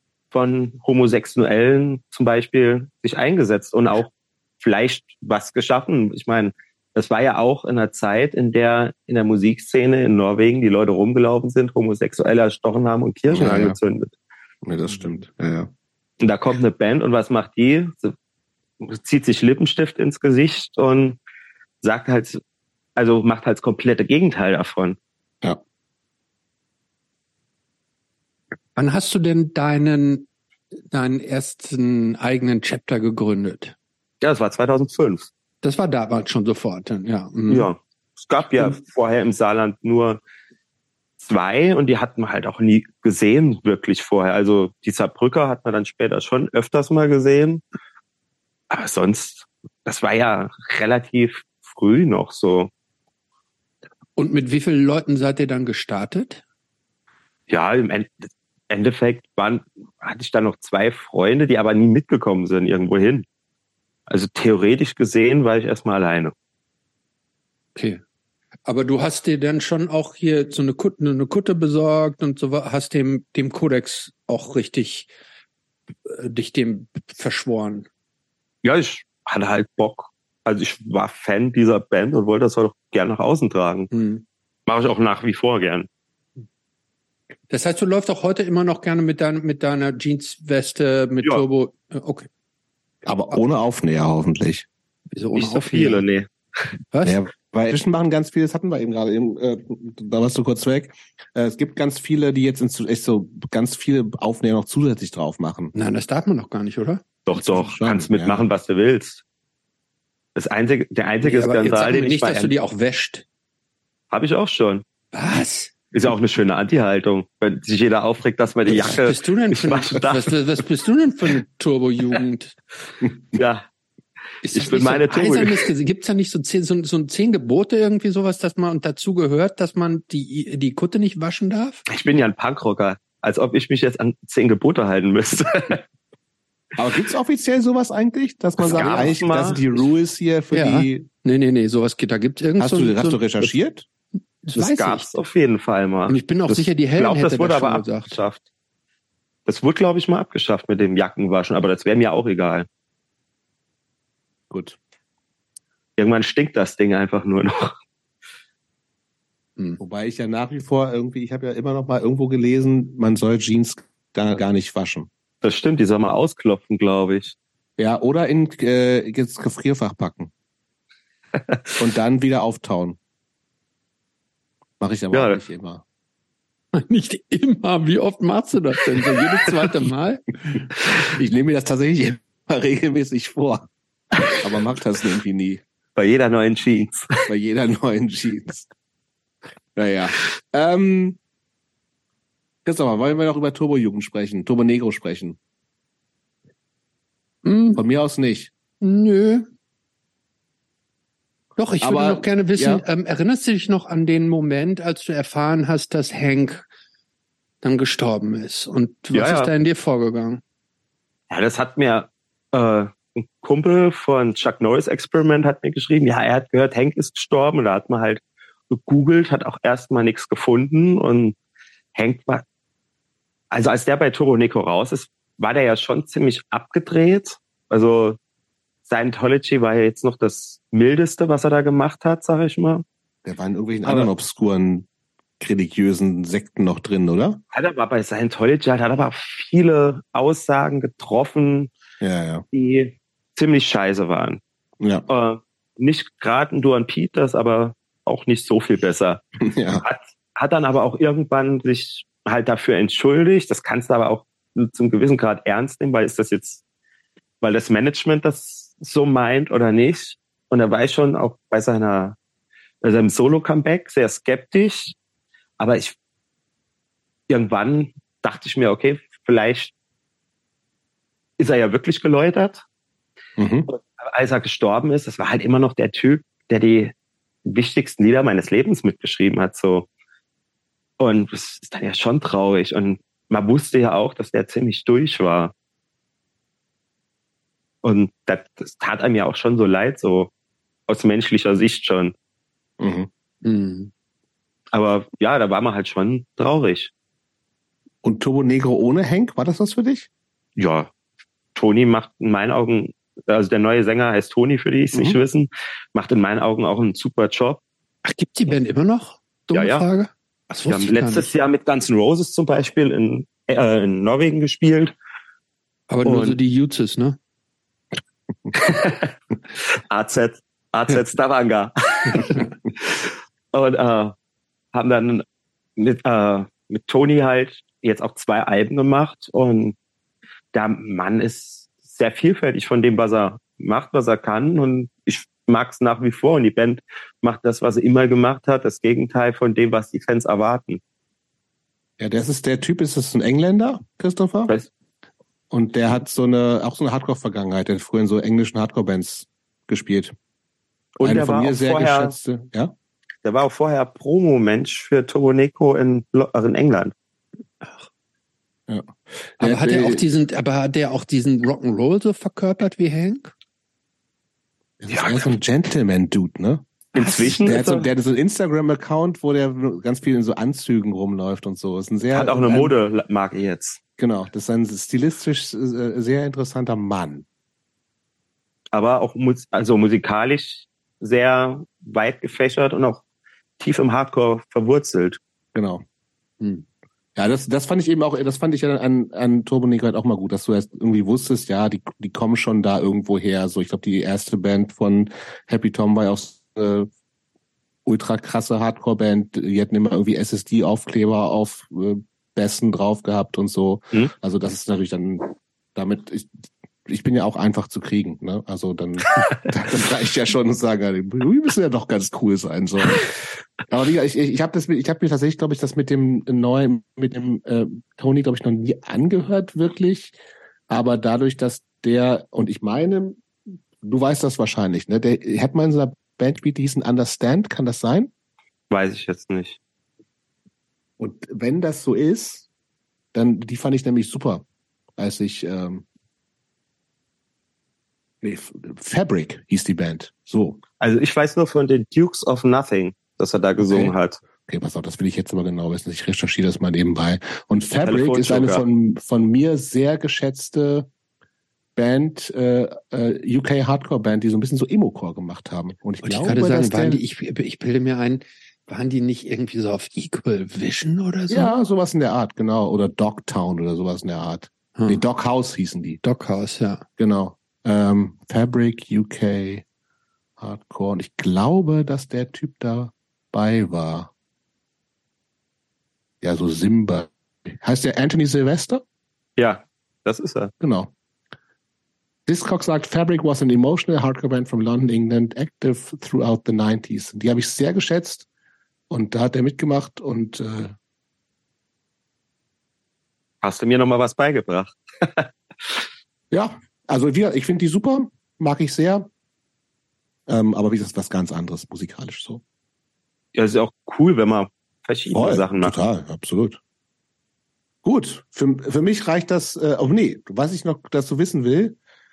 von Homosexuellen zum Beispiel sich eingesetzt und auch vielleicht was geschaffen. Ich meine, das war ja auch in einer Zeit, in der in der Musikszene in Norwegen die Leute rumgelaufen sind, Homosexuelle erstochen haben und Kirchen ja, angezündet. Ja. ja, das stimmt. Ja, ja. Und da kommt eine Band und was macht die? Sie zieht sich Lippenstift ins Gesicht und sagt halt, also macht halt das komplette Gegenteil davon. Ja. Wann hast du denn deinen, deinen ersten eigenen Chapter gegründet? Ja, das war zweitausendfünf. Das war damals schon sofort, ja. Mhm. Ja, es gab ja mhm. vorher im Saarland nur zwei, und die hatten wir halt auch nie gesehen, wirklich vorher. Also die Saarbrücker hat man dann später schon öfters mal gesehen. Aber sonst, das war ja relativ früh noch so. Und mit wie vielen Leuten seid ihr dann gestartet? Ja, im Endeffekt waren, hatte ich dann noch zwei Freunde, die aber nie mitgekommen sind irgendwo hin. Also theoretisch gesehen war ich erstmal alleine. Okay. Aber du hast dir dann schon auch hier so eine Kutte, eine Kutte besorgt und so, hast dem, dem Kodex auch richtig äh, dich dem verschworen. Ja, ich hatte halt Bock. Also ich war Fan dieser Band und wollte das auch gerne nach außen tragen. Hm. Mache ich auch nach wie vor gern. Das heißt, du läufst auch heute immer noch gerne mit, dein, mit deiner Jeansweste, mit ja. Turbo. Okay. Aber ohne Aufnäher hoffentlich. Wieso ohne Nicht so Aufnäher? Viele, nee. Was? Ja, weil inzwischen machen ganz viele, das hatten wir eben gerade, eben, äh, da warst du kurz weg. Äh, es gibt ganz viele, die jetzt in, echt so ganz viele Aufnäher noch zusätzlich drauf machen. Nein, das darf man noch gar nicht, oder? Doch, doch, schon, kannst mitmachen, ja. was du willst. Das einzige, der einzige nee, Skandal, den ich nicht, dass du die auch wäscht. Habe ich auch schon. Was? Ist ja auch eine schöne Anti-Haltung, wenn sich jeder aufregt, dass man die Jacke. Was bist du denn für, was, was, was bist du denn für eine Turbo-Jugend? Ja. Ist ich bin meine so Turbo-Jugend. Gibt's da nicht so zehn, so, so zehn Gebote irgendwie sowas, dass man dazu gehört, dass man die, die Kutte nicht waschen darf? Ich bin ja ein Punkrocker. Als ob ich mich jetzt an zehn Gebote halten müsste. Aber gibt's offiziell sowas eigentlich, dass man das sagt, eigentlich, das sind die Rules hier für ja. die... Nee, nee, nee, sowas geht, da gibt's irgendwas. Hast, so, du, hast so, du recherchiert? Das, das gab's ich. auf jeden Fall mal. Und ich bin auch das, sicher, die Hellen glaub, hätte das wurde das aber schon gesagt. Abgeschafft. Das wurde, glaube ich, mal abgeschafft mit dem Jackenwaschen, aber das wäre mir auch egal. Gut. Irgendwann stinkt das Ding einfach nur noch. Hm. Wobei ich ja nach wie vor irgendwie, ich habe ja immer noch mal irgendwo gelesen, man soll Jeans gar, gar nicht waschen. Das stimmt, die soll mal ausklopfen, glaube ich. Ja, oder in äh, ins Gefrierfach packen. Und dann wieder auftauen. Mache ich aber Ja. auch nicht immer. Nicht immer. Wie oft machst du das denn? So jedes zweite Mal? Ich nehme mir das tatsächlich immer regelmäßig vor. Aber mach das irgendwie nie. Bei jeder neuen Jeans. Bei jeder neuen Jeans. Naja. Ähm, Christopher, wollen wir noch über Turbo-Jugend sprechen? Turbo Negro sprechen? Hm, Von mir aus nicht. nö. Doch, ich Aber, würde noch gerne wissen, ja. ähm, erinnerst du dich noch an den Moment, als du erfahren hast, dass Hank dann gestorben ist? Und was Ja, ja. ist da in dir vorgegangen? Ja, das hat mir äh, ein Kumpel von Chuck Norris Experiment hat mir geschrieben, ja, er hat gehört, Hank ist gestorben. Und da hat man halt gegoogelt, hat auch erstmal nichts gefunden. Und Hank war, also als der bei Turbo Negro raus ist, war der ja schon ziemlich abgedreht. Also Scientology war ja jetzt noch das Mildeste, was er da gemacht hat, sag ich mal. Der war in irgendwelchen Aber- anderen obskuren religiösen Sekten noch drin, oder? Hat aber bei Scientology hat aber viele Aussagen getroffen, Ja, ja. die ziemlich scheiße waren. Ja, Äh, nicht gerade ein Duan Peters, aber auch nicht so viel besser. ja. Hat, hat dann aber auch irgendwann sich halt dafür entschuldigt. Das kannst du aber auch zum gewissen Grad ernst nehmen, weil ist das jetzt, weil das Management das so meint oder nicht. Und er war ich schon auch bei seiner, bei seinem Solo-Comeback sehr skeptisch. Aber ich, irgendwann dachte ich mir, okay, vielleicht ist er ja wirklich geläutert. Mhm. Als er gestorben ist, das war halt immer noch der Typ, der die wichtigsten Lieder meines Lebens mitgeschrieben hat, so. Und das ist dann ja schon traurig. Und man wusste ja auch, dass der ziemlich durch war. Und das, das tat einem ja auch schon so leid, so aus menschlicher Sicht schon. Mhm. Hm. Aber ja, da war man halt schon traurig. Und Turbo Negro ohne Hank, war das was für dich? Ja, Toni macht in meinen Augen, also der neue Sänger heißt Toni, für die es Mhm. nicht wissen, macht in meinen Augen auch einen super Job. Ach, gibt's die Band immer noch? Dumme Ja, ja. Frage. Das Wir wusste haben ich gar letztes nicht. Jahr mit Guns N' Roses zum Beispiel in, äh, in Norwegen gespielt. Aber nur und- so die Jutzes, ne? A Z, A Z Stavanger. Und äh, haben dann mit, äh, mit Toni halt jetzt auch zwei Alben gemacht. Und der Mann ist sehr vielfältig von dem, was er macht, was er kann. Und ich mag es nach wie vor. Und die Band macht das, was sie immer gemacht hat, das Gegenteil von dem, was die Fans erwarten. Ja, das ist der Typ, ist das ein Engländer, Christopher? Weißt, Und der hat so eine, auch so eine Hardcore-Vergangenheit. Der hat früher in so englischen Hardcore-Bands gespielt. und Eine der von war, mir auch sehr vorher, geschätzte, ja? der war auch vorher Promo-Mensch für Turbo Negro in, Lo- in England. Ja. Aber Der hat er äh, auch diesen, aber hat der auch diesen Rock'n'Roll so verkörpert wie Hank? Das ist eher so ein Gentleman-Dude, ne? Inzwischen Der ist hat so, er, der hat so einen Instagram-Account, wo der ganz viel in so Anzügen rumläuft und so. Ist ein sehr, hat auch eine ein, Modemarke jetzt. Genau, das ist ein stilistisch äh, sehr interessanter Mann. Aber auch mus also musikalisch sehr weit gefächert und auch tief im Hardcore verwurzelt. Genau. Hm. Ja, das, das fand ich eben auch, das fand ich ja an, an Turbo Negro halt auch mal gut, dass du erst irgendwie wusstest, ja, die, die kommen schon da irgendwo her. So, ich glaube, die erste Band von Happy Tom war ja auch äh, ultra krasse Hardcore-Band. Die hatten immer irgendwie S S D-Aufkleber auf äh, Bässen drauf gehabt und so. Hm? Also das ist natürlich dann damit, ich, ich bin ja auch einfach zu kriegen, ne? Also dann, das reicht ja schon und sagen, wir müssen ja doch ganz cool sein. So. Aber wie gesagt, ich, ich, ich habe das, ich habe mir tatsächlich, glaube ich, das mit dem neuen, mit dem äh, Tony, glaube ich, noch nie angehört wirklich. Aber dadurch, dass der, und ich meine, du weißt das wahrscheinlich, ne? Der hat mal in so einer Band gespielt, die hießen Understand, kann das sein? Weiß ich jetzt nicht. Und wenn das so ist, dann, die fand ich nämlich super, als ich, ähm, nee, Fabric hieß die Band, so. Also ich weiß nur von den Dukes of Nothing, dass er da gesungen Okay. hat. Okay, pass auf, das will ich jetzt aber genau wissen. Ich recherchiere das mal nebenbei. Und Fabric ist eine von, von mir sehr geschätzte Band, äh, äh, U K Hardcore Band, die so ein bisschen so Emo-Core gemacht haben. Und ich Wollte glaube, ich gerade sagen, dass waren der, die, ich, ich bilde mir ein, waren die nicht irgendwie so auf Equal Vision oder so? ja, sowas in der Art, genau. Oder Dogtown oder sowas in der Art. Hm. Nee, Doghouse hießen die. Doghouse, ja. Genau. Ähm, Fabric, U K Hardcore. Und ich glaube, dass der Typ dabei war. Ja, so Simba. Heißt der Anthony Sylvester? Ja, das ist er. Genau. Discogs sagt, Fabric was an emotional hardcore band from London, England, active throughout the nineties. Die habe ich sehr geschätzt und da hat er mitgemacht und äh, hast du mir noch mal was beigebracht? ja, also wir, ich finde die super, mag ich sehr, ähm, aber wie gesagt, was ganz anderes musikalisch so. Ja, ist ja auch cool, wenn man verschiedene Voll, Sachen macht. Total, absolut. Gut, für, für mich reicht das, äh, oh nee, was ich noch dazu wissen will,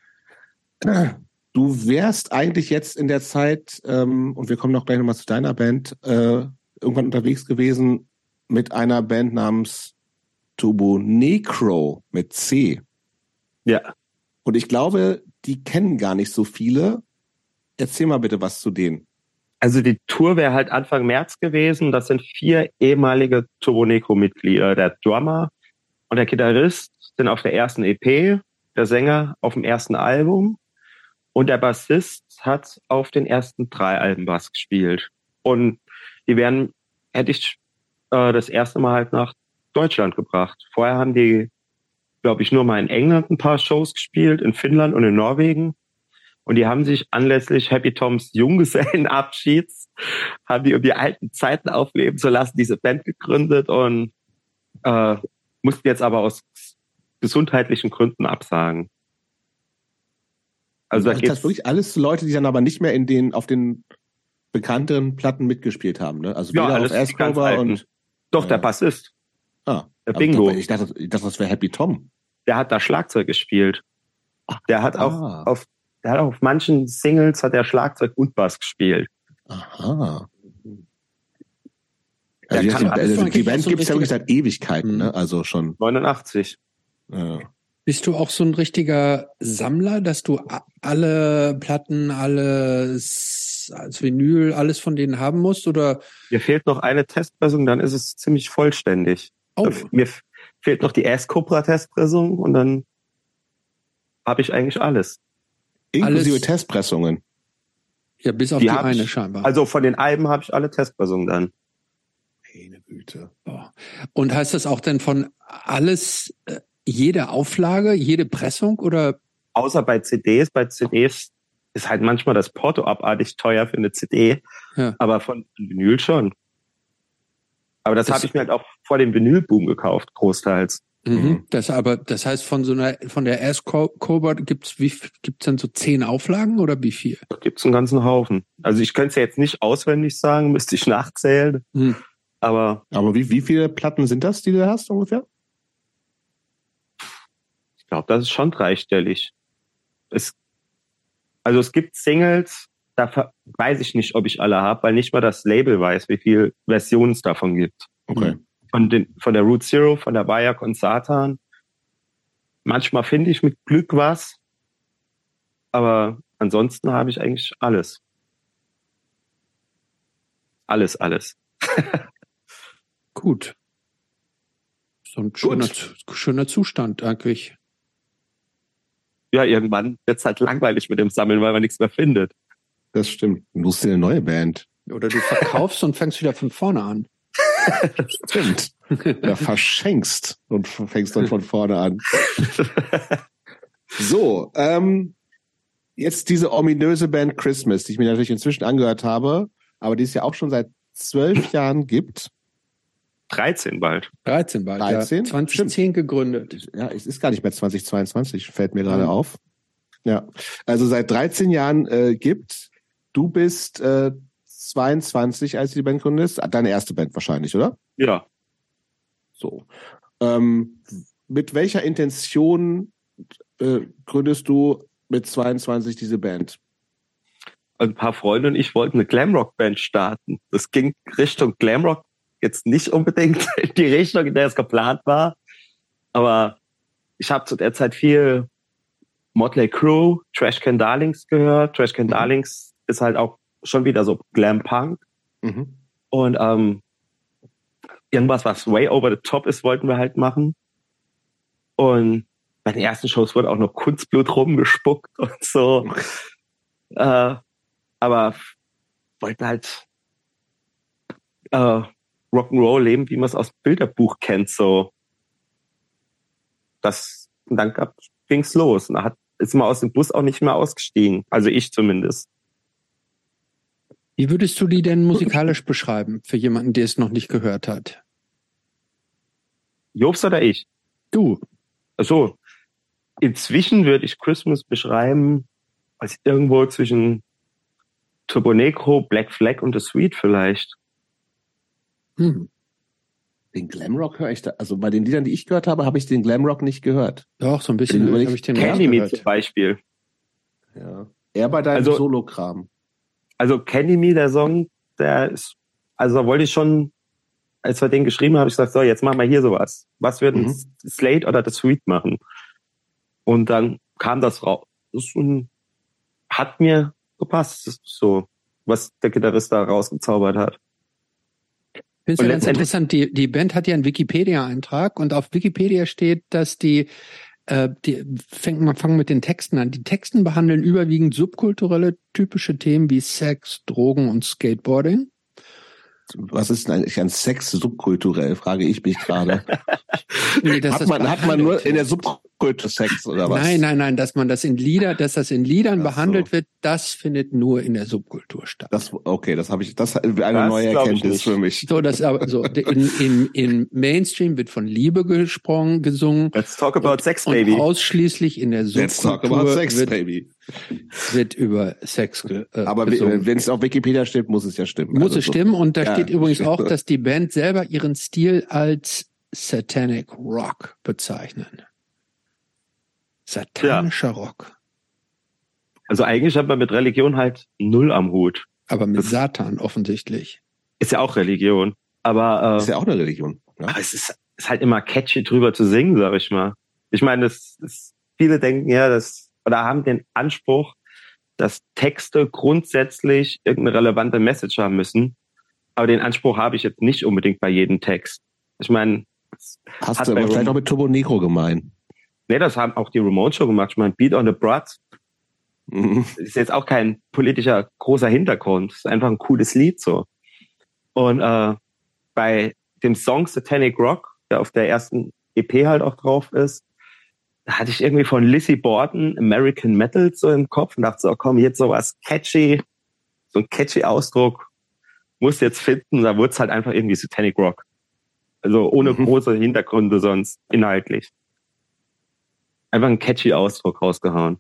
du wärst eigentlich jetzt in der Zeit, ähm, und wir kommen noch gleich nochmal zu deiner Band, äh, irgendwann unterwegs gewesen mit einer Band namens Turbo Necro mit C. Ja. Und ich glaube, die kennen gar nicht so viele. Erzähl mal bitte was zu denen. Also die Tour wäre halt Anfang März gewesen. Das sind vier ehemalige Turbo Necro-Mitglieder. Der Drummer und der Gitarrist sind auf der ersten E P, der Sänger auf dem ersten Album und der Bassist hat auf den ersten drei Alben Bass gespielt. Und die werden, hätte ich äh, das erste Mal halt nach Deutschland gebracht. Vorher haben die, glaube ich, nur mal in England ein paar Shows gespielt, in Finnland und in Norwegen. Und die haben sich anlässlich Happy Toms Junggesellenabschieds, haben die, um die alten Zeiten aufleben zu lassen, diese Band gegründet und äh, mussten jetzt aber aus gesundheitlichen Gründen absagen. Also also da das wirklich alles Leute, die dann aber nicht mehr in den auf den bekannteren Platten mitgespielt haben, ne? Also ja, weder alles auf Ascover und doch ja. der Bassist. Ah, der Bingo. Ich dachte, ich dachte, das wäre Happy Tom. Der hat da Schlagzeug gespielt. Der hat ah. auch auf der hat auf manchen Singles hat der Schlagzeug und Bass gespielt. Aha. Der also kann die, also die Band so gibt es ja wirklich seit Ewigkeiten, mhm. ne? Also schon neunundachtzig. Ja. Bist du auch so ein richtiger Sammler, dass du alle Platten, alles als Vinyl, alles von denen haben musst? Oder? Mir fehlt noch eine Testpressung, dann ist es ziemlich vollständig. Oh. Mir fehlt noch die S-Cobra-Testpressung und dann habe ich eigentlich alles. Inklusive alles, Testpressungen. Ja, bis auf die, die eine ich, scheinbar. Also von den Alben habe ich alle Testpressungen dann. Meine Güte. Oh. Und heißt das auch denn von alles, äh, jede Auflage, jede Pressung oder? Außer bei C Ds. Bei C Ds ist halt manchmal das Porto abartig teuer für eine C D. Ja. Aber von Vinyl schon. Aber das, das habe ich mir halt auch vor dem Vinylboom gekauft, großteils. Mhm. Das aber, das heißt, von so einer, von der S-Cobra gibt's wie, gibt's dann so zehn Auflagen oder wie viel? Da gibt's einen ganzen Haufen. Also ich könnte es ja jetzt nicht auswendig sagen, müsste ich nachzählen. Mhm. Aber. Aber wie, wie viele Platten sind das, die du hast ungefähr? Ich glaube, das ist schon dreistellig. Es, also es gibt Singles, da weiß ich nicht, ob ich alle habe, weil nicht mal das Label weiß, wie viele Versionen es davon gibt. Okay. Von, den, von der Root Zero, von der Bayak und Satan. Manchmal finde ich mit Glück was, aber ansonsten habe ich eigentlich alles. Alles, alles. Gut. So ein schöner, schöner Zustand eigentlich. Ja, irgendwann wird es halt langweilig mit dem Sammeln, weil man nichts mehr findet. Das stimmt. Du musst dir eine neue Band. Oder du verkaufst und fängst wieder von vorne an. Stimmt. Ja, verschenkst und fängst dann von vorne an. So, ähm, jetzt diese ominöse Band Christmas, die ich mir natürlich inzwischen angehört habe, aber die es ja auch schon seit zwölf Jahren gibt. dreizehn bald. dreizehn bald, dreizehn? Ja. zwanzig zehn gegründet. Ja, es ist gar nicht mehr zwanzig zweiundzwanzig, fällt mir gerade mhm. auf. Ja, also seit dreizehn Jahren äh, gibt. Du bist äh, zweiundzwanzig, als du die Band gründest. Deine erste Band wahrscheinlich, oder? Ja. So. Ähm, mit welcher Intention äh, gründest du mit zweiundzwanzig diese Band? Ein paar Freunde und ich wollten eine Glamrock-Band starten. Das ging Richtung Glamrock jetzt nicht unbedingt in die Richtung, in der es geplant war. Aber ich habe zu der Zeit viel Motley Crue, Trashcan Darlings gehört. Trashcan mhm. Darlings ist halt auch schon wieder so Glam Punk. Mhm. Und ähm, irgendwas, was way over the top ist, wollten wir halt machen. Und bei den ersten Shows wurde auch noch Kunstblut rumgespuckt und so. äh, aber wollten halt äh, Rock'n'Roll leben, wie man es aus dem Bilderbuch kennt, so. Das, und dann gab, ging's los. Und da hat, ist man aus dem Bus auch nicht mehr ausgestiegen. Also ich zumindest. Wie würdest du die denn musikalisch beschreiben, für jemanden, der es noch nicht gehört hat? Jobs oder ich? Du. Ach so. Inzwischen würde ich Christmas beschreiben als irgendwo zwischen Turbo Negro, Black Flag und The Sweet vielleicht. Hm. Den Glamrock höre ich da, also bei den Liedern, die ich gehört habe, habe ich den Glamrock nicht gehört. Doch, so ein bisschen habe ich den Candy Me zum Beispiel. Ja. Eher bei deinem also, Solo-Kram. Also Candy Me, der Song, der ist, also da wollte ich schon, als wir den geschrieben haben, habe ich gesagt, so, jetzt machen wir hier sowas. Was würden mhm. Slade oder The Sweet machen? Und dann kam das raus und hat mir gepasst. Das ist so, was der Gitarrist da rausgezaubert hat. Ich finde es ja ganz interessant, die, die Band hat ja einen Wikipedia-Eintrag und auf Wikipedia steht, dass die, äh, die fängt man fangen mit den Texten an. Die Texten behandeln überwiegend subkulturelle typische Themen wie Sex, Drogen und Skateboarding. Was ist denn eigentlich an Sex subkulturell, frage ich mich gerade. Nee, hat, man, hat man nur in der Subkultur Sex oder was? Nein, nein, nein, dass man das in Lieder, dass das in Liedern Ach behandelt so. wird, das findet nur in der Subkultur statt. Das, okay, das habe ich, das ist eine das neue Erkenntnis für mich. So, das aber so in, in, in Mainstream wird von Liebe gesprochen, gesungen. Let's talk about und, sex, baby. Und ausschließlich in der Subkultur Let's talk about sex, wird, baby. wird über Sex ge, äh, Aber wenn es auf Wikipedia steht, muss es ja stimmen. Muss also es so. stimmen und da ja. steht übrigens auch, dass die Band selber ihren Stil als Satanic Rock bezeichnen. Satanischer ja. Rock. Also eigentlich hat man mit Religion halt null am Hut. Aber mit das Satan offensichtlich. Ist ja auch Religion. Aber äh, ist ja auch eine Religion. Ja. Aber es ist, ist halt immer catchy drüber zu singen, sag ich mal. Ich meine, das, das, viele denken ja, das oder haben den Anspruch, dass Texte grundsätzlich irgendeine relevante Message haben müssen. Aber den Anspruch habe ich jetzt nicht unbedingt bei jedem Text. Ich meine, hast du aber vielleicht auch mit Turbo Negro gemeint? Nee, das haben auch die Ramones schon gemacht. Ich meine, Beat on the Broad mhm. ist jetzt auch kein politischer großer Hintergrund. Es ist einfach ein cooles Lied so. Und äh, bei dem Song Satanic Rock, der auf der ersten E P halt auch drauf ist, da hatte ich irgendwie von Lizzie Borden American Metal so im Kopf und dachte so, komm, jetzt sowas catchy, so ein catchy Ausdruck, muss jetzt finden. Da wurde es halt einfach irgendwie Satanic Rock. Also ohne mhm. große Hintergründe sonst inhaltlich. Einfach ein catchy Ausdruck rausgehauen.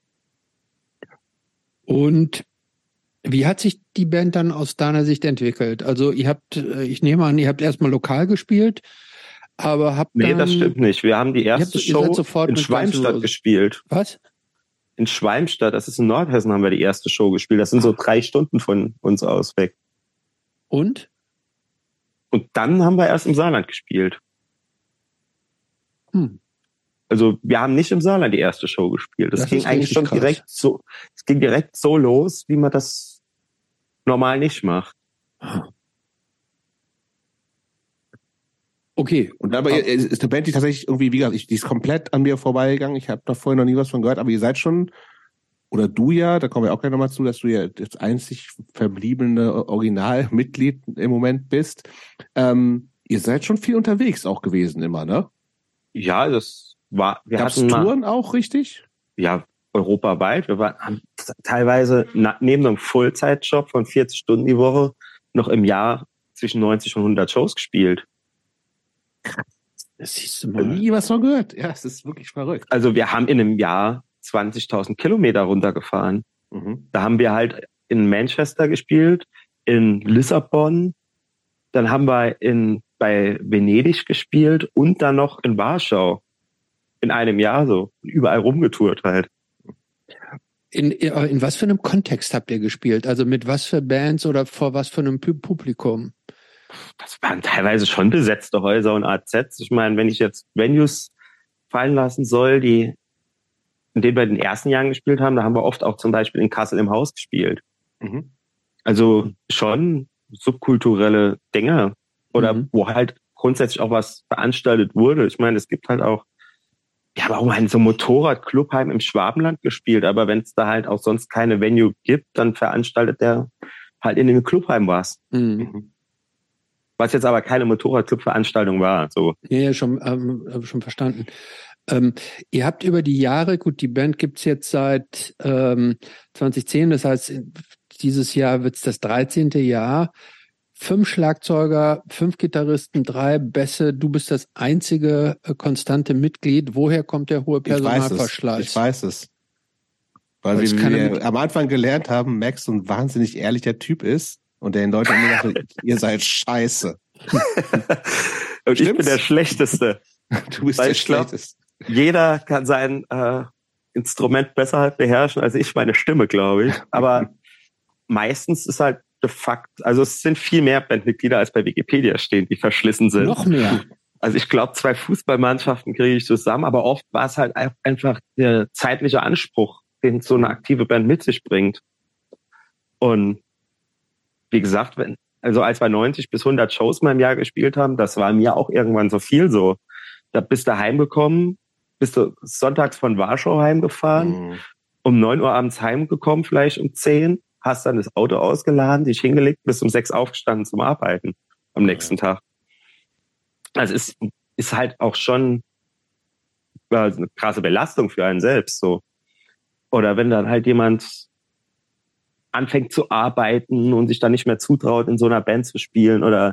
Und wie hat sich die Band dann aus deiner Sicht entwickelt? Also ihr habt, ich nehme an, ihr habt erstmal lokal gespielt, aber habt Nee, dann, das stimmt nicht. Wir haben die erste habt, Show in Schwalmstadt gespielt. Was? In Schwalmstadt, das ist in Nordhessen, haben wir die erste Show gespielt. Das sind so drei Stunden von uns aus weg. Und? Und dann haben wir erst im Saarland gespielt. Hm. Also wir haben nicht im Saarland die erste Show gespielt. Das, das ging eigentlich schon krass. direkt so, es ging direkt so los, wie man das normal nicht macht. Okay. Und aber ihr, ist eine Band, die tatsächlich irgendwie, wie gesagt, ich, die ist komplett an mir vorbeigegangen. Ich habe da vorher noch nie was von gehört, aber ihr seid schon, oder du ja, da kommen wir auch gleich nochmal zu, dass du ja das einzig verbliebene Originalmitglied im Moment bist. Ähm, ihr seid schon viel unterwegs auch gewesen immer, ne? Ja, das war, wir Gab's hatten Touren mal, auch, richtig? Ja, europaweit. Wir waren haben teilweise na, neben einem Fullzeitjob von vierzig Stunden die Woche noch im Jahr zwischen neunzig und hundert Shows gespielt. Das siehst du mal. Nie was von gehört. Ja, es ist wirklich verrückt. Also wir haben in einem Jahr zwanzigtausend Kilometer runtergefahren. Mhm. Da haben wir halt in Manchester gespielt, in Lissabon, dann haben wir in bei Venedig gespielt und dann noch in Warschau. In einem Jahr so. Überall rumgetourt halt. In, in was für einem Kontext habt ihr gespielt? Also mit was für Bands oder vor was für einem Publikum? Das waren teilweise schon besetzte Häuser und A Zs. Ich meine, wenn ich jetzt Venues fallen lassen soll, die, in denen wir in den ersten Jahren gespielt haben, da haben wir oft auch zum Beispiel in Kassel im Haus gespielt. Mhm. Also schon subkulturelle Dinge oder mhm. wo halt grundsätzlich auch was veranstaltet wurde. Ich meine, es gibt halt auch, wir haben auch mal in so einem Motorradclubheim im Schwabenland gespielt, aber wenn es da halt auch sonst keine Venue gibt, dann veranstaltet der halt in dem Clubheim was. Mhm. Was jetzt aber keine Motorradclub-Veranstaltung war. So. Ja, ja, schon, ähm, schon verstanden. Ähm, ihr habt über die Jahre, gut, die Band gibt's jetzt seit ähm, zwanzig zehn, das heißt, dieses Jahr wird's das dreizehnte Jahr. Fünf Schlagzeuger, fünf Gitarristen, drei Bässe. Du bist das einzige äh, konstante Mitglied. Woher kommt der hohe Personalverschleiß? Ich weiß es. Ich weiß es. Weil wir, wie wir am Anfang gelernt haben, Max so ein wahnsinnig ehrlicher Typ ist und der in Deutschland immer sagt, ihr seid scheiße. Und ich bin der Schlechteste. Du bist Weil der Schlechteste. Jeder kann sein äh, Instrument besser beherrschen als ich meine Stimme, glaube ich. Aber meistens ist halt de facto, also es sind viel mehr Bandmitglieder als bei Wikipedia stehen, die verschlissen sind. Noch mehr. Also ich glaube, zwei Fußballmannschaften kriege ich zusammen, aber oft war es halt einfach der zeitliche Anspruch, den so eine aktive Band mit sich bringt. Und wie gesagt, wenn, also als wir neunzig bis hundert Shows mal im Jahr gespielt haben, das war mir auch irgendwann so viel so. Da bist du heimgekommen, bist du sonntags von Warschau heimgefahren, mhm. um neun Uhr abends heimgekommen, vielleicht um zehn, hast dann das Auto ausgeladen, dich hingelegt, bist um sechs aufgestanden zum Arbeiten am nächsten ja. Tag. Also es ist, ist halt auch schon eine krasse Belastung für einen selbst, so. Oder wenn dann halt jemand anfängt zu arbeiten und sich dann nicht mehr zutraut, in so einer Band zu spielen oder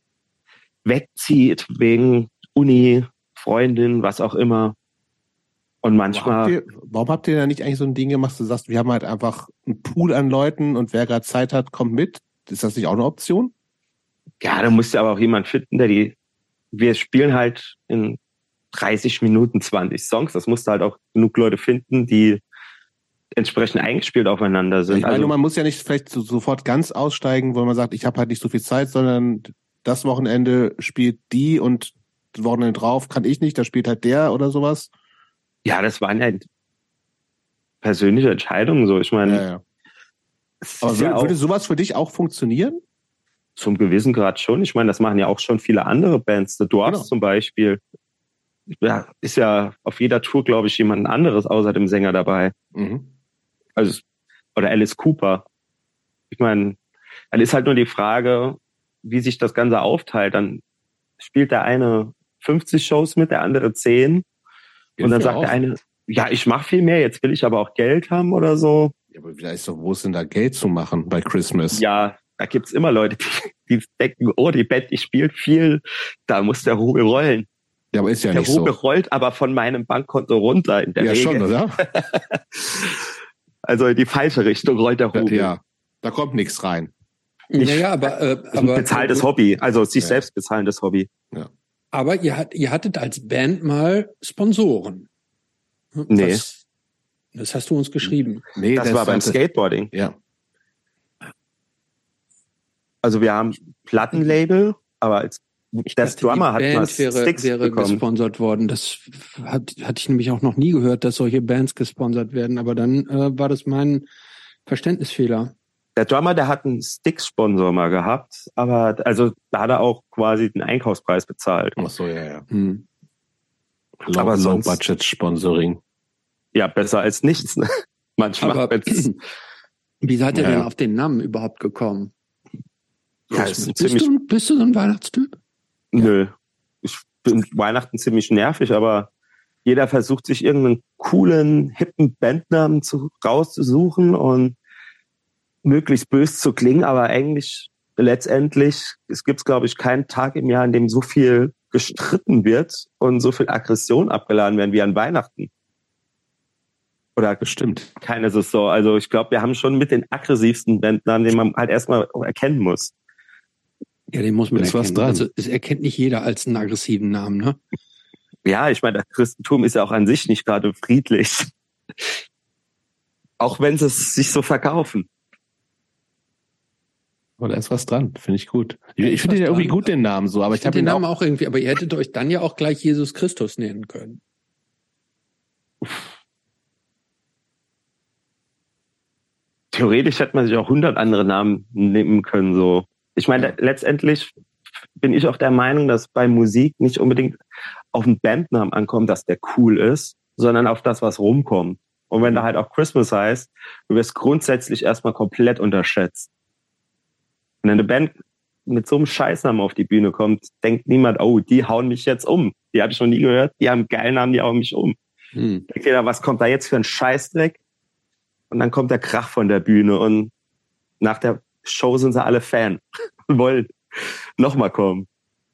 wegzieht wegen Uni, Freundin, was auch immer. Und manchmal... Warum habt, ihr, warum habt ihr da nicht eigentlich so ein Ding gemacht, du sagst, wir haben halt einfach einen Pool an Leuten und wer gerade Zeit hat, kommt mit? Ist das nicht auch eine Option? Ja, da musst du aber auch jemand finden, der die... Wir spielen halt in dreißig Minuten zwanzig Songs. Das musst du halt auch genug Leute finden, die entsprechend eingespielt aufeinander sind. Ich meine, also, man muss ja nicht vielleicht so, sofort ganz aussteigen, wo man sagt, ich habe halt nicht so viel Zeit, sondern das Wochenende spielt die und das Wochenende drauf kann ich nicht, da spielt halt der oder sowas. Ja, das waren ja persönliche Entscheidungen so. Ich meine, ja, ja. Aber würde, ja würde sowas für dich auch funktionieren? Zum gewissen Grad schon. Ich meine, das machen ja auch schon viele andere Bands. The Dwarfs genau. zum Beispiel. Ja, ist ja auf jeder Tour, glaube ich, jemand anderes außer dem Sänger dabei. Mhm. Also, oder Alice Cooper. Ich meine, dann ist halt nur die Frage, wie sich das Ganze aufteilt. Dann spielt der eine fünfzig Shows mit, der andere zehn. Geht und dann sagt auch. Der eine, ja, ich mache viel mehr, jetzt will ich aber auch Geld haben oder so. Ja, aber vielleicht ist doch, wo ist denn da Geld zu machen bei Christmas? Ja, da gibt's immer Leute, die, die denken, oh, die Band, die spielt viel, da muss der Rubel rollen. Ja, aber ist ja der nicht so. Der Rubel rollt aber von meinem Bankkonto runter in der ja, Regel. Ja, schon, oder? Also in die falsche Richtung rollt der Rubel. Ja, da kommt nichts rein. Ich, naja, aber, äh, aber ein bezahltes Hobby, also sich ja. selbst bezahlendes Hobby. Ja. Aber ihr, hat, ihr hattet als Band mal Sponsoren. Nee. Was, das hast du uns geschrieben. Nee, das, das war beim Skateboarding. Ja. Also wir haben Plattenlabel, aber als ich das dachte, Drummer hat Band was wäre, Sticks wäre bekommen. gesponsert worden. Das hat, hatte ich nämlich auch noch nie gehört, dass solche Bands gesponsert werden. Aber dann äh, war das mein Verständnisfehler. Der Drummer, der hat einen Sticks-Sponsor mal gehabt, aber also da hat er auch quasi den Einkaufspreis bezahlt. Ach so, ja, ja. Hm. Low, aber sonst, Low-Budget-Sponsoring. Ja, besser als nichts. Ne? Manchmal. Aber wie seid ihr Ja, denn ja. auf den Namen überhaupt gekommen? Ja, ist ein Bist, ziemlich, du, bist du so ein Weihnachtstyp? nö. Ich bin Weihnachten ziemlich nervig, aber jeder versucht sich irgendeinen coolen, hippen Bandnamen zu, rauszusuchen und möglichst böse zu klingen, aber eigentlich letztendlich, es gibt, glaube ich, keinen Tag im Jahr, an dem so viel gestritten wird und so viel Aggression abgeladen werden wie an Weihnachten. Oder bestimmt keine Saison. Also ich glaube, wir haben schon mit den aggressivsten Bandnamen, den man halt erstmal erkennen muss. Ja, den muss man Ist erkennen. was dran. Also es erkennt nicht jeder als einen aggressiven Namen, ne? Ja, ich meine, das Christentum ist ja auch an sich nicht gerade friedlich. Auch wenn sie es sich so verkaufen. Aber da ist was dran, finde ich gut. Ich, ich finde den ja irgendwie gut, den Namen so, aber ich, ich habe den Namen auch, auch irgendwie, aber ihr hättet euch dann ja auch gleich Jesus Christus nennen können. Theoretisch hätte man sich auch hundert andere Namen nehmen können, so. Ich meine, letztendlich bin ich auch der Meinung, dass bei Musik nicht unbedingt auf einen Bandnamen ankommt, dass der cool ist, sondern auf das, was rumkommt. Und wenn da halt auch Christmas heißt, du wirst grundsätzlich erstmal komplett unterschätzt. Wenn eine Band mit so einem Scheißnamen auf die Bühne kommt, denkt niemand, oh, die hauen mich jetzt um. Die habe ich noch nie gehört, die haben einen geilen Namen, die hauen mich um. Hm. Denkt jeder, was kommt da jetzt für ein Scheißdreck? Und dann kommt der Krach von der Bühne und nach der Show sind sie alle Fan und wollen nochmal kommen.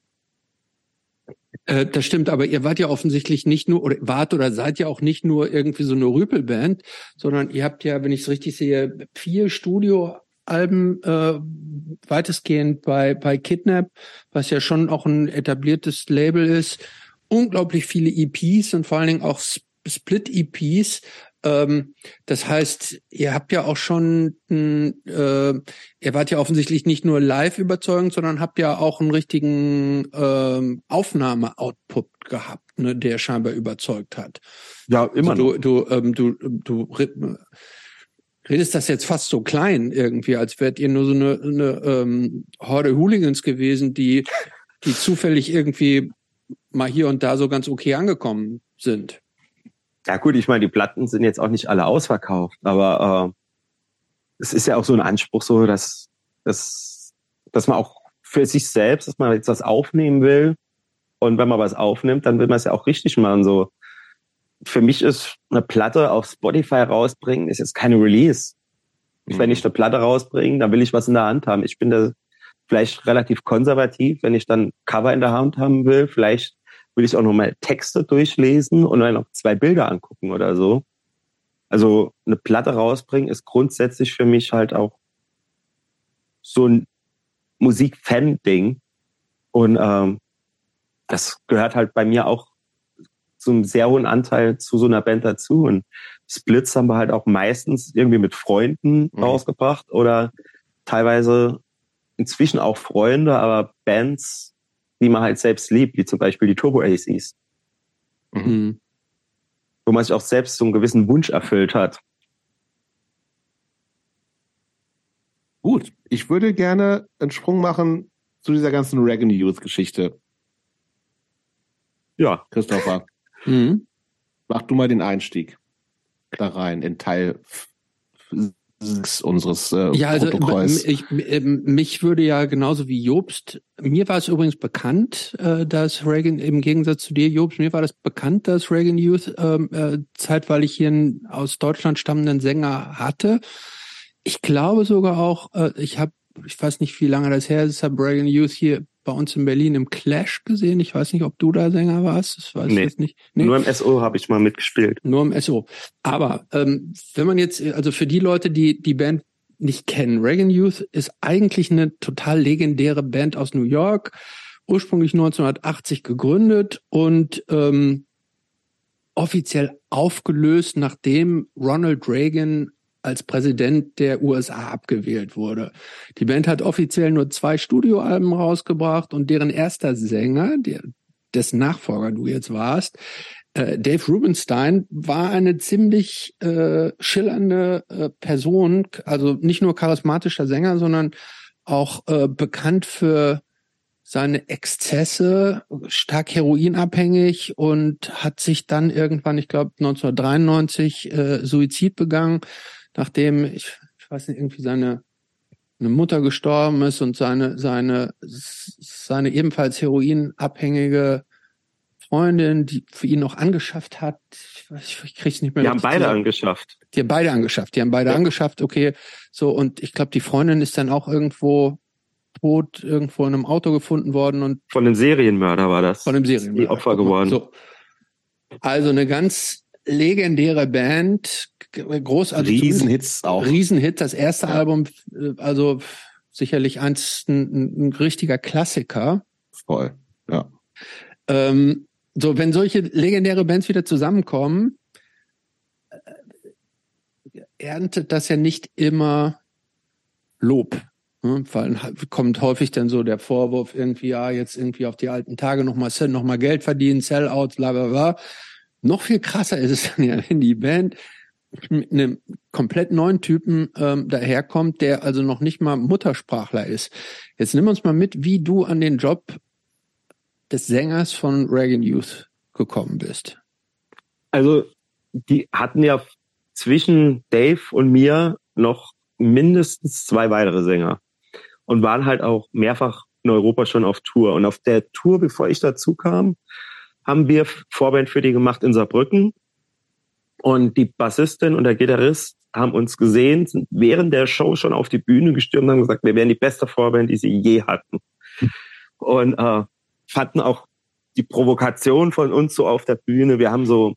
Äh, das stimmt, aber ihr wart ja offensichtlich nicht nur, oder wart oder seid ja auch nicht nur irgendwie so eine Rüpelband, sondern ihr habt ja, wenn ich es richtig sehe, vier Studioalben äh, weitestgehend bei bei Kidnap, was ja schon auch ein etabliertes Label ist, unglaublich viele E Ps und vor allen Dingen auch Split-E Ps. Ähm, das heißt, ihr habt ja auch schon, äh, ihr wart ja offensichtlich nicht nur live überzeugend, sondern habt ja auch einen richtigen ähm, Aufnahme-Output gehabt, ne, der scheinbar überzeugt hat. Ja, immer also noch. Du, du, ähm, du, du redest das jetzt fast so klein irgendwie, als wärt ihr nur so eine, eine ähm, Horde Hooligans gewesen, die, die zufällig irgendwie mal hier und da so ganz okay angekommen sind. Ja gut, ich meine, die Platten sind jetzt auch nicht alle ausverkauft, aber äh, es ist ja auch so ein Anspruch, so dass, dass, dass man auch für sich selbst, dass man jetzt was aufnehmen will und wenn man was aufnimmt, dann will man es ja auch richtig machen. So, für mich ist eine Platte auf Spotify rausbringen, ist jetzt keine Release. Mhm. Wenn ich eine Platte rausbringe, dann will ich was in der Hand haben. Ich bin da vielleicht relativ konservativ, wenn ich dann Cover in der Hand haben will, vielleicht will ich auch noch mal Texte durchlesen und dann noch zwei Bilder angucken oder so. Also eine Platte rausbringen ist grundsätzlich für mich halt auch so ein Musik-Fan-Ding. Und ähm, das gehört halt bei mir auch zu einem sehr hohen Anteil zu so einer Band dazu. Und Splits haben wir halt auch meistens irgendwie mit Freunden mhm. rausgebracht oder teilweise inzwischen auch Freunde, aber Bands, die man halt selbst liebt, wie zum Beispiel die Turbo A Cs. Mhm. Wo man sich auch selbst so einen gewissen Wunsch erfüllt hat. Gut, ich würde gerne einen Sprung machen zu dieser ganzen Reagan Youth-Geschichte. Ja. Christopher, mhm. mach du mal den Einstieg da rein in Teil unseres äh, ja, also Protokolls. Ich, mich würde ja genauso wie Jobst, mir war es übrigens bekannt, äh, dass Reagan, im Gegensatz zu dir, Jobst, mir war das bekannt, dass Reagan Youth äh, zeitweilig hier einen aus Deutschland stammenden Sänger hatte. Ich glaube sogar auch, äh, ich habe, ich weiß nicht, wie lange das her ist, habe Reagan Youth hier bei uns in Berlin im Clash gesehen. Ich weiß nicht, ob du da Sänger warst. Das weiß nee, ich jetzt nicht. Nee. Nur im S O habe ich mal mitgespielt. Nur im S O. Aber ähm, wenn man jetzt, also für die Leute, die die Band nicht kennen, Reagan Youth ist eigentlich eine total legendäre Band aus New York, ursprünglich neunzehnhundertachtzig gegründet und ähm, offiziell aufgelöst, nachdem Ronald Reagan als Präsident der U S A abgewählt wurde. Die Band hat offiziell nur zwei Studioalben rausgebracht und deren erster Sänger, der, dessen Nachfolger du jetzt warst, äh, Dave Rubenstein, war eine ziemlich äh, schillernde äh, Person, also nicht nur charismatischer Sänger, sondern auch äh, bekannt für seine Exzesse, stark heroinabhängig und hat sich dann irgendwann, ich glaube neunzehnhundertdreiundneunzig, äh, Suizid begangen, nachdem, ich, ich weiß nicht, irgendwie seine eine Mutter gestorben ist und seine seine seine ebenfalls heroinabhängige Freundin, die für ihn noch angeschafft hat. Ich, weiß, ich krieg's nicht mehr. Die haben beide zusammen. angeschafft. Die haben beide angeschafft. Die haben beide ja. angeschafft. Okay, so und ich glaube, die Freundin ist dann auch irgendwo tot irgendwo in einem Auto gefunden worden und von einem Serienmörder war das. Von einem Serienmörder. Die Opfer geworden. So. Also eine ganz legendäre Band, großartig. Riesenhits auch. Riesenhit, das erste ja. Album, also sicherlich eins, ein, ein richtiger Klassiker. Voll, ja. Ähm, so, wenn solche legendäre Bands wieder zusammenkommen, erntet das ja nicht immer Lob. Hm, weil kommt häufig dann so der Vorwurf irgendwie, ja, jetzt irgendwie auf die alten Tage nochmal noch mal Geld verdienen, Sellouts, bla bla bla. Noch viel krasser ist es dann ja, wenn die Band mit einem komplett neuen Typen ähm, daherkommt, der also noch nicht mal Muttersprachler ist. Jetzt nimm uns mal mit, wie du an den Job des Sängers von Reagan Youth gekommen bist. Also die hatten ja zwischen Dave und mir noch mindestens zwei weitere Sänger und waren halt auch mehrfach in Europa schon auf Tour. Und auf der Tour, bevor ich dazu kam, haben wir Vorband für die gemacht in Saarbrücken. Und die Bassistin und der Gitarrist haben uns gesehen, sind während der Show schon auf die Bühne gestürmt und haben gesagt, wir wären die beste Vorband, die sie je hatten. Und äh, fanden auch die Provokation von uns so auf der Bühne. Wir haben so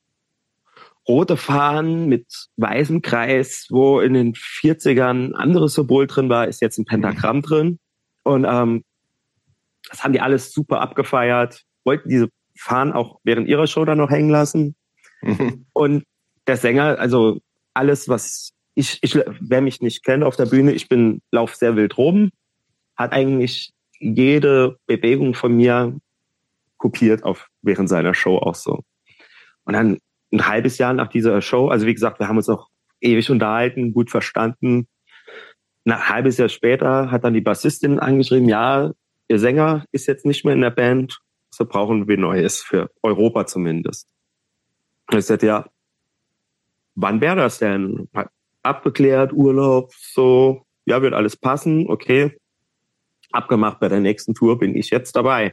rote Fahnen mit weißem Kreis, wo in den vierzigern anderes Symbol drin war, ist jetzt ein Pentagramm drin. Und ähm, das haben die alles super abgefeiert, wollten diese Fahnen auch während ihrer Show dann noch hängen lassen. Mhm. Und der Sänger, also alles, was ich, ich, wer mich nicht kennt auf der Bühne, ich bin, lauf sehr wild rum, hat eigentlich jede Bewegung von mir kopiert auf während seiner Show auch so. Und dann ein halbes Jahr nach dieser Show, also wie gesagt, wir haben uns auch ewig unterhalten, gut verstanden. Ein halbes Jahr später hat dann die Bassistin angeschrieben, ja, ihr Sänger ist jetzt nicht mehr in der Band, so brauchen wir Neues, für Europa zumindest. Und ich sagte, ja, wann wäre das denn? Abgeklärt, Urlaub, so, ja, wird alles passen, okay. Abgemacht, bei der nächsten Tour bin ich jetzt dabei.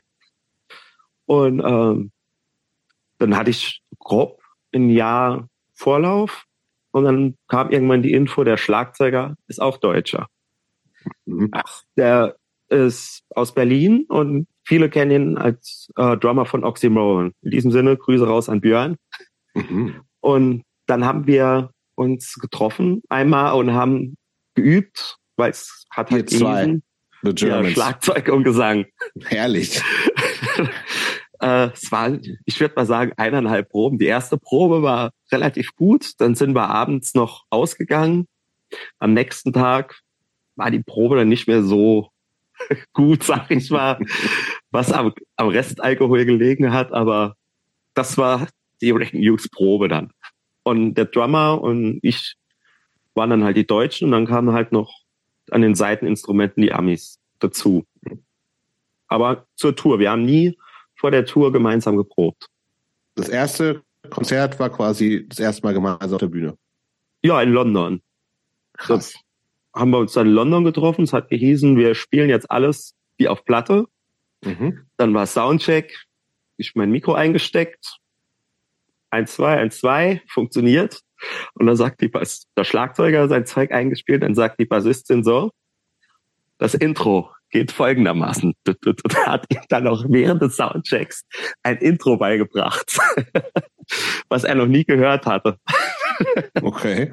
Und ähm, dann hatte ich grob ein Jahr Vorlauf und dann kam irgendwann die Info, der Schlagzeuger ist auch Deutscher. Mhm. Ach, der ist aus Berlin und viele kennen ihn als äh, Drummer von Oxymoron. In diesem Sinne, Grüße raus an Björn. Mhm. Und dann haben wir uns getroffen einmal und haben geübt, weil es hat halt eben ja, Schlagzeug und Gesang. Herrlich. äh, es waren, ich würde mal sagen, eineinhalb Proben. Die erste Probe war relativ gut. Dann sind wir abends noch ausgegangen. Am nächsten Tag war die Probe dann nicht mehr so gut, sag ich mal, was am, am Restalkohol gelegen hat. Aber das war die Reagan Youth Probe dann. Und der Drummer und ich waren dann halt die Deutschen und dann kamen halt noch an den Seiteninstrumenten die Amis dazu. Aber zur Tour. Wir haben nie vor der Tour gemeinsam geprobt. Das erste Konzert war quasi das erste Mal gemeinsam auf der Bühne. Ja, in London. Krass. Da haben wir uns dann in London getroffen. Es hat gehießen, wir spielen jetzt alles wie auf Platte. Mhm. Dann war Soundcheck. Ich mein Mikro eingesteckt. Eins, zwei, eins, zwei, funktioniert. Und dann sagt die Bass, der Schlagzeuger sein Zeug eingespielt, dann sagt die Bassistin so, das Intro geht folgendermaßen. Hat ihm dann auch während des Soundchecks ein Intro beigebracht, was er noch nie gehört hatte. Okay.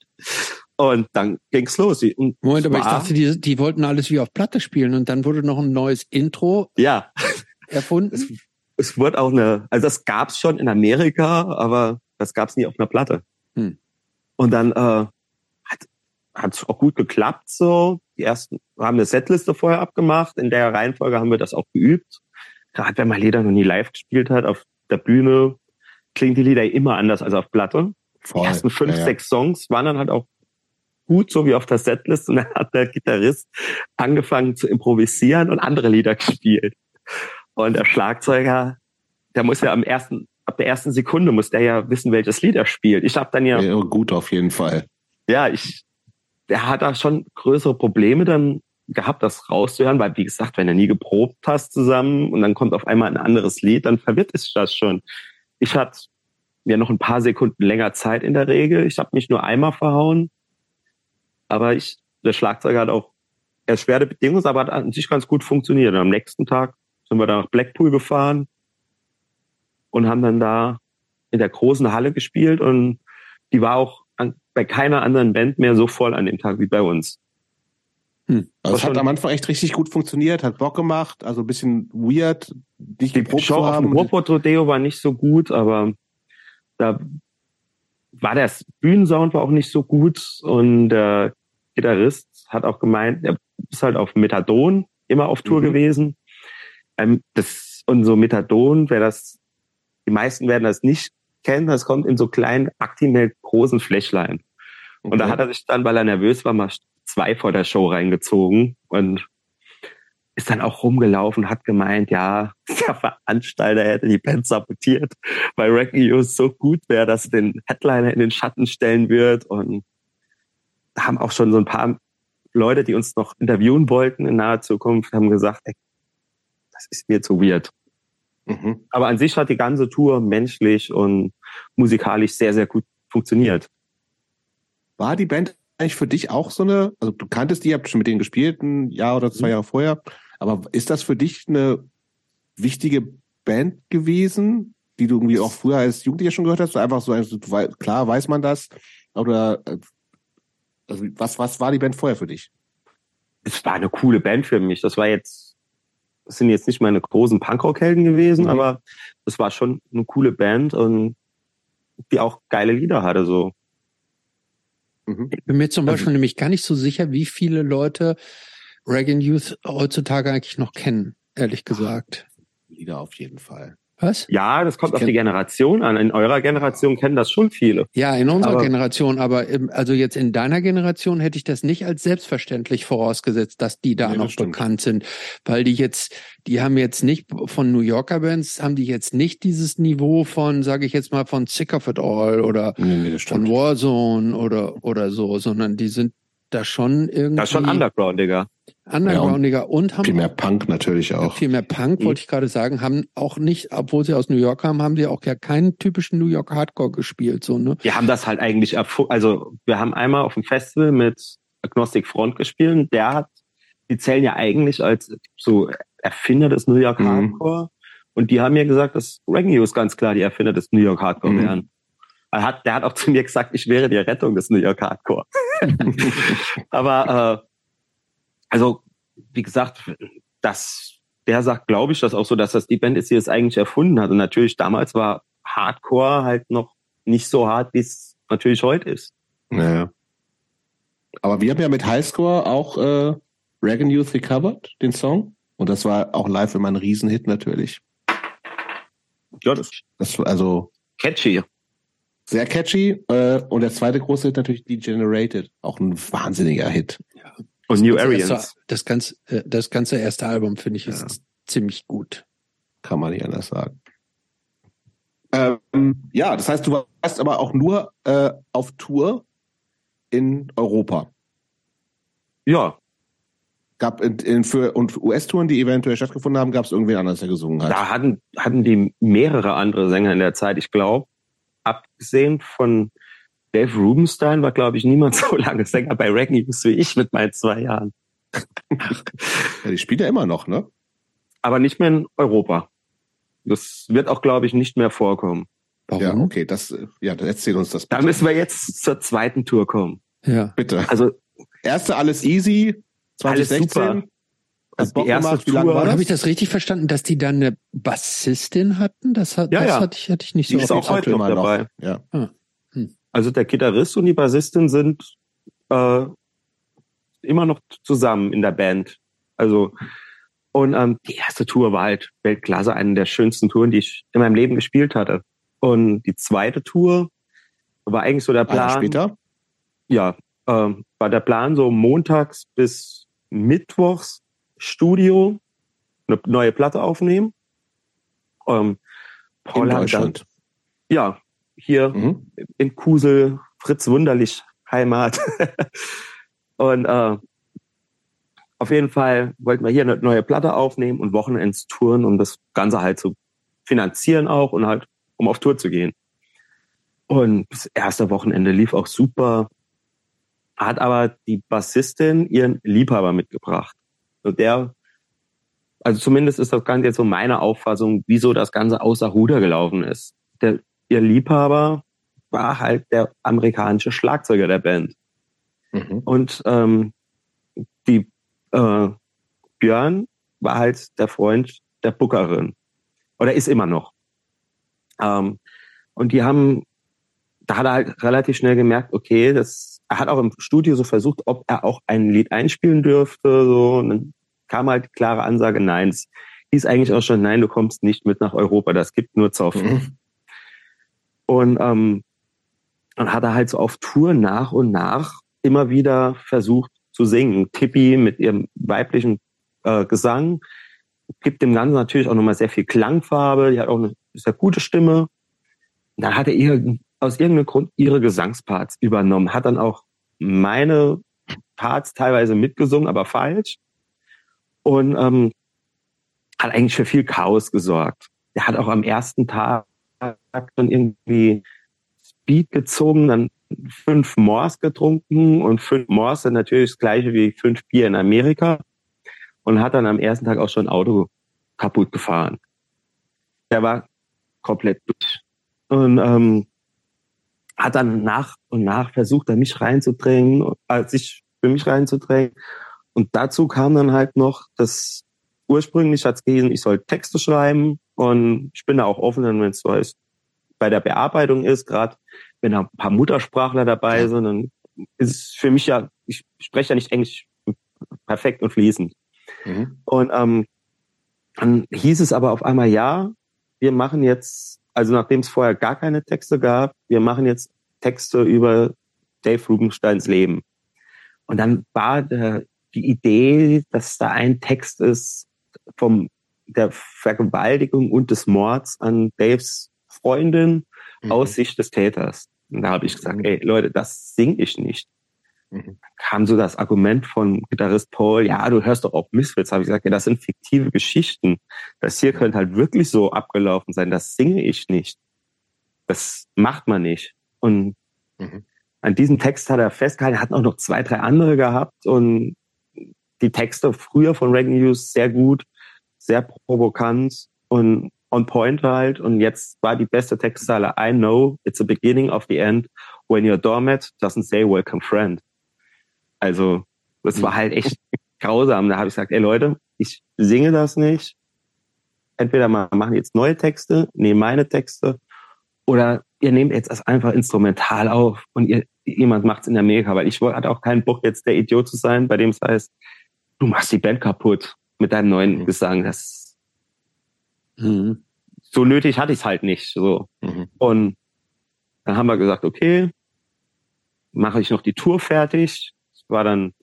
Und dann ging's los. Und Moment, aber ich dachte, die, die wollten alles wie auf Platte spielen und dann wurde noch ein neues Intro ja. erfunden. Es, es wurde auch eine, also das gab's schon in Amerika, aber das gab's nie auf einer Platte. Hm. Und dann äh, hat hat's auch gut geklappt so. Die ersten wir haben eine Setliste vorher abgemacht. In der Reihenfolge haben wir das auch geübt. Gerade wenn man Lieder noch nie live gespielt hat, auf der Bühne klingen die Lieder immer anders als auf Platte. Voll. Die ersten fünf, ja, ja. sechs Songs waren dann halt auch gut, so wie auf der Setliste. Und dann hat der Gitarrist angefangen zu improvisieren und andere Lieder gespielt. Und der Schlagzeuger, der muss ja am ersten, ab der ersten Sekunde muss der ja wissen, welches Lied er spielt. Ich habe dann ja, ja gut auf jeden Fall. Ja, ich, der hat da schon größere Probleme dann gehabt, das rauszuhören, weil wie gesagt, wenn du nie geprobt hast zusammen und dann kommt auf einmal ein anderes Lied, dann verwirrt es das schon. Ich hatte ja noch ein paar Sekunden länger Zeit in der Regel. Ich habe mich nur einmal verhauen, aber ich, der Schlagzeuger hat auch erschwerte Bedingungen, aber hat an sich ganz gut funktioniert. Und am nächsten Tag sind wir da nach Blackpool gefahren und haben dann da in der großen Halle gespielt und die war auch an, bei keiner anderen Band mehr so voll an dem Tag wie bei uns. Hm. Also es hat am Anfang echt richtig gut funktioniert, hat Bock gemacht, also ein bisschen weird, nicht geprobt zu haben. Die Show auf dem Ruhrpott Rodeo war nicht so gut, aber da war der Bühnensound war auch nicht so gut und der Gitarrist hat auch gemeint, er bist halt auf Methadon immer auf Tour Mhm. gewesen. Ähm, das, und so Methadon, wer das, die meisten werden das nicht kennen, das kommt in so kleinen Actimel großen Fläschlein. Okay. Und da hat er sich dann, weil er nervös war, mal zwei vor der Show reingezogen und ist dann auch rumgelaufen, hat gemeint, ja, der Veranstalter hätte die Band sabotiert, weil Wrecking Youth so gut wäre, dass den Headliner in den Schatten stellen wird. Und da haben auch schon so ein paar Leute, die uns noch interviewen wollten in naher Zukunft, haben gesagt, ey, das ist mir zu weird. Mhm. Aber an sich hat die ganze Tour menschlich und musikalisch sehr, sehr gut funktioniert. War die Band eigentlich für dich auch so eine, also du kanntest die, ihr habt schon mit denen gespielt, ein Jahr oder zwei Jahre vorher, aber ist das für dich eine wichtige Band gewesen, die du irgendwie auch früher als Jugendlicher schon gehört hast? Einfach so, also, klar weiß man das, oder also was, was war die Band vorher für dich? Es war eine coole Band für mich. Das war jetzt, das sind jetzt nicht meine großen Punkrock-Helden gewesen, mhm. aber es war schon eine coole Band und die auch geile Lieder hatte, so. Ich bin mir zum Beispiel also, nämlich gar nicht so sicher, wie viele Leute Wrecking Youth heutzutage eigentlich noch kennen, ehrlich gesagt. Lieder auf jeden Fall. Was? Ja, das kommt ich auf die Generation an. In eurer Generation kennen das schon viele. Ja, in unserer aber, Generation, aber im, also jetzt in deiner Generation hätte ich das nicht als selbstverständlich vorausgesetzt, dass die da nee, noch bekannt sind. Weil die jetzt, die haben jetzt nicht von New Yorker Bands, haben die jetzt nicht dieses Niveau von, sage ich jetzt mal, von Sick of It All oder nee, nee, von Warzone oder, oder so, sondern die sind da schon irgendwie... Das ist schon Underground, Digga. Undergroundiger ja, und, und haben viel mehr Punk natürlich auch. Viel mehr Punk, mhm. wollte ich gerade sagen, haben auch nicht, obwohl sie aus New York kamen, haben sie auch ja keinen typischen New York Hardcore gespielt, so, ne? Wir haben das halt eigentlich, also wir haben einmal auf dem Festival mit Agnostic Front gespielt und der hat, die zählen ja eigentlich als so Erfinder des New York Hardcore mhm. und die haben mir gesagt, dass Wrecking Youth ganz klar die Erfinder des New York Hardcore mhm. wären. Er hat, der hat auch zu mir gesagt, ich wäre die Rettung des New York Hardcore. Aber äh, also, wie gesagt, das, der sagt, glaube ich, das auch so, dass das die Band ist, die es eigentlich erfunden hat. Und natürlich damals war Hardcore halt noch nicht so hart, wie es natürlich heute ist. Naja. Aber wir haben ja mit Highscore auch äh, Wrecking Youth gecovert, den Song. Und das war auch live immer ein Riesenhit natürlich. Ja, das, das war also catchy. Sehr catchy. Äh, und der zweite große Hit natürlich Degenerated. Auch ein wahnsinniger Hit. Ja. Und New Arians. Erste, das, ganze, das ganze erste Album, finde ich, ist ja. ziemlich gut. Kann man nicht anders sagen. Ähm, ja, das heißt, du warst aber auch nur äh, auf Tour in Europa. Ja. Gab in, in für und U S-Touren, die eventuell stattgefunden haben, gab es irgendwen anders, der gesungen hat? Da hatten, hatten die mehrere andere Sänger in der Zeit. Ich glaube, abgesehen von Dave Rubenstein war, glaube ich, niemand so lange Sänger bei Wrecking Youth wie ich mit meinen zwei Jahren. Ja, die spielt ja immer noch, ne? Aber nicht mehr in Europa. Das wird auch, glaube ich, nicht mehr vorkommen. Warum? Ja, okay, das, ja, erzähl uns das bitte. Da müssen wir jetzt zur zweiten Tour kommen. Ja. Bitte. Also, erste Alles Easy, zwanzig sechzehn. Alles super. Also die erste gemacht, wie lange war das? Habe ich das richtig verstanden, dass die dann eine Bassistin hatten? Das, hat, ja, das ja. hatte, ich, hatte ich nicht die so. Die ist auch heute noch dabei. Noch. Ja. Ah. Hm. Also der Gitarrist und die Bassistin sind äh, immer noch zusammen in der Band. Also und ähm, die erste Tour war halt Weltklasse, eine der schönsten Touren, die ich in meinem Leben gespielt hatte. Und die zweite Tour war eigentlich so der Plan. Ein Jahr später? Ja, äh, war der Plan so montags bis mittwochs Studio, eine neue Platte aufnehmen. Ähm, Paul in hat Deutschland? Dann, ja, hier mhm. in Kusel, Fritz Wunderlich Heimat. Und äh, auf jeden Fall wollten wir hier eine neue Platte aufnehmen und Wochenends touren, um das Ganze halt zu finanzieren auch und halt, um auf Tour zu gehen. Und das erste Wochenende lief auch super. Hat aber die Bassistin ihren Liebhaber mitgebracht. Und der, also zumindest ist das Ganze jetzt so meine Auffassung, wieso das Ganze außer Ruder gelaufen ist. Der, ihr Liebhaber war halt der amerikanische Schlagzeuger der Band. Mhm. Und ähm, die äh, Björn war halt der Freund der Bookerin. Oder ist immer noch. Ähm, und die haben, da hat er halt relativ schnell gemerkt, okay, das er hat auch im Studio so versucht, ob er auch ein Lied einspielen dürfte. So. Und dann kam halt die klare Ansage, nein. Es hieß eigentlich auch schon, nein, du kommst nicht mit nach Europa, das gibt nur Zoff. Mhm. Und ähm, dann hat er halt so auf Tour nach und nach immer wieder versucht zu singen. Tippi mit ihrem weiblichen äh, Gesang gibt dem Ganzen natürlich auch nochmal sehr viel Klangfarbe. Die hat auch eine sehr gute Stimme. Und dann hat er ihr aus irgendeinem Grund ihre Gesangsparts übernommen, hat dann auch meine Parts teilweise mitgesungen, aber falsch. Und ähm, hat eigentlich für viel Chaos gesorgt. Er hat auch am ersten Tag dann irgendwie Speed gezogen, dann fünf Moors getrunken und fünf Moors sind natürlich das gleiche wie fünf Bier in Amerika und hat dann am ersten Tag auch schon ein Auto kaputt gefahren. Der war komplett durch. Und ähm, hat dann nach und nach versucht, da mich reinzudrängen, äh, sich für mich reinzudrängen. Und dazu kam dann halt noch, dass ursprünglich hat es geheißen, ich soll Texte schreiben und ich bin da auch offen, wenn es so ist, bei der Bearbeitung ist, gerade wenn da ein paar Muttersprachler dabei sind, dann ist es für mich ja, ich spreche ja nicht Englisch perfekt und fließend. Mhm. Und ähm, dann hieß es aber auf einmal, ja, wir machen jetzt, also nachdem es vorher gar keine Texte gab, wir machen jetzt Texte über Dave Rubensteins Leben. Und dann war der, die Idee, dass da ein Text ist vom der Vergewaltigung und des Mords an Daves Freundin mhm. aus Sicht des Täters. Und da habe ich gesagt, ey Leute, das sing ich nicht. Mhm. Kam so das Argument von Gitarrist Paul, ja, du hörst doch auch Misfits. Habe ich gesagt, ja, das sind fiktive Geschichten. Das hier könnte halt wirklich so abgelaufen sein. Das singe ich nicht. Das macht man nicht. Und mhm. an diesem Text hat er festgehalten, er hat auch noch zwei, drei andere gehabt und die Texte früher von Reggae News sehr gut, sehr provokant und on point halt. Und jetzt war die beste Textzeile, I know it's the beginning of the end when your doormat doesn't say welcome friend. Also das war halt echt grausam. Da habe ich gesagt, ey Leute, ich singe das nicht. Entweder mal machen jetzt neue Texte, nehmen meine Texte, oder ihr nehmt jetzt das einfach instrumental auf und ihr, jemand macht's in Amerika, weil ich hatte auch keinen Bock, jetzt der Idiot zu sein, bei dem es heißt, du machst die Band kaputt mit deinem neuen mhm. Gesang. Das mhm. so nötig hatte ich es halt nicht. So. Mhm. Und dann haben wir gesagt, okay, mache ich noch die Tour fertig. Das war dann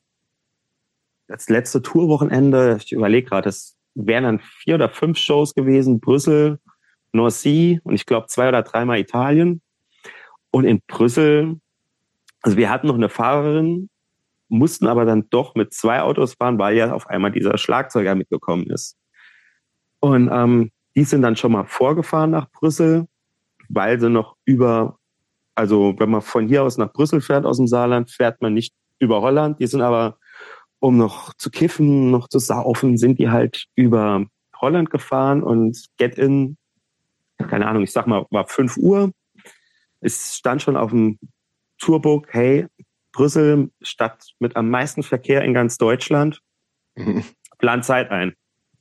das letzte Tourwochenende. Ich überlege gerade, das wären dann vier oder fünf Shows gewesen. Brüssel, North Sea und ich glaube zwei oder dreimal Italien. Und in Brüssel, also wir hatten noch eine Fahrerin, mussten aber dann doch mit zwei Autos fahren, weil ja auf einmal dieser Schlagzeuger mitgekommen ist. Und ähm, die sind dann schon mal vorgefahren nach Brüssel, weil sie noch über, also wenn man von hier aus nach Brüssel fährt, aus dem Saarland, fährt man nicht über Holland. Die sind aber, um noch zu kiffen, noch zu saufen, sind die halt über Holland gefahren und Get-In, keine Ahnung, ich sag mal, war fünf Uhr. Es stand schon auf dem Tourbook, hey, Brüssel, Stadt mit am meisten Verkehr in ganz Deutschland, mhm. plan Zeit ein.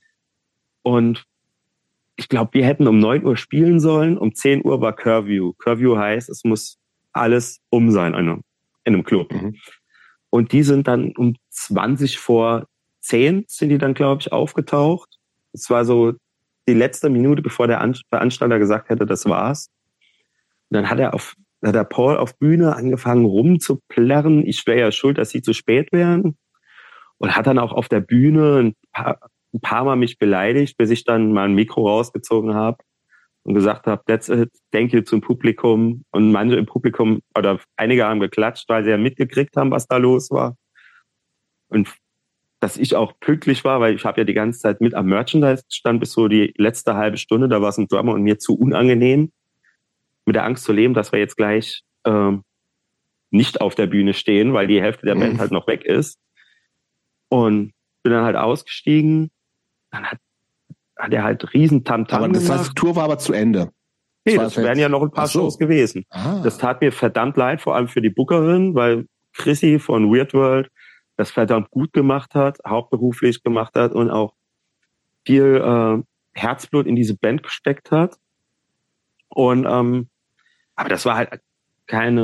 Und ich glaube, wir hätten um neun Uhr spielen sollen, um zehn Uhr war Curfew. Curfew heißt, es muss alles um sein in einem, in einem Club. Mhm. Und die sind dann um zwanzig vor zehn sind die dann, glaube ich, aufgetaucht. Es war so die letzte Minute, bevor der Veranstalter gesagt hätte, das war's. Und dann hat er auf Da hat der Paul auf Bühne angefangen rumzuplärren. Ich wäre ja schuld, dass sie zu spät wären. Und hat dann auch auf der Bühne ein paar, ein paar Mal mich beleidigt, bis ich dann mal ein Mikro rausgezogen habe und gesagt habe, that's it, thank you zum Publikum. Und manche im Publikum, oder einige haben geklatscht, weil sie ja mitgekriegt haben, was da los war. Und dass ich auch pünktlich war, weil ich habe ja die ganze Zeit mit am Merchandise stand bis so die letzte halbe Stunde. Da war es ein Drummer und mir zu unangenehm, mit der Angst zu leben, dass wir jetzt gleich ähm, nicht auf der Bühne stehen, weil die Hälfte der Band mhm. halt noch weg ist. Und bin dann halt ausgestiegen. Dann hat, hat er halt riesen Tamtam gemacht. Aber das gemacht. heißt, die Tour war aber zu Ende. Nee, das, das wären ja noch ein paar so. Shows gewesen. Ah. Das tat mir verdammt leid, vor allem für die Bookerin, weil Chrissy von Weird World das verdammt gut gemacht hat, hauptberuflich gemacht hat und auch viel äh, Herzblut in diese Band gesteckt hat. Und ähm, aber das war halt keine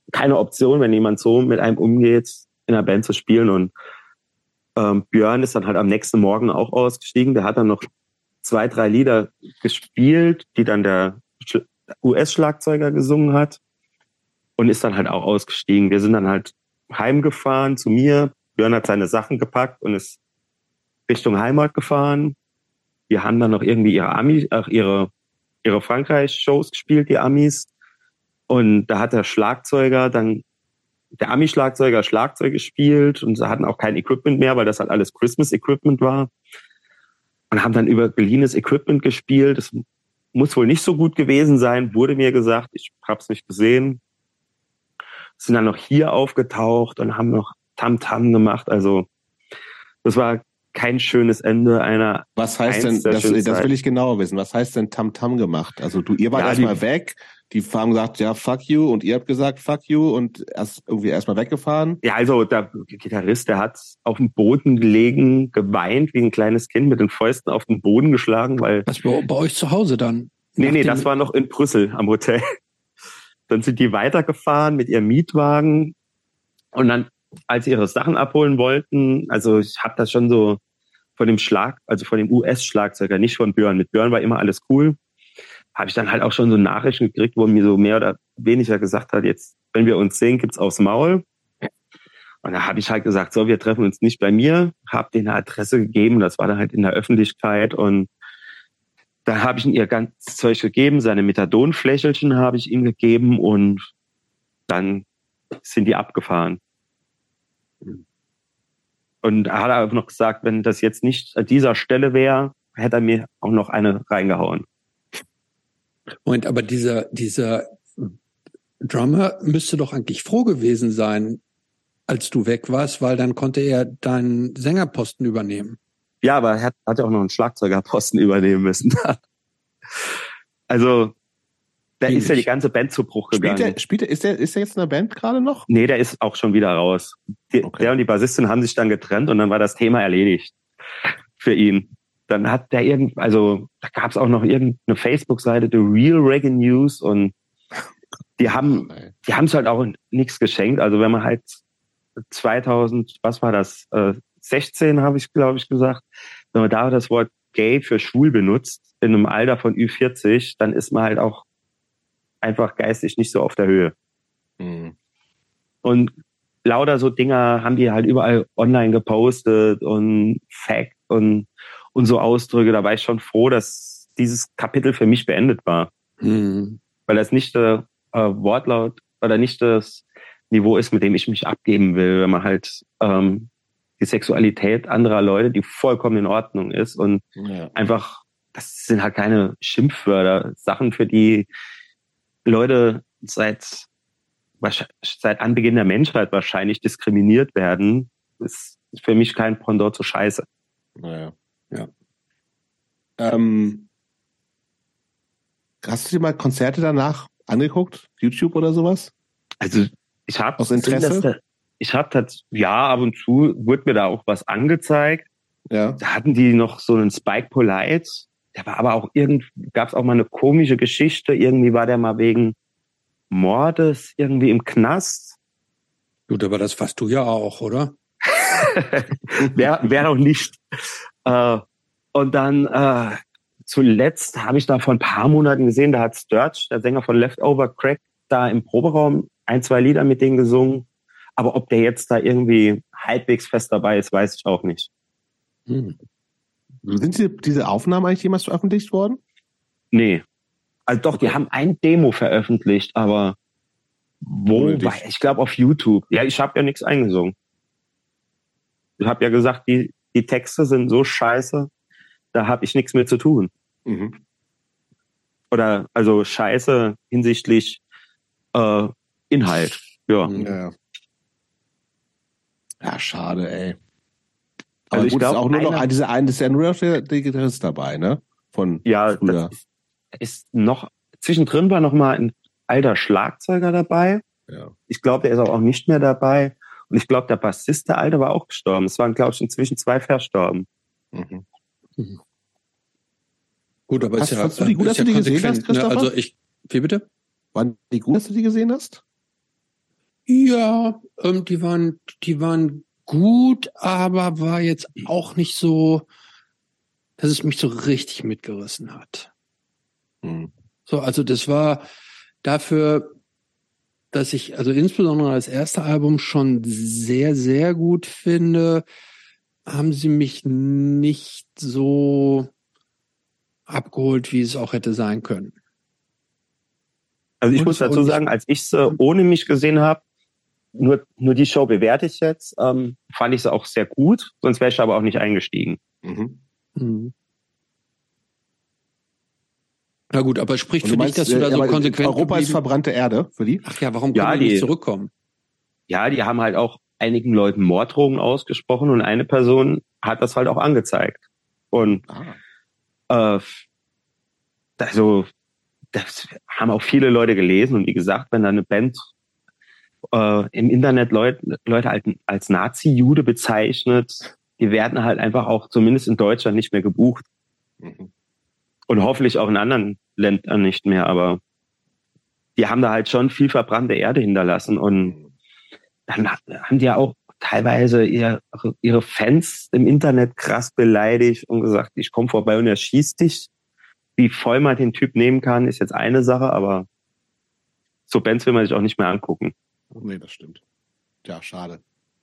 keine Option, wenn jemand so mit einem umgeht, in einer Band zu spielen. Und ähm, Björn ist dann halt am nächsten Morgen auch ausgestiegen. Der hat dann noch zwei, drei Lieder gespielt, die dann der U S-Schlagzeuger gesungen hat und ist dann halt auch ausgestiegen. Wir sind dann halt heimgefahren zu mir. Björn hat seine Sachen gepackt und ist Richtung Heimat gefahren. Wir haben dann noch irgendwie ihre Amis, ach, ihre, ihre Frankreich-Shows gespielt, die Amis. Und da hat der Schlagzeuger dann, der Ami-Schlagzeuger Schlagzeug gespielt und sie hatten auch kein Equipment mehr, weil das halt alles Christmas-Equipment war. Und haben dann über geliehenes Equipment gespielt. Das muss wohl nicht so gut gewesen sein, wurde mir gesagt. Ich hab's nicht gesehen. Sind dann noch hier aufgetaucht und haben noch Tam-Tam gemacht. Also das war kein schönes Ende einer. Was heißt denn, das, das will ich genauer wissen, was heißt denn Tam-Tam gemacht? Also du, ihr wart ja, erstmal weg, die haben gesagt, ja, fuck you, und ihr habt gesagt, fuck you, und erst irgendwie erstmal weggefahren. Ja, also der Gitarrist, der hat auf dem Boden gelegen, geweint wie ein kleines Kind, mit den Fäusten auf den Boden geschlagen, weil... Was, bei, bei euch zu Hause dann? Nee, nee, das war noch in Brüssel am Hotel. Dann sind die weitergefahren mit ihrem Mietwagen und dann, als sie ihre Sachen abholen wollten, also ich habe das schon so von dem Schlag, also von dem U S-Schlagzeuger, nicht von Björn. Mit Björn war immer alles cool. Habe ich dann halt auch schon so Nachrichten gekriegt, wo mir so mehr oder weniger gesagt hat, jetzt, wenn wir uns sehen, gibt's aufs Maul. Und da habe ich halt gesagt, so, wir treffen uns nicht bei mir, habe denen eine Adresse gegeben, das war dann halt in der Öffentlichkeit und da habe ich ihm ihr ganzes Zeug gegeben, seine Methadonflächelchen habe ich ihm gegeben und dann sind die abgefahren. Und er hat auch noch gesagt, wenn das jetzt nicht an dieser Stelle wäre, hätte er mir auch noch eine reingehauen. Moment, aber dieser, dieser Drummer müsste doch eigentlich froh gewesen sein, als du weg warst, weil dann konnte er deinen Sängerposten übernehmen. Ja, aber er hat, hat ja auch noch einen Schlagzeugerposten übernehmen müssen. Also, da ist ja die ganze Band zu Bruch gegangen. Spielt er, spielt er, ist, der, ist der jetzt in der Band gerade noch? Nee, der ist auch schon wieder raus. Die, okay. Der und die Bassistin haben sich dann getrennt und dann war das Thema erledigt für ihn. Dann hat der irgend, also da gab es auch noch irgendeine Facebook-Seite, The Real Reggae News, und die haben, die haben es halt auch nichts geschenkt. Also wenn man halt zweitausend, was war das, äh, sechzehn habe ich, glaube ich, gesagt, wenn man da das Wort gay für schwul benutzt, in einem Alter von Ü vierzig, dann ist man halt auch einfach geistig nicht so auf der Höhe. Mhm. Und lauter so Dinger haben die halt überall online gepostet und Fact und, und so Ausdrücke. Da war ich schon froh, dass dieses Kapitel für mich beendet war. Mhm. Weil das nicht der äh, Wortlaut oder nicht das Niveau ist, mit dem ich mich abgeben will, wenn man halt ähm, die Sexualität anderer Leute, die vollkommen in Ordnung ist und ja. einfach, das sind halt keine Schimpfwörter, Sachen, für die Leute seit seit Anbeginn der Menschheit wahrscheinlich diskriminiert werden, ist für mich kein Pendant zur Scheiße. Naja, ja. Ähm, hast du dir mal Konzerte danach angeguckt? YouTube oder sowas? Also ich habe aus Interesse. Da, ich habe das, ja, ab und zu wurde mir da auch was angezeigt. Ja. Da hatten die noch so einen Spike Polite. Der war aber auch irgendwie, gab es auch mal eine komische Geschichte. Irgendwie war der mal wegen Mordes irgendwie im Knast. Gut, aber das warst du ja auch, oder? Wer, wer noch nicht. Äh, und dann äh, zuletzt habe ich da vor ein paar Monaten gesehen, da hat Sturge, der Sänger von Leftover Crack, da im Proberaum ein, zwei Lieder mit denen gesungen. Aber ob der jetzt da irgendwie halbwegs fest dabei ist, weiß ich auch nicht. Hm. Sind die, diese Aufnahmen eigentlich jemals veröffentlicht worden? Nee. Also doch, die haben ein Demo veröffentlicht, aber wo? Ich glaube auf YouTube. Ja, ich habe ja nichts eingesungen. Ich habe ja gesagt, die, die Texte sind so scheiße, da habe ich nichts mit zu tun. Mhm. Oder also scheiße hinsichtlich äh, Inhalt. Ja. ja. Ja, schade, ey. Aber also gut, ich glaube auch nur noch diese eine, das ist ja nur noch der, der Gitarrist dabei, ne? Von ja, früher. Das ist noch, zwischendrin war noch mal ein alter Schlagzeuger dabei. Ja. Ich glaube, der ist auch nicht mehr dabei. Und ich glaube, der Bassist, der Alte, war auch gestorben. Es waren, glaube ich, inzwischen zwei verstorben. Mhm. Mhm. Gut, aber hast, ist ja, hast du die gut, dass ja du die gesehen hast, ne? Also ich, wie bitte? Waren die gut, dass du die gesehen hast? Ja, ähm, die waren, die waren gut, aber war jetzt auch nicht so, dass es mich so richtig mitgerissen hat. Hm. So, also das war dafür, dass ich also insbesondere das erste Album schon sehr, sehr gut finde, haben sie mich nicht so abgeholt, wie es auch hätte sein können. Also ich Und muss es war dazu nicht- sagen, als ich sie ohne mich gesehen habe, nur, nur die Show bewerte ich jetzt, ähm, fand ich sie auch sehr gut, sonst wäre ich aber auch nicht eingestiegen. Mhm. Mhm. Na gut, aber spricht Und für du dich, meinst, dass du da äh, so aber konsequent Europa ist geblieben- verbrannte Erde für die? Ach ja, warum Ja, können die nicht die- zurückkommen? Ja, die haben halt auch einigen Leuten Morddrohungen ausgesprochen und eine Person hat das halt auch angezeigt. Und Ah. äh, also das haben auch viele Leute gelesen und wie gesagt, wenn da eine Band äh, im Internet Leute, Leute als, als Nazi-Jude bezeichnet, die werden halt einfach auch zumindest in Deutschland nicht mehr gebucht. Mhm. Und hoffentlich auch in anderen Ländern nicht mehr, aber die haben da halt schon viel verbrannte Erde hinterlassen und dann haben die ja auch teilweise ihre, ihre Fans im Internet krass beleidigt und gesagt, ich komme vorbei und er schießt dich. Wie voll man den Typ nehmen kann, ist jetzt eine Sache, aber so Bands will man sich auch nicht mehr angucken. Oh, nee, das stimmt. Ja, schade.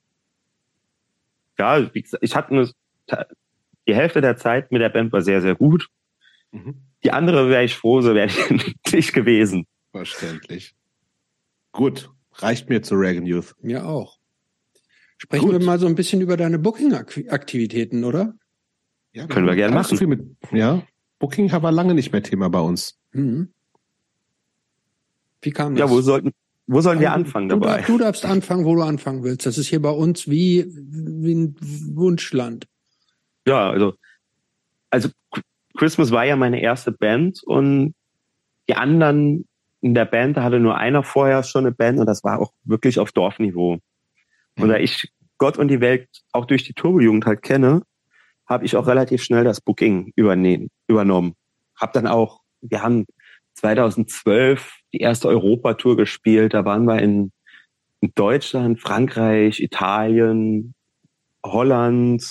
Ja, wie gesagt, ich hatte eine, die Hälfte der Zeit mit der Band war sehr, sehr gut. Mhm. Die andere wäre ich froh, so wäre ich nicht gewesen. Verständlich. Gut, reicht mir zu Reagan Youth. Mir auch. Sprechen Gut. wir mal so ein bisschen über deine Booking-Aktivitäten, oder? Ja, Können wir haben gerne gar nicht machen. So viel mit, ja, Booking war lange nicht mehr Thema bei uns. Mhm. Wie kam das? Ja, wo sollten, wo sollen wir Also, anfangen du, dabei? darf- du darfst anfangen, wo du anfangen willst. Das ist hier bei uns wie, wie ein Wunschland. Ja, also, also Christmas war ja meine erste Band und die anderen in der Band, da hatte nur einer vorher schon eine Band und das war auch wirklich auf Dorfniveau. Und da ich Gott und die Welt auch durch die Turbojugend halt kenne, habe ich auch relativ schnell das Booking übernehmen, übernommen. Hab dann auch, wir haben zweitausendzwölf die erste Europatour gespielt, da waren wir in, in Deutschland, Frankreich, Italien, Holland,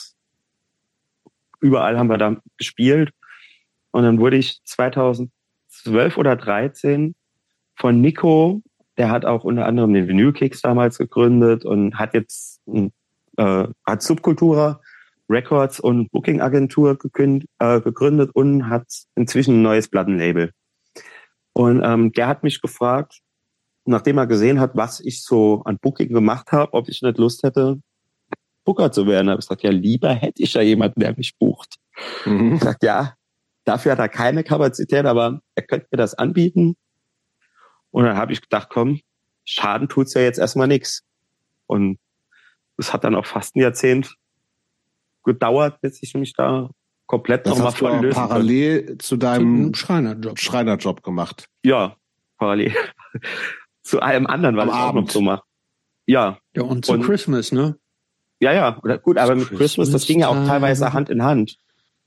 überall haben wir da gespielt. Und dann wurde ich zweitausendzwölf oder dreizehn von Nico, der hat auch unter anderem den Vinyl-Kicks damals gegründet und hat jetzt äh, hat Subkultura Records und Booking-Agentur gekünd, äh, gegründet und hat inzwischen ein neues Plattenlabel. Und ähm, der hat mich gefragt, nachdem er gesehen hat, was ich so an Booking gemacht habe, ob ich nicht Lust hätte, Booker zu werden. Da habe ich gesagt, ja, lieber hätte ich ja jemanden, der mich bucht. Mhm. Ich gesagt, ja, dafür hat er keine Kapazität, aber er könnte mir das anbieten. Und dann habe ich gedacht, komm, Schaden tut's ja jetzt erstmal nichts. Und es hat dann auch fast ein Jahrzehnt gedauert, bis ich mich da komplett Das nochmal hast du voll auch lösen parallel zu Zu deinem einem Schreinerjob. Schreinerjob gemacht. konnte. Ja, parallel zu allem anderen, was Am ich auch Abend. noch so mache. Ja, Ja, und zu Und- Christmas, ne? ja, ja. Oder gut, aber mit Christmas Christmas, das ging ja auch time. teilweise Hand in Hand.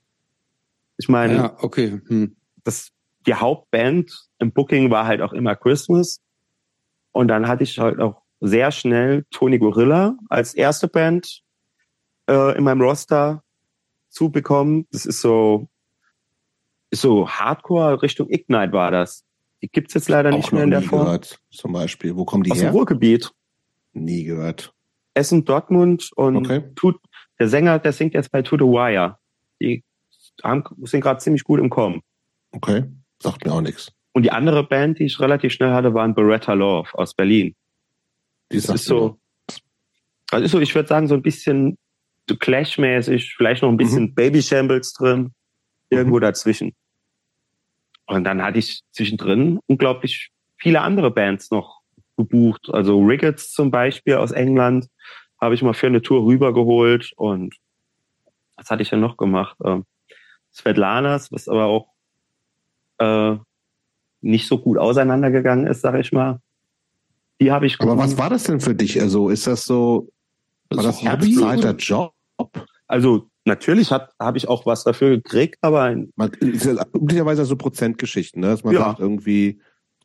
Ich meine, Ja, okay. Hm. das, die Hauptband im Booking war halt auch immer Christmas. Und dann hatte ich halt auch sehr schnell Tony Gorilla als erste Band äh, in meinem Roster zubekommen. Das ist so, ist so Hardcore Richtung Ignite war das. Die gibt's jetzt leider nicht Auch mehr noch in der nie Form. gehört, zum Beispiel. Wo kommen die Aus dem her? Ruhrgebiet. Nie gehört. Essen, Dortmund und Okay. tut, der Sänger, der singt jetzt bei To The Wire. Die haben, sind gerade ziemlich gut im Kommen. Okay. Sagt mir auch nichts. Und die andere Band, die ich relativ schnell hatte, waren Beretta Love aus Berlin. Die Das sagt ist so, also ist so, ich würde sagen, so ein bisschen so Clash-mäßig, vielleicht noch ein bisschen Mhm. Baby Shambles drin, irgendwo Mhm. dazwischen. Und dann hatte ich zwischendrin unglaublich viele andere Bands noch gebucht. Also Ricketts zum Beispiel aus England habe ich mal für eine Tour rübergeholt und was hatte ich denn noch gemacht? Ähm, Svetlanas, was aber auch äh, nicht so gut auseinandergegangen ist, sag ich mal. Die habe ich Aber gebucht. was war das denn für dich? Also ist das so, war das ein Hobby, bezahlter oder? Job? Also natürlich habe hab ich auch was dafür gekriegt, aber Man, ist ja üblicherweise so Prozentgeschichten, ne? Dass man Ja. sagt irgendwie,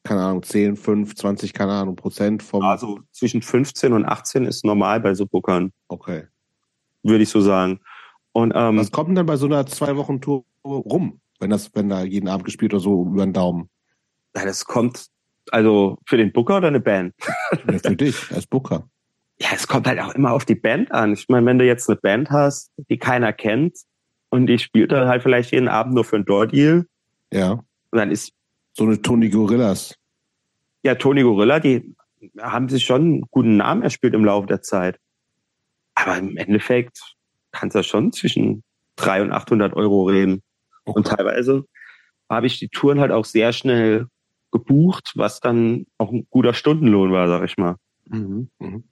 keine Ahnung, zehn, fünf, zwanzig, keine Ahnung, Prozent vom... Also zwischen fünfzehn und achtzehn ist normal bei so Bookern. Okay. Würde ich so sagen. Und, ähm, was kommt denn dann bei so einer Zwei-Wochen-Tour rum, wenn das, wenn da jeden Abend gespielt oder so über den Daumen? Ja, das kommt, also für den Booker oder eine Band? Ja, für dich, als Booker. Ja, es kommt halt auch immer auf die Band an. Ich meine, wenn du jetzt eine Band hast, die keiner kennt und die spielt dann halt vielleicht jeden Abend nur für ein Door-Deal. Ja. Dann ist so eine Tony Gorillas. Ja, Tony Gorilla, die haben sich schon einen guten Namen erspielt im Laufe der Zeit. Aber im Endeffekt kannst du schon zwischen dreihundert und achthundert Euro reden. Okay. Und teilweise habe ich die Touren halt auch sehr schnell gebucht, was dann auch ein guter Stundenlohn war, sag ich mal. Mhm. Mhm.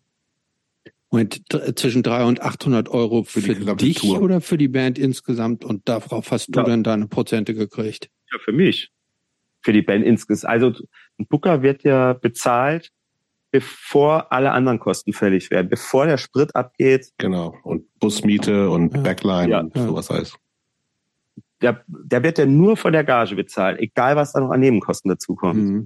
Und zwischen dreihundert und achthundert Euro für, für dich Tour. Oder für die Band insgesamt? Und darauf hast du ja. dann deine Prozente gekriegt? Ja, für mich. Für die Band insgesamt. Also ein Booker wird ja bezahlt, bevor alle anderen Kosten fällig werden, bevor der Sprit abgeht. Genau. Und Busmiete und ja. Backline ja. und sowas alles. Der, der wird ja nur von der Gage bezahlt, egal was da noch an Nebenkosten dazukommt. Mhm.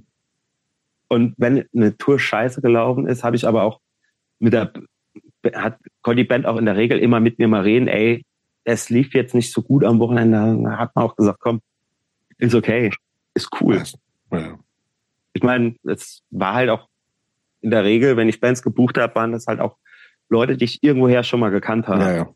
Und wenn eine Tour scheiße gelaufen ist, habe ich aber auch mit der hat konnte die Band auch in der Regel immer mit mir mal reden, ey, es lief jetzt nicht so gut am Wochenende, da hat man auch gesagt, komm, ist okay, ist cool. Ja. Ich meine, es war halt auch in der Regel, wenn ich Bands gebucht habe, waren das halt auch Leute, die ich irgendwoher schon mal gekannt habe. Ja, ja.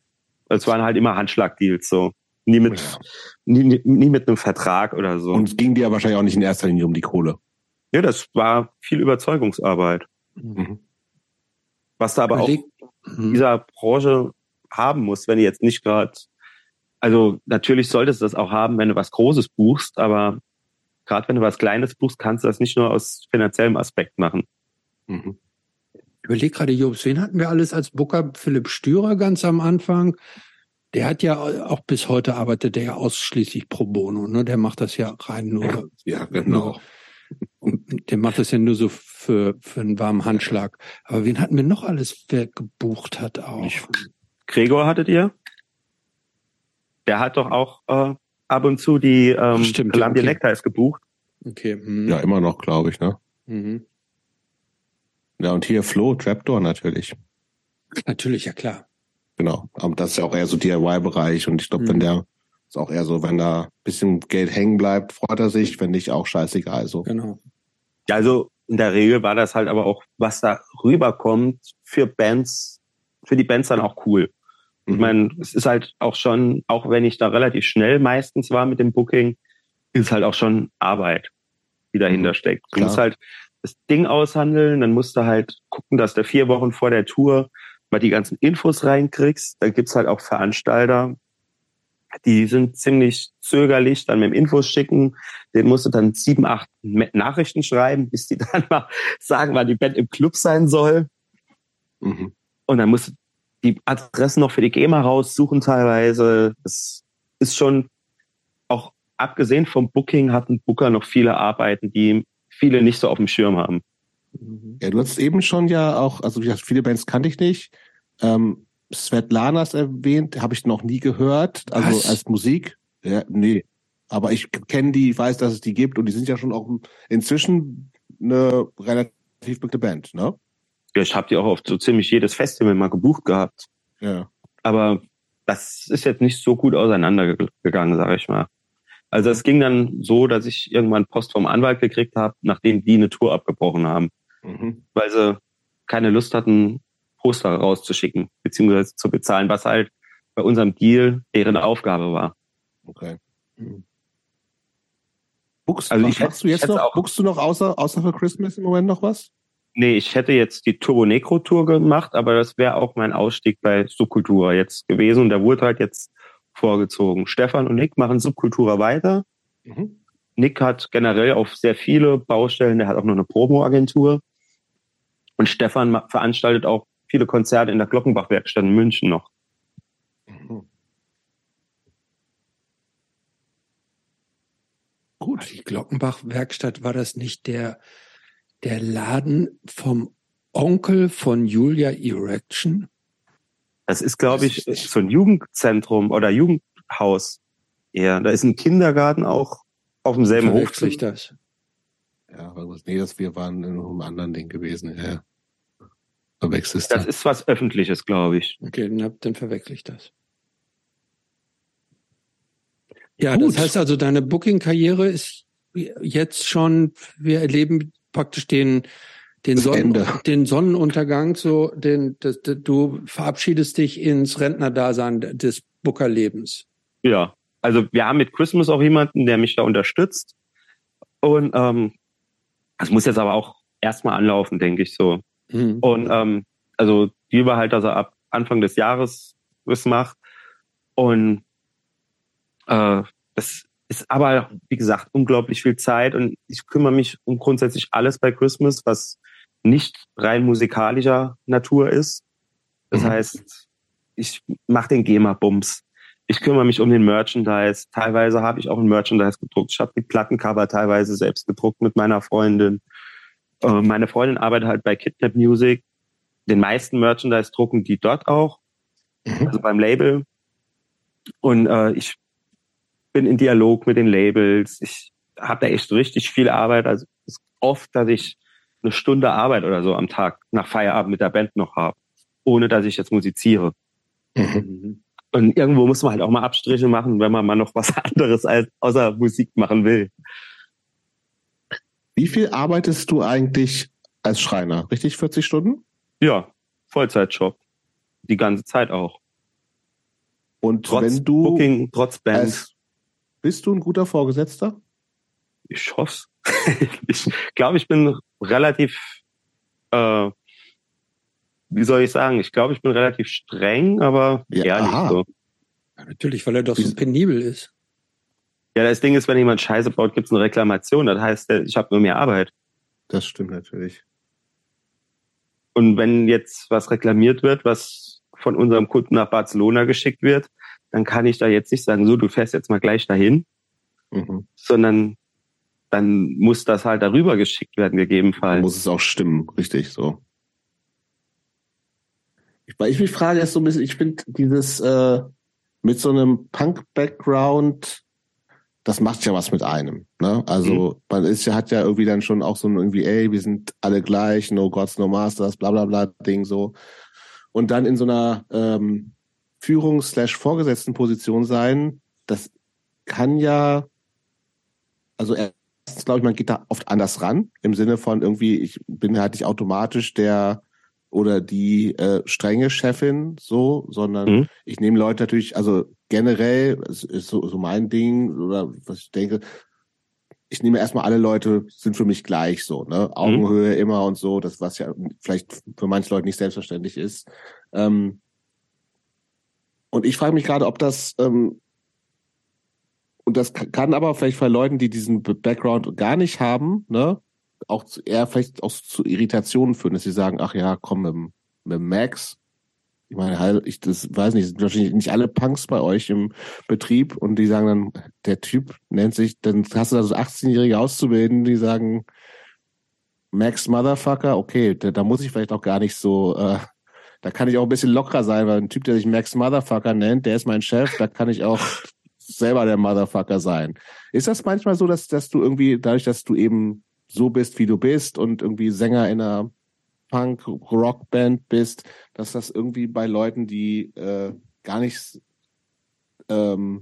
Es waren halt immer Handschlagdeals, so. Nie mit, ja. nie, nie, nie mit einem Vertrag oder so. Und es ging dir ja wahrscheinlich auch nicht in erster Linie um die Kohle. Ja, das war viel Überzeugungsarbeit. Mhm. Was du aber auch in dieser Branche haben musst, wenn du jetzt nicht gerade, also natürlich solltest du das auch haben, wenn du was Großes buchst, aber gerade wenn du was Kleines buchst, kannst du das nicht nur aus finanziellem Aspekt machen. Mhm. Ich überlege gerade, Jobs, wen hatten wir alles als Booker? Philipp Stürer ganz am Anfang. Der hat ja auch bis heute arbeitet der ja ausschließlich pro bono, ne? Der macht das ja rein nur. Ja, genau. Und der macht das ja nur so für, für einen warmen Handschlag. Aber wen hatten wir noch alles, wer gebucht hat auch? Ich, Gregor hattet ihr? Der hat doch auch äh, ab und zu die ähm, Stimmt, Columbia okay. Neckties gebucht. Okay. Hm. Ja, immer noch, glaube ich, ne? Mhm. Ja, und hier Flo, Trapdoor natürlich. Natürlich, ja klar. Genau. Aber das ist ja auch eher so D I Y-Bereich und ich glaube, mhm. wenn der ist auch eher so, wenn da ein bisschen Geld hängen bleibt, freut er sich, wenn nicht, auch scheißegal. So. Genau. Ja, also in der Regel war das halt aber auch, was da rüberkommt, für Bands, für die Bands dann auch cool. Mhm. Ich meine, es ist halt auch schon, auch wenn ich da relativ schnell meistens war mit dem Booking, ist halt auch schon Arbeit, die dahinter mhm. steckt. Du Klar. musst halt das Ding aushandeln, dann musst du halt gucken, dass du vier Wochen vor der Tour mal die ganzen Infos reinkriegst. Dann gibt's halt auch Veranstalter, die sind ziemlich zögerlich, dann mit dem Infos schicken. Den musst du dann sieben, acht Nachrichten schreiben, bis die dann mal sagen, wann die Band im Club sein soll. Mhm. Und dann musst du die Adressen noch für die GEMA raussuchen teilweise. Das ist schon, auch abgesehen vom Booking, hat ein Booker noch viele Arbeiten, die viele nicht so auf dem Schirm haben. Ja, du hast eben schon ja auch, also viele Bands kannte ich nicht. Ähm, Svetlanas erwähnt, habe ich noch nie gehört, also Was? als Musik. Ja, nee. Aber ich kenne die, ich weiß, dass es die gibt und die sind ja schon auch inzwischen eine relativ bekannte Band, ne? Ja, ich habe die auch auf so ziemlich jedes Festival mal gebucht gehabt. Ja. Aber das ist jetzt nicht so gut auseinandergegangen, sage ich mal. Also es ging dann so, dass ich irgendwann Post vom Anwalt gekriegt habe, nachdem die eine Tour abgebrochen haben. Mhm. Weil sie keine Lust hatten, Poster rauszuschicken, beziehungsweise zu bezahlen, was halt bei unserem Deal deren Aufgabe war. Okay. Mhm. Buchst, also was ich machst du jetzt noch? Auch, buchst du noch außer, außer für Christmas im Moment noch was? Nee, ich hätte jetzt die Turbo Necro Tour gemacht, aber das wäre auch mein Ausstieg bei Subkultura jetzt gewesen und der wurde halt jetzt vorgezogen. Stefan und Nick machen Subkultura weiter. Mhm. Nick hat generell auf sehr viele Baustellen, der hat auch noch eine Promo-Agentur. Und Stefan veranstaltet auch viele Konzerte in der Glockenbach-Werkstatt in München noch. Mhm. Gut, die Glockenbach-Werkstatt, war das nicht der, der Laden vom Onkel von Julia Erection? Das ist, glaube ich, so ein Jugendzentrum oder Jugendhaus. Ja, da ist ein Kindergarten auch auf demselben Hof. Ich das? Ja, irgendwas. Nee, das wir waren in einem anderen Ding gewesen. Ja, verwechselst Das ist was Öffentliches, glaube ich. Okay, dann, dann verwechsel ich das. Ja, Gut. das heißt also, deine Booking-Karriere ist jetzt schon, wir erleben praktisch den, den, Sonnen, den Sonnenuntergang, so, den, das, das, du verabschiedest dich ins Rentnerdasein des Bookerlebens. Ja, also wir haben mit Christmas auch jemanden, der mich da unterstützt. Und ähm, das muss jetzt aber auch erstmal anlaufen, denke ich so. Mhm. Und ähm, also lieber halt, dass er ab Anfang des Jahres was macht. Und äh, das ist aber, wie gesagt, unglaublich viel Zeit. Und ich kümmere mich um grundsätzlich alles bei Christmas, was nicht rein musikalischer Natur ist. Das mhm. heißt, ich mache den GEMA-Bums. Ich kümmere mich um den Merchandise. Teilweise habe ich auch ein Merchandise gedruckt. Ich habe die Plattencover teilweise selbst gedruckt mit meiner Freundin. Äh, meine Freundin arbeitet halt bei Kidnap Music. Den meisten Merchandise drucken die dort auch, mhm. also beim Label. Und äh, ich bin in Dialog mit den Labels. Ich habe da echt richtig viel Arbeit. Also es ist oft, dass ich eine Stunde Arbeit oder so am Tag nach Feierabend mit der Band noch habe, ohne dass ich jetzt musiziere. Mhm. Und irgendwo muss man halt auch mal Abstriche machen, wenn man mal noch was anderes als außer Musik machen will. Wie viel arbeitest du eigentlich als Schreiner? Richtig vierzig Stunden? Ja, Vollzeitjob. Die ganze Zeit auch. Und trotz wenn du Booking, trotz Band. Als, bist du ein guter Vorgesetzter? Ich hoff's. Ich glaube, ich bin relativ, äh, wie soll ich sagen, ich glaube, ich bin relativ streng, aber ja, ehrlich aha. so. Ja, natürlich, weil er doch so penibel ist. Ja, das Ding ist, wenn jemand Scheiße baut, gibt's eine Reklamation. Das heißt, ich habe nur mehr Arbeit. Das stimmt natürlich. Und wenn jetzt was reklamiert wird, was von unserem Kunden nach Barcelona geschickt wird, dann kann ich da jetzt nicht sagen, so, du fährst jetzt mal gleich dahin, mhm. sondern dann muss das halt darüber geschickt werden, gegebenenfalls. Dann muss es auch stimmen, richtig, so. Weil ich mich frage, ist so ein bisschen, ich finde dieses äh, mit so einem Punk-Background, das macht ja was mit einem, ne? Also mhm. man ist ja, hat ja irgendwie dann schon auch so ein irgendwie, ey, wir sind alle gleich, no gods, no masters, bla bla bla Ding so. Und dann in so einer ähm, Führungs-Vorgesetzten-Position sein, das kann ja, also erstens glaube ich, man geht da oft anders ran, im Sinne von irgendwie, ich bin halt nicht automatisch der oder die äh, strenge Chefin so, sondern mhm. ich nehme Leute natürlich, also generell, es ist so, so mein Ding, oder was ich denke, ich nehme erstmal alle Leute, sind für mich gleich so, ne? Augenhöhe mhm. immer und so, das was ja vielleicht für manche Leute nicht selbstverständlich ist. Ähm, und ich frage mich gerade, ob das ähm, und das kann aber vielleicht bei Leuten, die diesen Background gar nicht haben, ne, auch zu, eher vielleicht auch zu Irritationen führen, dass sie sagen, ach ja, komm mit, mit Max. Ich meine, ich das weiß nicht, sind wahrscheinlich nicht alle Punks bei euch im Betrieb und die sagen dann, der Typ nennt sich, dann hast du da so achtzehnjährige Auszubildende, die sagen, Max Motherfucker, okay, da, da muss ich vielleicht auch gar nicht so, äh, da kann ich auch ein bisschen lockerer sein, weil ein Typ, der sich Max Motherfucker nennt, der ist mein Chef, da kann ich auch selber der Motherfucker sein. Ist das manchmal so, dass, dass du irgendwie, dadurch, dass du eben so bist, wie du bist und irgendwie Sänger in einer Punk-Rock-Band bist, dass das irgendwie bei Leuten, die äh, gar nicht ähm,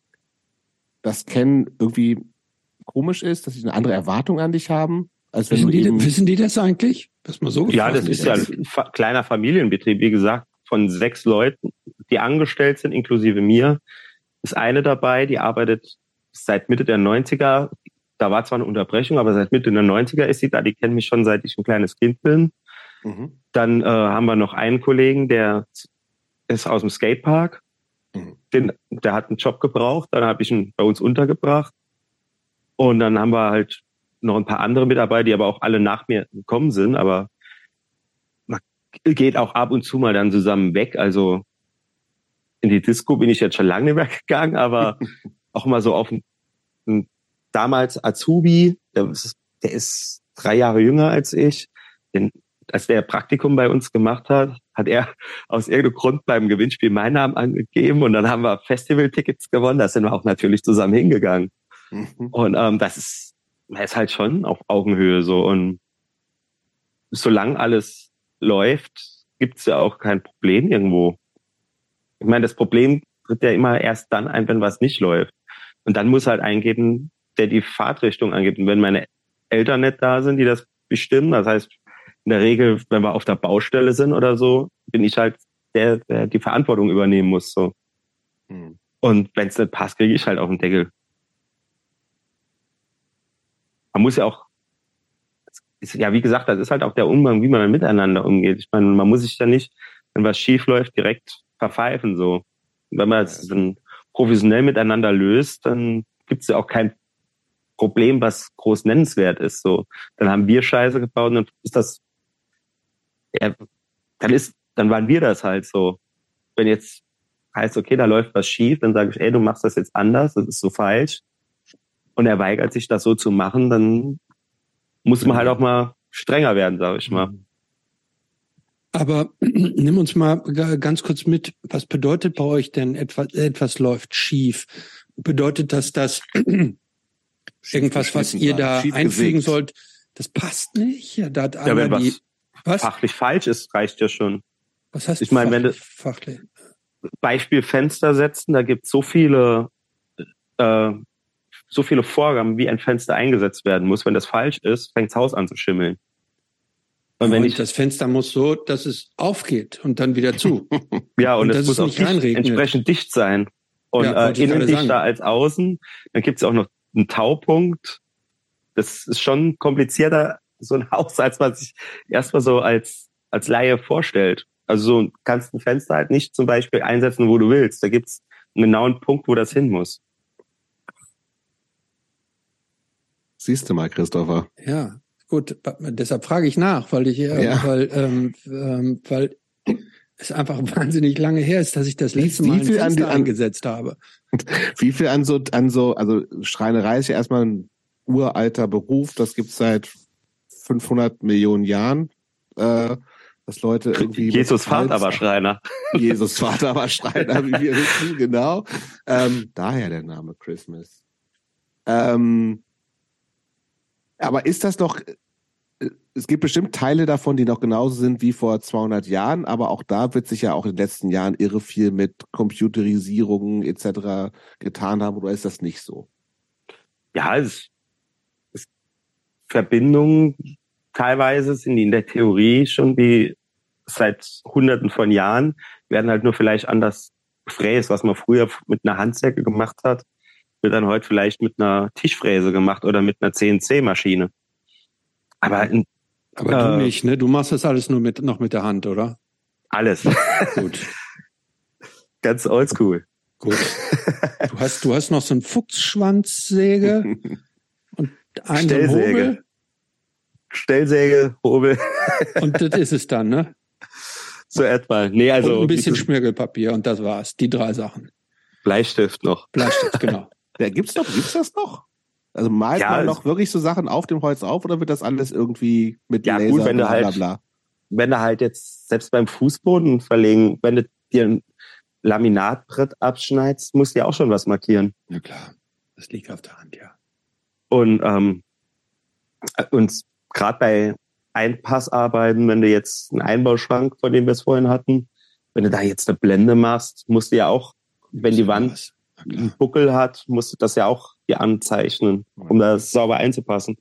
das kennen, irgendwie komisch ist, dass sie eine andere Erwartung an dich haben? Als wenn wissen, du die, eben wissen die das eigentlich? Das mal so ja, das ist ja ein fa- kleiner Familienbetrieb, wie gesagt, von sechs Leuten, die angestellt sind, inklusive mir. Ist eine dabei, die arbeitet seit Mitte der neunziger. Da war zwar eine Unterbrechung, aber seit Mitte der neunziger ist sie da. Die kennt mich schon, seit ich ein kleines Kind bin. Mhm. Dann äh, haben wir noch einen Kollegen, der ist aus dem Skatepark. Mhm. Den, der hat einen Job gebraucht. Dann habe ich ihn bei uns untergebracht. Und dann haben wir halt noch ein paar andere Mitarbeiter, die aber auch alle nach mir gekommen sind. Aber man geht auch ab und zu mal dann zusammen weg. Also in die Disco bin ich jetzt schon lange nicht mehr gegangen, aber auch mal so auf einen damals Azubi, der ist, der ist drei Jahre jünger als ich. Den, als der Praktikum bei uns gemacht hat, hat er aus irgendeinem Grund beim Gewinnspiel meinen Namen angegeben und dann haben wir Festival-Tickets gewonnen. Da sind wir auch natürlich zusammen hingegangen. Mhm. Und ähm, das ist man ist halt schon auf Augenhöhe so und solange alles läuft, gibt's ja auch kein Problem irgendwo. Ich meine, das Problem tritt ja immer erst dann ein, wenn was nicht läuft. Und dann muss halt eingeben, der die Fahrtrichtung angibt. Und wenn meine Eltern nicht da sind, die das bestimmen, das heißt, in der Regel, wenn wir auf der Baustelle sind oder so, bin ich halt der, der die Verantwortung übernehmen muss. So. Hm. Und wenn es nicht passt, kriege ich halt auf den Deckel. Man muss ja auch, ist, ja, wie gesagt, das ist halt auch der Umgang, wie man miteinander umgeht. Ich meine, man muss sich ja nicht, wenn was schief läuft, direkt verpfeifen. So. Und wenn man es dann professionell miteinander löst, dann gibt es ja auch kein Problem, was groß nennenswert ist. So, dann haben wir Scheiße gebaut und dann ist das, ja, dann ist, dann waren wir das halt so. Wenn jetzt heißt, okay, da läuft was schief, dann sage ich, ey, du machst das jetzt anders, das ist so falsch. Und er weigert sich, das so zu machen, dann muss man halt auch mal strenger werden, sage ich mal. Aber nimm uns mal ganz kurz mit, was bedeutet bei euch denn, etwas, etwas läuft schief? Bedeutet das, dass irgendwas, was ihr da einfügen sollt, das passt nicht? Ja, da hat ja, wenn die, was, was fachlich falsch ist, reicht ja schon. Was heißt ich meine, wenn du fachlich? Beispiel Fenster setzen, da gibt es so viele äh, so viele Vorgaben, wie ein Fenster eingesetzt werden muss. Wenn das falsch ist, fängt das Haus an zu schimmeln. Und wenn und ich das Fenster muss so, dass es aufgeht und dann wieder zu. Ja, und, und es muss auch dicht, entsprechend dicht sein. Und ja, äh, innen dichter als außen. Dann gibt es auch noch einen Taupunkt. Das ist schon komplizierter, so ein Haus, als man sich erstmal so als als Laie vorstellt. Also so kannst ein Fenster halt nicht zum Beispiel einsetzen, wo du willst. Da gibt's einen genauen Punkt, wo das hin muss. Siehst du mal, Christopher. Ja, gut. Deshalb frage ich nach, weil ich, äh, ja. weil, ähm, ähm, weil es einfach wahnsinnig lange her ist, dass ich das letzte Mal ein Fenster an die, eingesetzt habe. Wie viel an so, an so, also Schreinerei ist ja erstmal ein uralter Beruf. Das gibt's seit fünfhundert Millionen Jahren. Äh, dass Leute irgendwie Jesus Vater war Schreiner. Jesus Vater war Schreiner, wie wir wissen, genau. Ähm, daher der Name Christmas. Ähm, aber ist das doch, es gibt bestimmt Teile davon, die noch genauso sind wie vor zweihundert Jahren, aber auch da wird sich ja auch in den letzten Jahren irre viel mit Computerisierung et cetera getan haben, oder ist das nicht so? Ja, es ist Verbindungen. Teilweise sind die in der Theorie schon wie seit Hunderten von Jahren, werden halt nur vielleicht anders gefräst, was man früher mit einer Handsäge gemacht hat, wird dann heute vielleicht mit einer Tischfräse gemacht oder mit einer C N C-Maschine. Aber, in, Aber äh, du nicht, ne? Du machst das alles nur mit noch mit der Hand, oder? Alles. Gut. Ganz oldschool. Gut. Du hast, du hast noch so einen Fuchsschwanzsäge und einen Hobel. Stellsäge, Hobel. Und das ist es dann, ne? So etwa. Nee, also. Und ein bisschen Schmirgelpapier und das war's. Die drei Sachen. Bleistift noch. Bleistift, genau. Ja, gibt's doch, gibt's das noch? Also malt ja, man noch wirklich so Sachen auf dem Holz auf oder wird das alles irgendwie mit ja, Laser gut, wenn du halt, bla bla? Wenn du halt jetzt selbst beim Fußboden verlegen, wenn du dir ein Laminatbrett abschneidest, musst du ja auch schon was markieren. Ja klar, das liegt auf der Hand, ja. Und ähm, und gerade bei Einpassarbeiten, wenn du jetzt einen Einbauschrank, von dem wir es vorhin hatten, wenn du da jetzt eine Blende machst, musst du ja auch, wenn die Wand einen Buckel hat, musst du das ja auch hier anzeichnen, um das sauber einzupassen.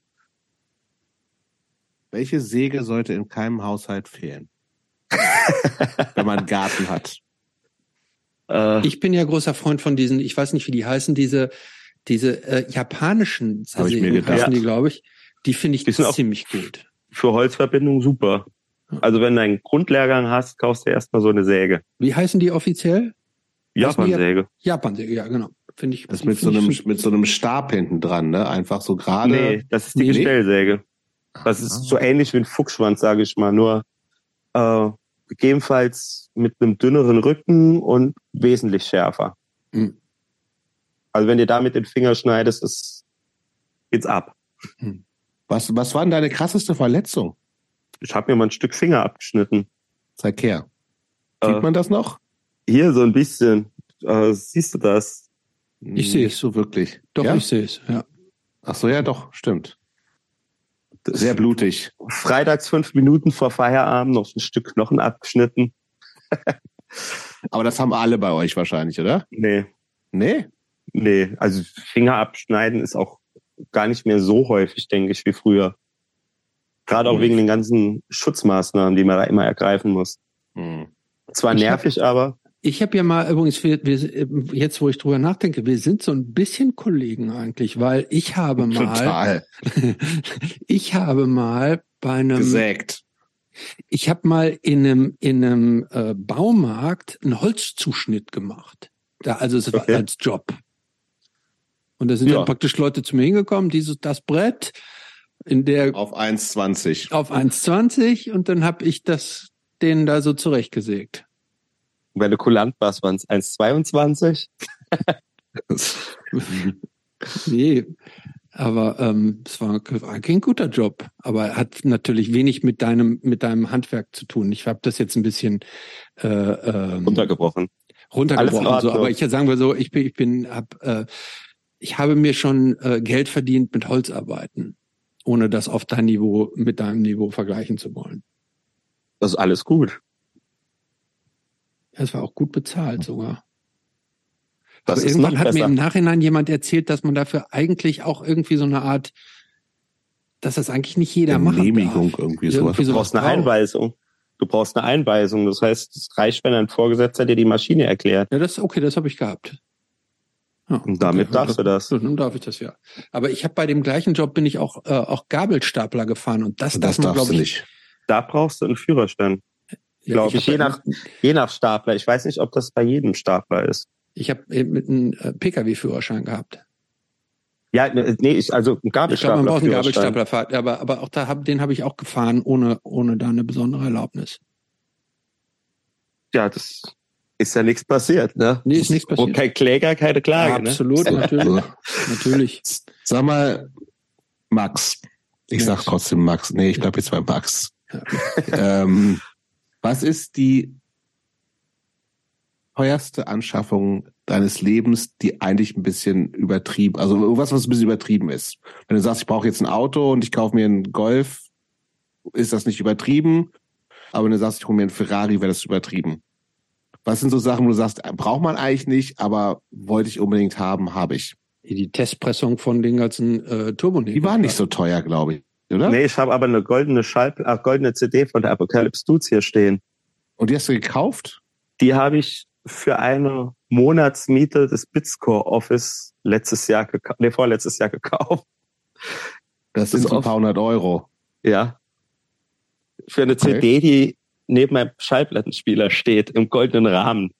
Welche Säge sollte in keinem Haushalt fehlen? Wenn man einen Garten hat. Äh, ich bin ja großer Freund von diesen, ich weiß nicht, wie die heißen, diese diese äh, japanischen Sägen heißen die, glaube ich. Die finde ich ziemlich gut. Für Holzverbindung super. Also wenn du einen Grundlehrgang hast, kaufst du erstmal so eine Säge. Wie heißen die offiziell? Japansäge. Japansäge, ja, genau. Finde ich. Das mit so einem mit so einem Stab hinten dran, ne? Einfach so gerade. Nee, das ist die nee. Gestellsäge. Das ist so ähnlich wie ein Fuchsschwanz, sage ich mal, nur äh, gegebenenfalls mit einem dünneren Rücken und wesentlich schärfer. Mhm. Also wenn dir damit den Finger schneidest, ist, geht's ab. Mhm. Was, was war denn deine krasseste Verletzung? Ich habe mir mal ein Stück Finger abgeschnitten. Zeig her. Sieht äh, man das noch? Hier so ein bisschen. Äh, siehst du das? Ich sehe es. So wirklich. Doch, ja? ich sehe es, ja. Ach so, ja, doch, stimmt. Sehr blutig. Freitags fünf Minuten vor Feierabend noch ein Stück Knochen abgeschnitten. Aber das haben alle bei euch wahrscheinlich, oder? Nee. Nee? Nee, also Finger abschneiden ist auch gar nicht mehr so häufig, denke ich, wie früher. Gerade auch wegen den ganzen Schutzmaßnahmen, die man da immer ergreifen muss. Hm. Zwar nervig, ich hab, aber... Ich habe ja mal, übrigens, wir, wir, jetzt wo ich drüber nachdenke, wir sind so ein bisschen Kollegen eigentlich, weil ich habe mal... Total. ich habe mal bei einem... Gesägt. Ich habe mal in einem, in einem äh, Baumarkt einen Holzzuschnitt gemacht. Da, also es war okay. als Job. Und da sind ja. dann praktisch Leute zu mir hingekommen, dieses, das Brett in der auf eins zwanzig. Auf eins zwanzig und dann habe ich das denen da so zurechtgesägt. Wenn du kulant warst, waren es eins zweiundzwanzig. Nee, aber ähm, es war, war kein guter Job, aber hat natürlich wenig mit deinem mit deinem Handwerk zu tun. Ich habe das jetzt ein bisschen äh, ähm, runtergebrochen. Runtergebrochen, so. Aber ich sagen wir so, ich bin, ich bin, hab, äh, ich habe mir schon äh, Geld verdient mit Holzarbeiten, ohne das auf dein Niveau mit deinem Niveau vergleichen zu wollen. Das ist alles gut. Es war auch gut bezahlt sogar. Das Aber ist irgendwann noch hat besser. mir im Nachhinein jemand erzählt, dass man dafür eigentlich auch irgendwie so eine Art, dass das eigentlich nicht jeder macht. Genehmigung irgendwie sowas. Du brauchst eine Einweisung. Du brauchst eine Einweisung. Das heißt, es reicht, wenn ein Vorgesetzter dir die Maschine erklärt. Ja, das okay, das habe ich gehabt. Ja, Und damit okay, darfst du das. Dann darf ich das ja. Aber ich habe bei dem gleichen Job bin ich auch äh, auch Gabelstapler gefahren und das, das darf man, glaube ich, nicht. Da brauchst du einen Führerschein. Ja, glaube ich, ich je nach je nach Stapler. Ich weiß nicht, ob das bei jedem Stapler ist. Ich habe mit einem P K W-Führerschein gehabt. Ja, nee, ich, also ein Gabelstapler. Ich glaube, man braucht einen Gabelstaplerfahrt, aber aber auch da hab, den habe ich auch gefahren ohne ohne da eine besondere Erlaubnis. Ja, das ist ja nichts passiert, ne? Nee, ist nichts passiert. Und kein Kläger, keine Klage, ja, absolut, ne? natürlich, natürlich. Sag mal, Max. Ich Max. sag trotzdem Max. Nee, ich bleib jetzt bei Max. Ja. ähm, was ist die teuerste Anschaffung deines Lebens, die eigentlich ein bisschen übertrieben, also irgendwas, was ein bisschen übertrieben ist? Wenn du sagst, ich brauche jetzt ein Auto und ich kaufe mir einen Golf, ist das nicht übertrieben? Aber wenn du sagst, ich hole mir einen Ferrari, wäre das übertrieben. Was sind so Sachen, wo du sagst, braucht man eigentlich nicht, aber wollte ich unbedingt haben, habe ich? Die Testpressung von den ganzen äh, Turbonebeln. Die waren nicht so teuer, glaube ich, oder? Nee, ich habe aber eine goldene Schall, äh, goldene C D von der Apocalypse Dudes hier stehen. Und die hast du gekauft? Die habe ich für eine Monatsmiete des Bitscore Office letztes Jahr gekauft, nee, vorletztes Jahr gekauft. Das sind so ein paar hundert Euro. Ja. Für eine okay. C D, die neben meinem Schallplattenspieler steht, im goldenen Rahmen.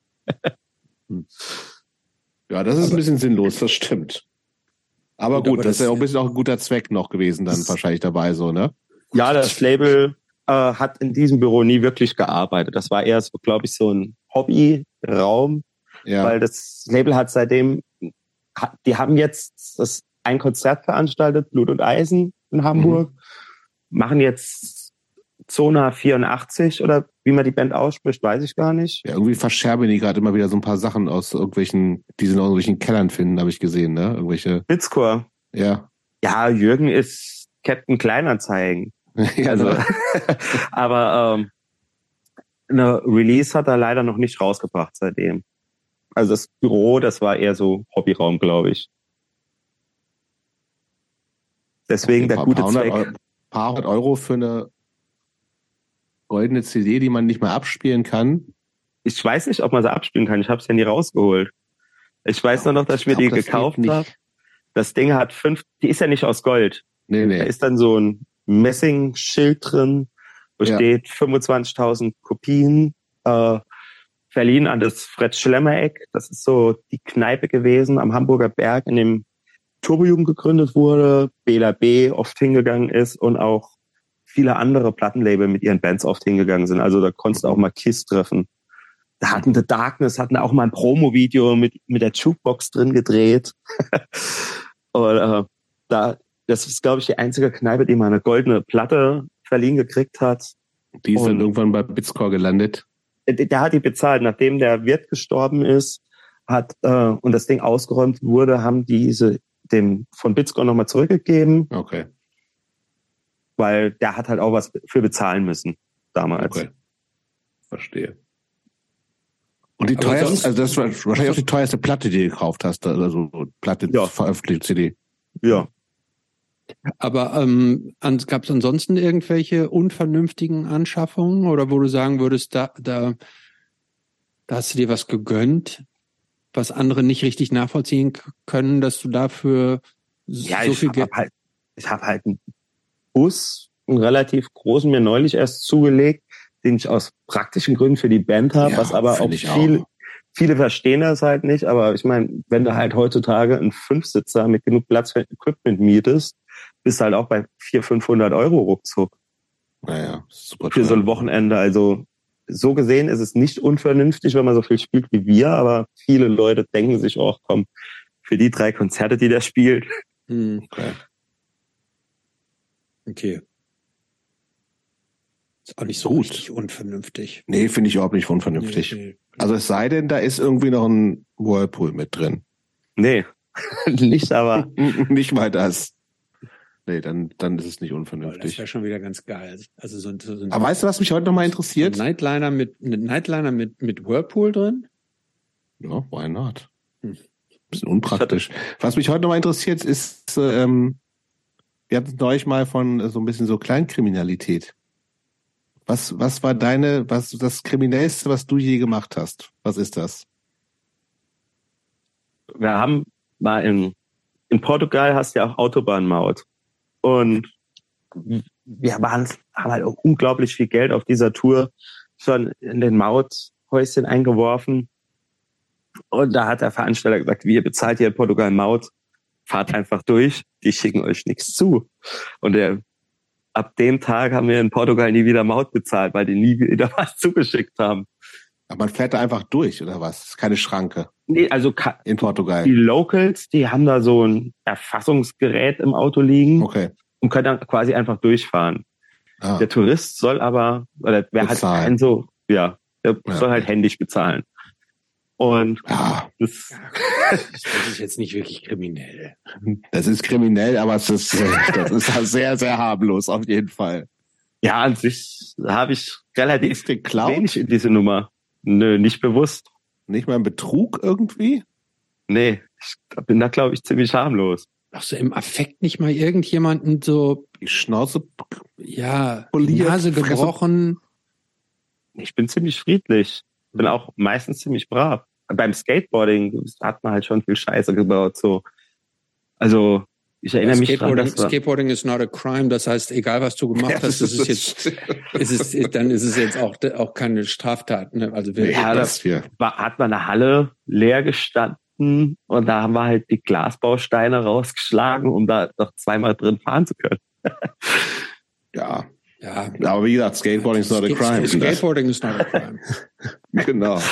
Ja, das ist aber ein bisschen sinnlos, das stimmt. Aber gut, gut aber das, das ist ja auch ein bisschen auch ein guter Zweck noch gewesen dann wahrscheinlich dabei, so, ne? Ja, das Label äh, hat in diesem Büro nie wirklich gearbeitet. Das war eher so, glaube ich, so ein Hobbyraum, ja. Weil das Label hat seitdem, die haben jetzt das ein Konzert veranstaltet, Blut und Eisen in Hamburg, mhm. machen jetzt Zona vierundachtzig oder wie man die Band ausspricht, weiß ich gar nicht. Ja, irgendwie verscherben die gerade immer wieder so ein paar Sachen aus irgendwelchen, die sie in irgendwelchen Kellern finden, habe ich gesehen, ne? Irgendwelche. Bitscore. Ja. Ja, Jürgen ist Captain Kleinanzeigen. Ja, also, aber ähm, eine Release hat er leider noch nicht rausgebracht seitdem. Also das Büro, das war eher so Hobbyraum, glaube ich. Deswegen okay, der gute paar Zweck. Ein paar hundert Euro für eine goldene C D, die man nicht mehr abspielen kann. Ich weiß nicht, ob man sie abspielen kann. Ich habe es ja nie rausgeholt. Ich weiß ja, nur noch, dass ich mir die gekauft habe. Das Ding hat fünf, die ist ja nicht aus Gold. Nee, nee. Da ist dann so ein Messingschild drin, wo ja. steht fünfundzwanzigtausend Kopien, äh, verliehen an das Fred-Schlemmer-Eck. Das ist so die Kneipe gewesen am Hamburger Berg, in dem Turbojugend gegründet wurde, Bela B. oft hingegangen ist und auch viele andere Plattenlabel mit ihren Bands oft hingegangen sind. Also da konntest du auch mal Kiss treffen. Da hatten The Darkness, hatten auch mal ein Promo-Video mit mit der Jukebox drin gedreht. und äh, da, das ist, glaube ich, die einzige Kneipe, die mal eine goldene Platte verliehen gekriegt hat. Die ist und dann irgendwann bei Bitscore gelandet. Der, der hat die bezahlt. Nachdem der Wirt gestorben ist, hat äh, und das Ding ausgeräumt wurde, haben diese dem von Bitscore nochmal zurückgegeben. Okay. weil der hat halt auch was für bezahlen müssen damals. Okay. Verstehe. Und die Aber teuerste, sonst- also das war wahrscheinlich auch die teuerste Platte, die du gekauft hast, also Platte Ja. veröffentlicht, C D. Ja. Aber ähm, gab es ansonsten irgendwelche unvernünftigen Anschaffungen oder wo du sagen würdest, da, da, da hast du dir was gegönnt, was andere nicht richtig nachvollziehen k- können, dass du dafür Ja, so ich viel habe Geld... halt, ich habe halt einen Bus, einen relativ großen, mir neulich erst zugelegt, den ich aus praktischen Gründen für die Band habe, Ja, was aber auch find ich viele, auch. viele verstehen das halt nicht. Aber ich meine, wenn du halt heutzutage einen Fünfsitzer mit genug Platz für Equipment mietest, bist du halt auch bei vierhundert, fünfhundert Euro ruckzuck Naja, super für so ein Wochenende. Also so gesehen ist es nicht unvernünftig, wenn man so viel spielt wie wir, aber viele Leute denken sich auch, komm, für die drei Konzerte, die der spielt. Hm, Okay. okay. Ist auch nicht so Gut. richtig unvernünftig. Nee, finde ich überhaupt nicht unvernünftig. Nee, nee. Also es sei denn, da ist irgendwie noch ein Whirlpool mit drin. Nee, nicht aber. Nicht mal das. Nee, dann, dann ist es nicht Oh, das unvernünftig. wäre schon wieder ganz geil. Also so ein, so ein, Aber weißt du, was mich heute nochmal so ein interessiert? Nightliner mit, ein Nightliner mit, mit Whirlpool drin? Ja, why not? Hm. Bisschen unpraktisch. Was mich heute nochmal interessiert, ist, ähm, wir hatten neulich mal von äh, so ein bisschen so Kleinkriminalität. Was, was war deine, was das Kriminellste, was du je gemacht hast? Was ist das? Wir haben mal in, in Portugal hast du ja auch Autobahnmaut. Und wir waren, haben halt auch unglaublich viel Geld auf dieser Tour schon in den Mauthäuschen eingeworfen. Und da hat der Veranstalter gesagt, wir bezahlt hier in Portugal Maut, fahrt einfach durch, die schicken euch nichts zu. Und der, ab dem Tag haben wir in Portugal nie wieder Maut bezahlt, weil die nie wieder was zugeschickt haben. Aber man fährt da einfach durch, oder was? Das ist keine Schranke Nee, also ka- in Portugal. die Locals, die haben da so ein Erfassungsgerät im Auto liegen Okay. und können dann quasi einfach durchfahren. Ah, Der Tourist soll aber, oder wer hat Bezahlen. keinen so, ja, der Ja. soll halt händisch bezahlen. Und ja, das, Das ist jetzt nicht wirklich kriminell. das ist kriminell, aber es ist, äh, das ist halt sehr, sehr harmlos, auf jeden Fall. ja, an sich habe ich relativ Ist geklaut? wenig in diese Nummer. Nö, nicht bewusst. Nicht mal ein Betrug irgendwie? Nee, ich bin da, glaube ich, ziemlich harmlos. Auch so im Affekt nicht mal irgendjemanden so, Die Schnauze. ja, die Poliert, Nase Fresse- gebrochen. Ich bin ziemlich friedlich. Bin auch meistens ziemlich brav. Beim Skateboarding hat man halt schon viel Scheiße gebaut, so. Also, ich erinnere mich dran, Skateboarding, dass wir, Skateboarding is not a crime. Das heißt, egal was du gemacht hast, das ist jetzt, ist es, ist, dann ist es jetzt auch, auch keine Straftat. Ne? Also wir, Ja, das hier. war, hat man eine Halle leer gestanden und da haben wir halt die Glasbausteine rausgeschlagen, um da noch zweimal drin fahren zu können. Ja. ja, Aber wie gesagt, Skateboarding is not a Skate- crime. Skateboarding is not a crime. Genau.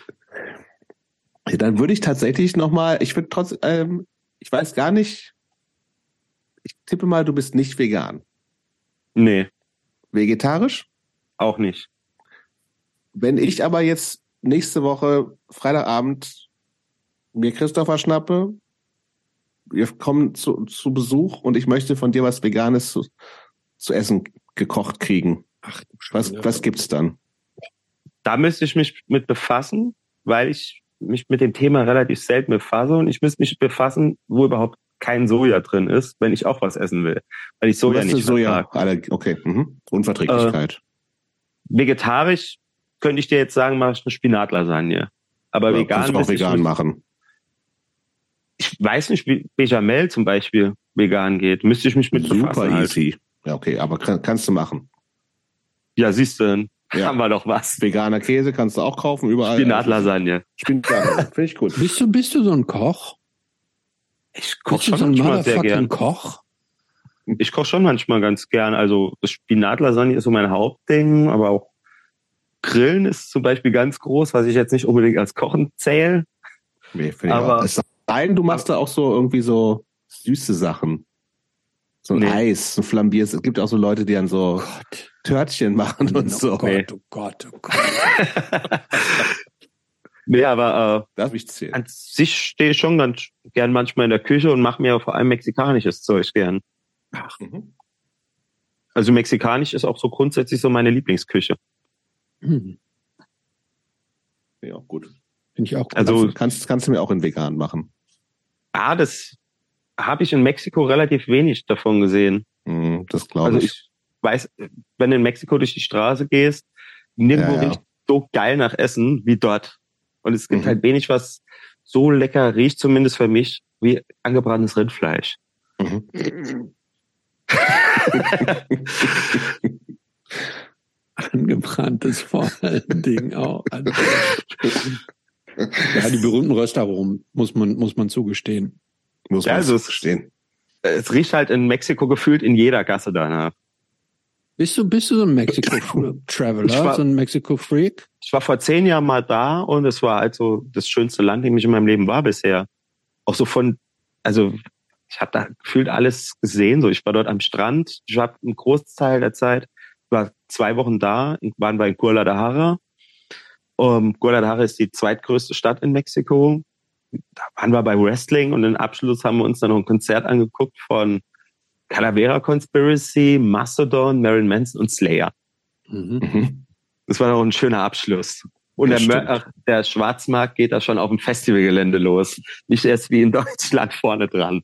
Ja, dann würde ich tatsächlich nochmal, ich würde trotz, ähm, ich weiß gar nicht, ich tippe mal, du bist nicht vegan. Nee, Vegetarisch? auch nicht. Wenn ich aber jetzt nächste Woche, Freitagabend, mir Christopher schnappe, wir kommen zu, zu Besuch und ich möchte von dir was Veganes zu, zu essen gekocht kriegen. Ach, du Was, Schweine. was gibt's dann? Da müsste ich mich mit befassen, weil ich mich mit dem Thema relativ selten befasse und ich müsste mich befassen, wo überhaupt kein Soja drin ist, wenn ich auch was essen will. Weil ich Soja Du hast nicht Soja. vertrage. Alle- Okay, mhm. Unverträglichkeit. Vegetarisch könnte ich dir jetzt sagen, mache ich eine Spinatlasagne. Aber Ja, vegan kannst du auch müsste ich vegan mich- machen. Ich weiß nicht, wie Bechamel zum Beispiel vegan geht. Müsste ich mich mit Super befassen halt. easy. Ja, okay, aber kann, kannst du machen. Ja, siehst du, dann Ja. haben wir doch was. Veganer Käse kannst du auch kaufen, überall. Spinatlasagne. Spinatlasagne, finde ich gut. Bist du, bist du so ein Koch? Ich koche Bist du schon so ein manchmal sehr motherfucking gern. Koch? Ich koche schon manchmal ganz gern. Also das Spinatlasagne ist so mein Hauptding, aber auch Grillen ist zum Beispiel ganz groß, was ich jetzt nicht unbedingt als Kochen zähle. Nee, finde ich Aber- auch. Es sei denn, du machst da auch so irgendwie so süße Sachen. So ein Nee. Eis, so Flambiers. Es gibt auch so Leute, die dann so Gott. Törtchen machen und Oh so. Gott, Nee. oh Gott, oh Gott. Nee, aber Darf ich äh, zählen? an sich stehe ich schon ganz gern manchmal in der Küche und mache mir vor allem mexikanisches Zeug gern. Mhm. Also mexikanisch ist auch so grundsätzlich so meine Lieblingsküche. Hm. Ja, gut. Finde ich auch gut. Also kannst, kannst, kannst du mir auch in vegan machen. Ah, das habe ich in Mexiko relativ wenig davon gesehen. Mm, das glaube Also ich. ich weiß, wenn du in Mexiko durch die Straße gehst, nirgendwo Ja, ja. riecht so geil nach Essen wie dort. Und es gibt Mhm. halt wenig, was so lecker riecht, zumindest für mich, wie angebranntes Rindfleisch. Mhm. Angebranntes vor allen Dingen auch. Also, ja, die berühmten Röstaromen, muss man, muss man zugestehen. Muss Ja, man also so verstehen. Es riecht halt in Mexiko gefühlt in jeder Gasse danach. Bist du, bist du so ein Mexiko-Traveler, so ein Mexiko-Freak? Ich war vor zehn Jahren mal da und es war halt so das schönste Land, in dem ich in meinem Leben war bisher. Auch so von, also ich habe da gefühlt alles gesehen. So, ich war dort am Strand, ich war einen Großteil der Zeit, war zwei Wochen da, waren wir in Guadalajara. Um, Guadalajara ist die zweitgrößte Stadt in Mexiko. Da waren wir bei Wrestling und im Abschluss haben wir uns dann noch ein Konzert angeguckt von Calavera Conspiracy, Mastodon, Marilyn Manson und Slayer. Mhm. Das war noch ein schöner Abschluss. Und Ja, der, Mör- der Schwarzmarkt geht da schon auf dem Festivalgelände los. Nicht erst wie in Deutschland vorne dran.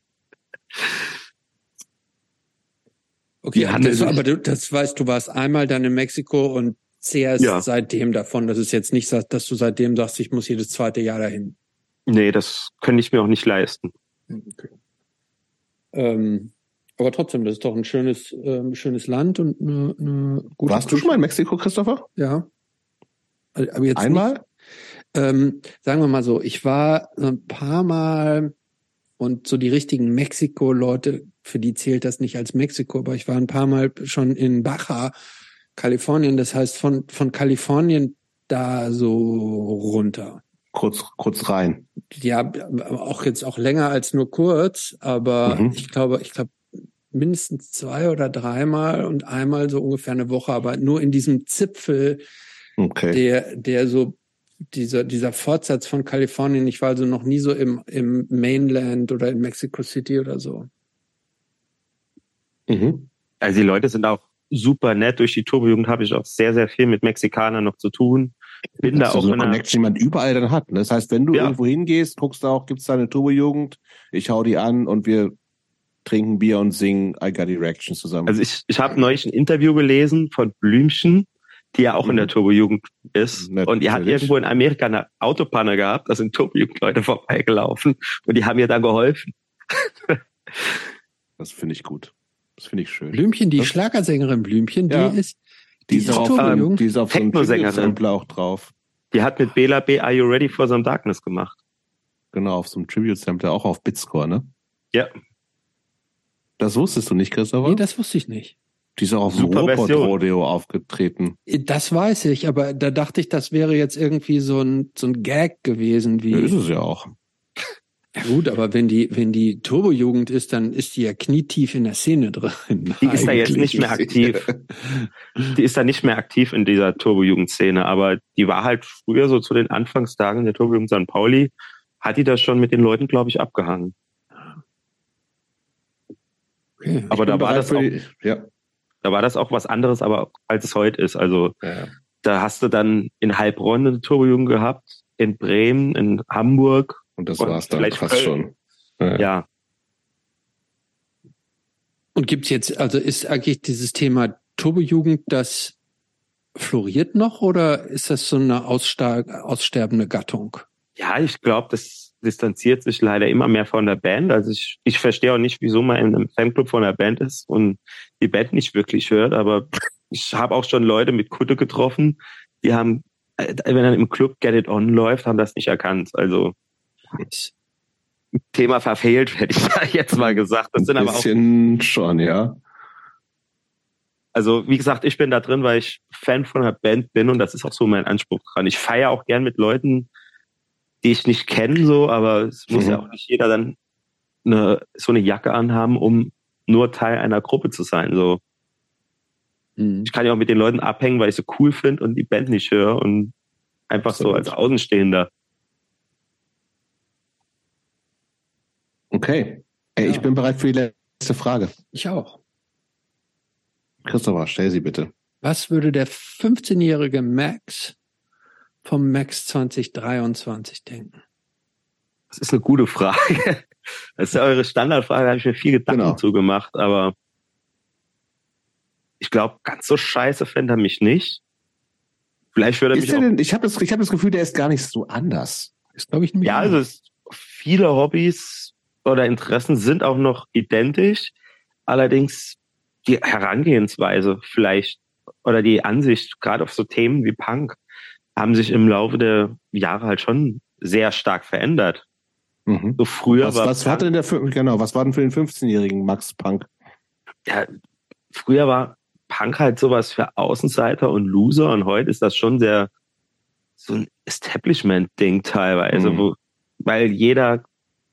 Okay, hatten das, sich- aber du, das weißt, du warst einmal dann in Mexiko und zehrst Ja. seitdem davon. Das ist jetzt nicht, so, dass du seitdem sagst, ich muss jedes zweite Jahr dahin. Nee, das könnte ich mir auch nicht leisten. Okay. Ähm, aber trotzdem, das ist doch ein schönes, ähm, schönes Land und eine, eine gute Warst du schon mal in Mexiko, Christopher? Ja. Aber jetzt Einmal? Nicht, ähm, sagen wir mal so, ich war so ein paar Mal und so die richtigen Mexiko-Leute, für die zählt das nicht als Mexiko, aber ich war ein paar Mal schon in Baja, Kalifornien, das heißt von, von Kalifornien da so runter. Kurz, kurz rein. Ja, auch jetzt auch länger als nur kurz, aber Mhm. ich glaube, ich glaube mindestens zwei oder dreimal und einmal so ungefähr eine Woche, aber nur in diesem Zipfel, Okay. der, der so dieser, dieser Fortsatz von Kalifornien. Ich war also noch nie so im, im Mainland oder in Mexico City oder so. Mhm. Also die Leute sind auch super nett. Durch die Turbojugend habe ich auch sehr, sehr viel mit Mexikanern noch zu tun. Bin da Das ist auch so in eine einer, Connection, die man überall dann hat. Ne? Das heißt, wenn du Ja. irgendwo hingehst, guckst du auch, gibt's da eine Turbojugend, ich hau die an und wir trinken Bier und singen I Got Erections zusammen. also ich, ich habe neulich ein Interview gelesen von Blümchen, die ja auch in der Turbojugend ist. Natürlich. Und die hat irgendwo in Amerika eine Autopanne gehabt, da sind Turbojugendleute vorbeigelaufen und die haben ihr da geholfen. Das finde ich gut. Das finde ich schön. Blümchen, die Das- Schlagersängerin Blümchen, die Ja. ist, Die ist ist auf, Turbojugend. ähm, die ist auf so einem Techno-Sängerin. Tribute-Sample auch drauf. Die hat mit Bela B. Are You Ready for Some Darkness gemacht. Genau, auf so einem Tribute-Sample auch auf Bitscore, ne? Ja. Das wusstest du nicht, Christopher? Nee, das wusste ich nicht. Die ist auch auf dem Super Version. Ruhrpott-Rodeo aufgetreten. Das weiß ich, aber da dachte ich, das wäre jetzt irgendwie so ein, so ein Gag gewesen, wie. Ja, ist es ja auch. Ja gut, aber wenn die, wenn die Turbojugend ist, dann ist die ja knietief in der Szene drin. Die ist da jetzt eigentlich. nicht mehr aktiv. Die ist da nicht mehr aktiv in dieser Turbojugendszene, aber die war halt früher so zu den Anfangstagen der Turbojugend Sankt Pauli, hat die das schon mit den Leuten, glaube ich, abgehangen. Okay. Aber da war, das auch, Die, ja. da war das auch was anderes, aber als es heute ist. Also ja. da hast du dann in Heilbronn eine Turbojugend gehabt, in Bremen, in Hamburg. Und das Und war's dann vielleicht fast Köln. schon. Ja. Ja, Und gibt's jetzt, also ist eigentlich dieses Thema Turbojugend, das floriert noch oder ist das so eine ausstar- aussterbende Gattung? ja, ich glaube, das distanziert sich leider immer mehr von der Band. Also ich, ich verstehe auch nicht, wieso man in einem Fanclub von der Band ist und die Band nicht wirklich hört, aber ich habe auch schon Leute mit Kutte getroffen, die haben, äh, wenn dann im Club Get It On läuft, haben das nicht erkannt. Also Thema verfehlt, hätte ich da jetzt mal gesagt. Das sind Ein aber auch, bisschen schon, ja. also wie gesagt, ich bin da drin, weil ich Fan von der Band bin und das ist auch so mein Anspruch dran. Ich feiere auch gern mit Leuten, die ich nicht kenne, so, aber es muss Mhm. ja auch nicht jeder dann eine, so eine Jacke anhaben, um nur Teil einer Gruppe zu sein. So, Mhm. ich kann ja auch mit den Leuten abhängen, weil ich so cool finde und die Band nicht höre und einfach so Absolut. als Außenstehender. Okay. Ey, Ja. ich bin bereit für die letzte Frage. Ich auch. Christopher, stell sie bitte. Was würde der fünfzehnjährige Max vom Max zwanzig dreiundzwanzig denken? Das ist eine gute Frage. Das ist ja eure Standardfrage, da habe ich mir viel Gedanken Genau. zugemacht, aber ich glaube, ganz so scheiße fände er mich nicht. Vielleicht würde er Ist mich der auch, denn, ich habe das, ich hab das Gefühl, der ist gar nicht so anders. Das glaube ich nämlich ja, auch. also es, viele Hobbys oder Interessen sind auch noch identisch, allerdings die Herangehensweise vielleicht oder die Ansicht gerade auf so Themen wie Punk haben sich im Laufe der Jahre halt schon sehr stark verändert. Mhm. So früher Was, war was Punk, hatte denn der, fün- genau, was war denn für den fünfzehnjährigen Max Punk? ja, früher war Punk halt sowas für Außenseiter und Loser und heute ist das schon sehr so ein Establishment-Ding teilweise, Mhm. wo, weil jeder,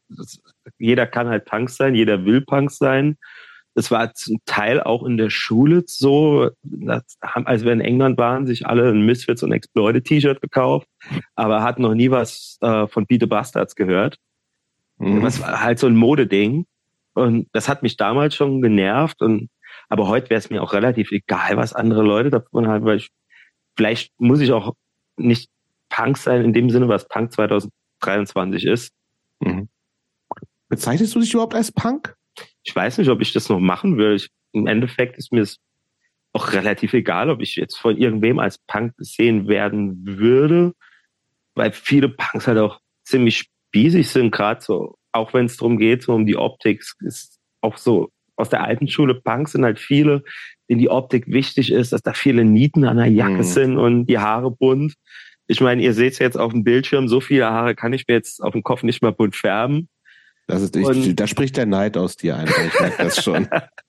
jeder kann halt Punk sein, jeder will Punk sein. Das war zum Teil auch in der Schule so, das haben, als wir in England waren, sich alle ein Misfits und Exploited T-Shirt gekauft, aber hatten noch nie was äh, von Beat the Bastards gehört. Mhm. Das war halt so ein Modeding. Und das hat mich damals schon genervt. Und aber heute wäre es mir auch relativ egal, was andere Leute davon haben, weil ich, vielleicht muss ich auch nicht Punk sein in dem Sinne, was Punk zwanzig dreiundzwanzig ist. Mhm. Bezeichnest du dich überhaupt als Punk? Ich weiß nicht, ob ich das noch machen will. Ich, im Endeffekt ist mir es auch relativ egal, ob ich jetzt von irgendwem als Punk gesehen werden würde, weil viele Punks halt auch ziemlich spießig sind, gerade so, auch wenn es darum geht, so um die Optik, ist auch so aus der alten Schule Punks sind halt viele, denen die Optik wichtig ist, dass da viele Nieten an der Jacke Mhm. sind und die Haare bunt. Ich meine, ihr seht es jetzt auf dem Bildschirm, so viele Haare kann ich mir jetzt auf dem Kopf nicht mehr bunt färben. Das ist, ich, Und- da spricht der Neid aus dir einfach, ich merke das schon.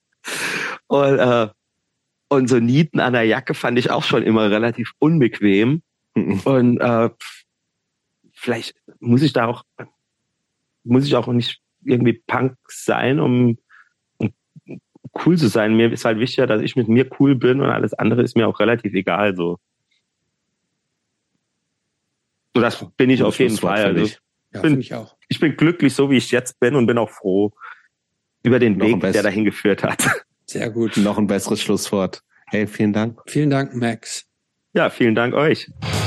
Und, äh, und so Nieten an der Jacke fand ich auch schon immer relativ unbequem. Mhm. Und äh, vielleicht muss ich da auch, muss ich auch nicht irgendwie Punk sein, um, um cool zu sein. Mir ist halt wichtiger, dass ich mit mir cool bin und alles andere ist mir auch relativ egal. So, so das bin ich Gutes auf jeden Schlusswort Fall. für Also, dich. Ja, bin- finde ich auch. ich bin glücklich, so wie ich jetzt bin und bin auch froh über den Noch ein Weg, der Best- dahin geführt hat. Sehr gut. Noch ein besseres Schlusswort. Hey, vielen Dank. Vielen Dank, Max. Ja, vielen Dank euch.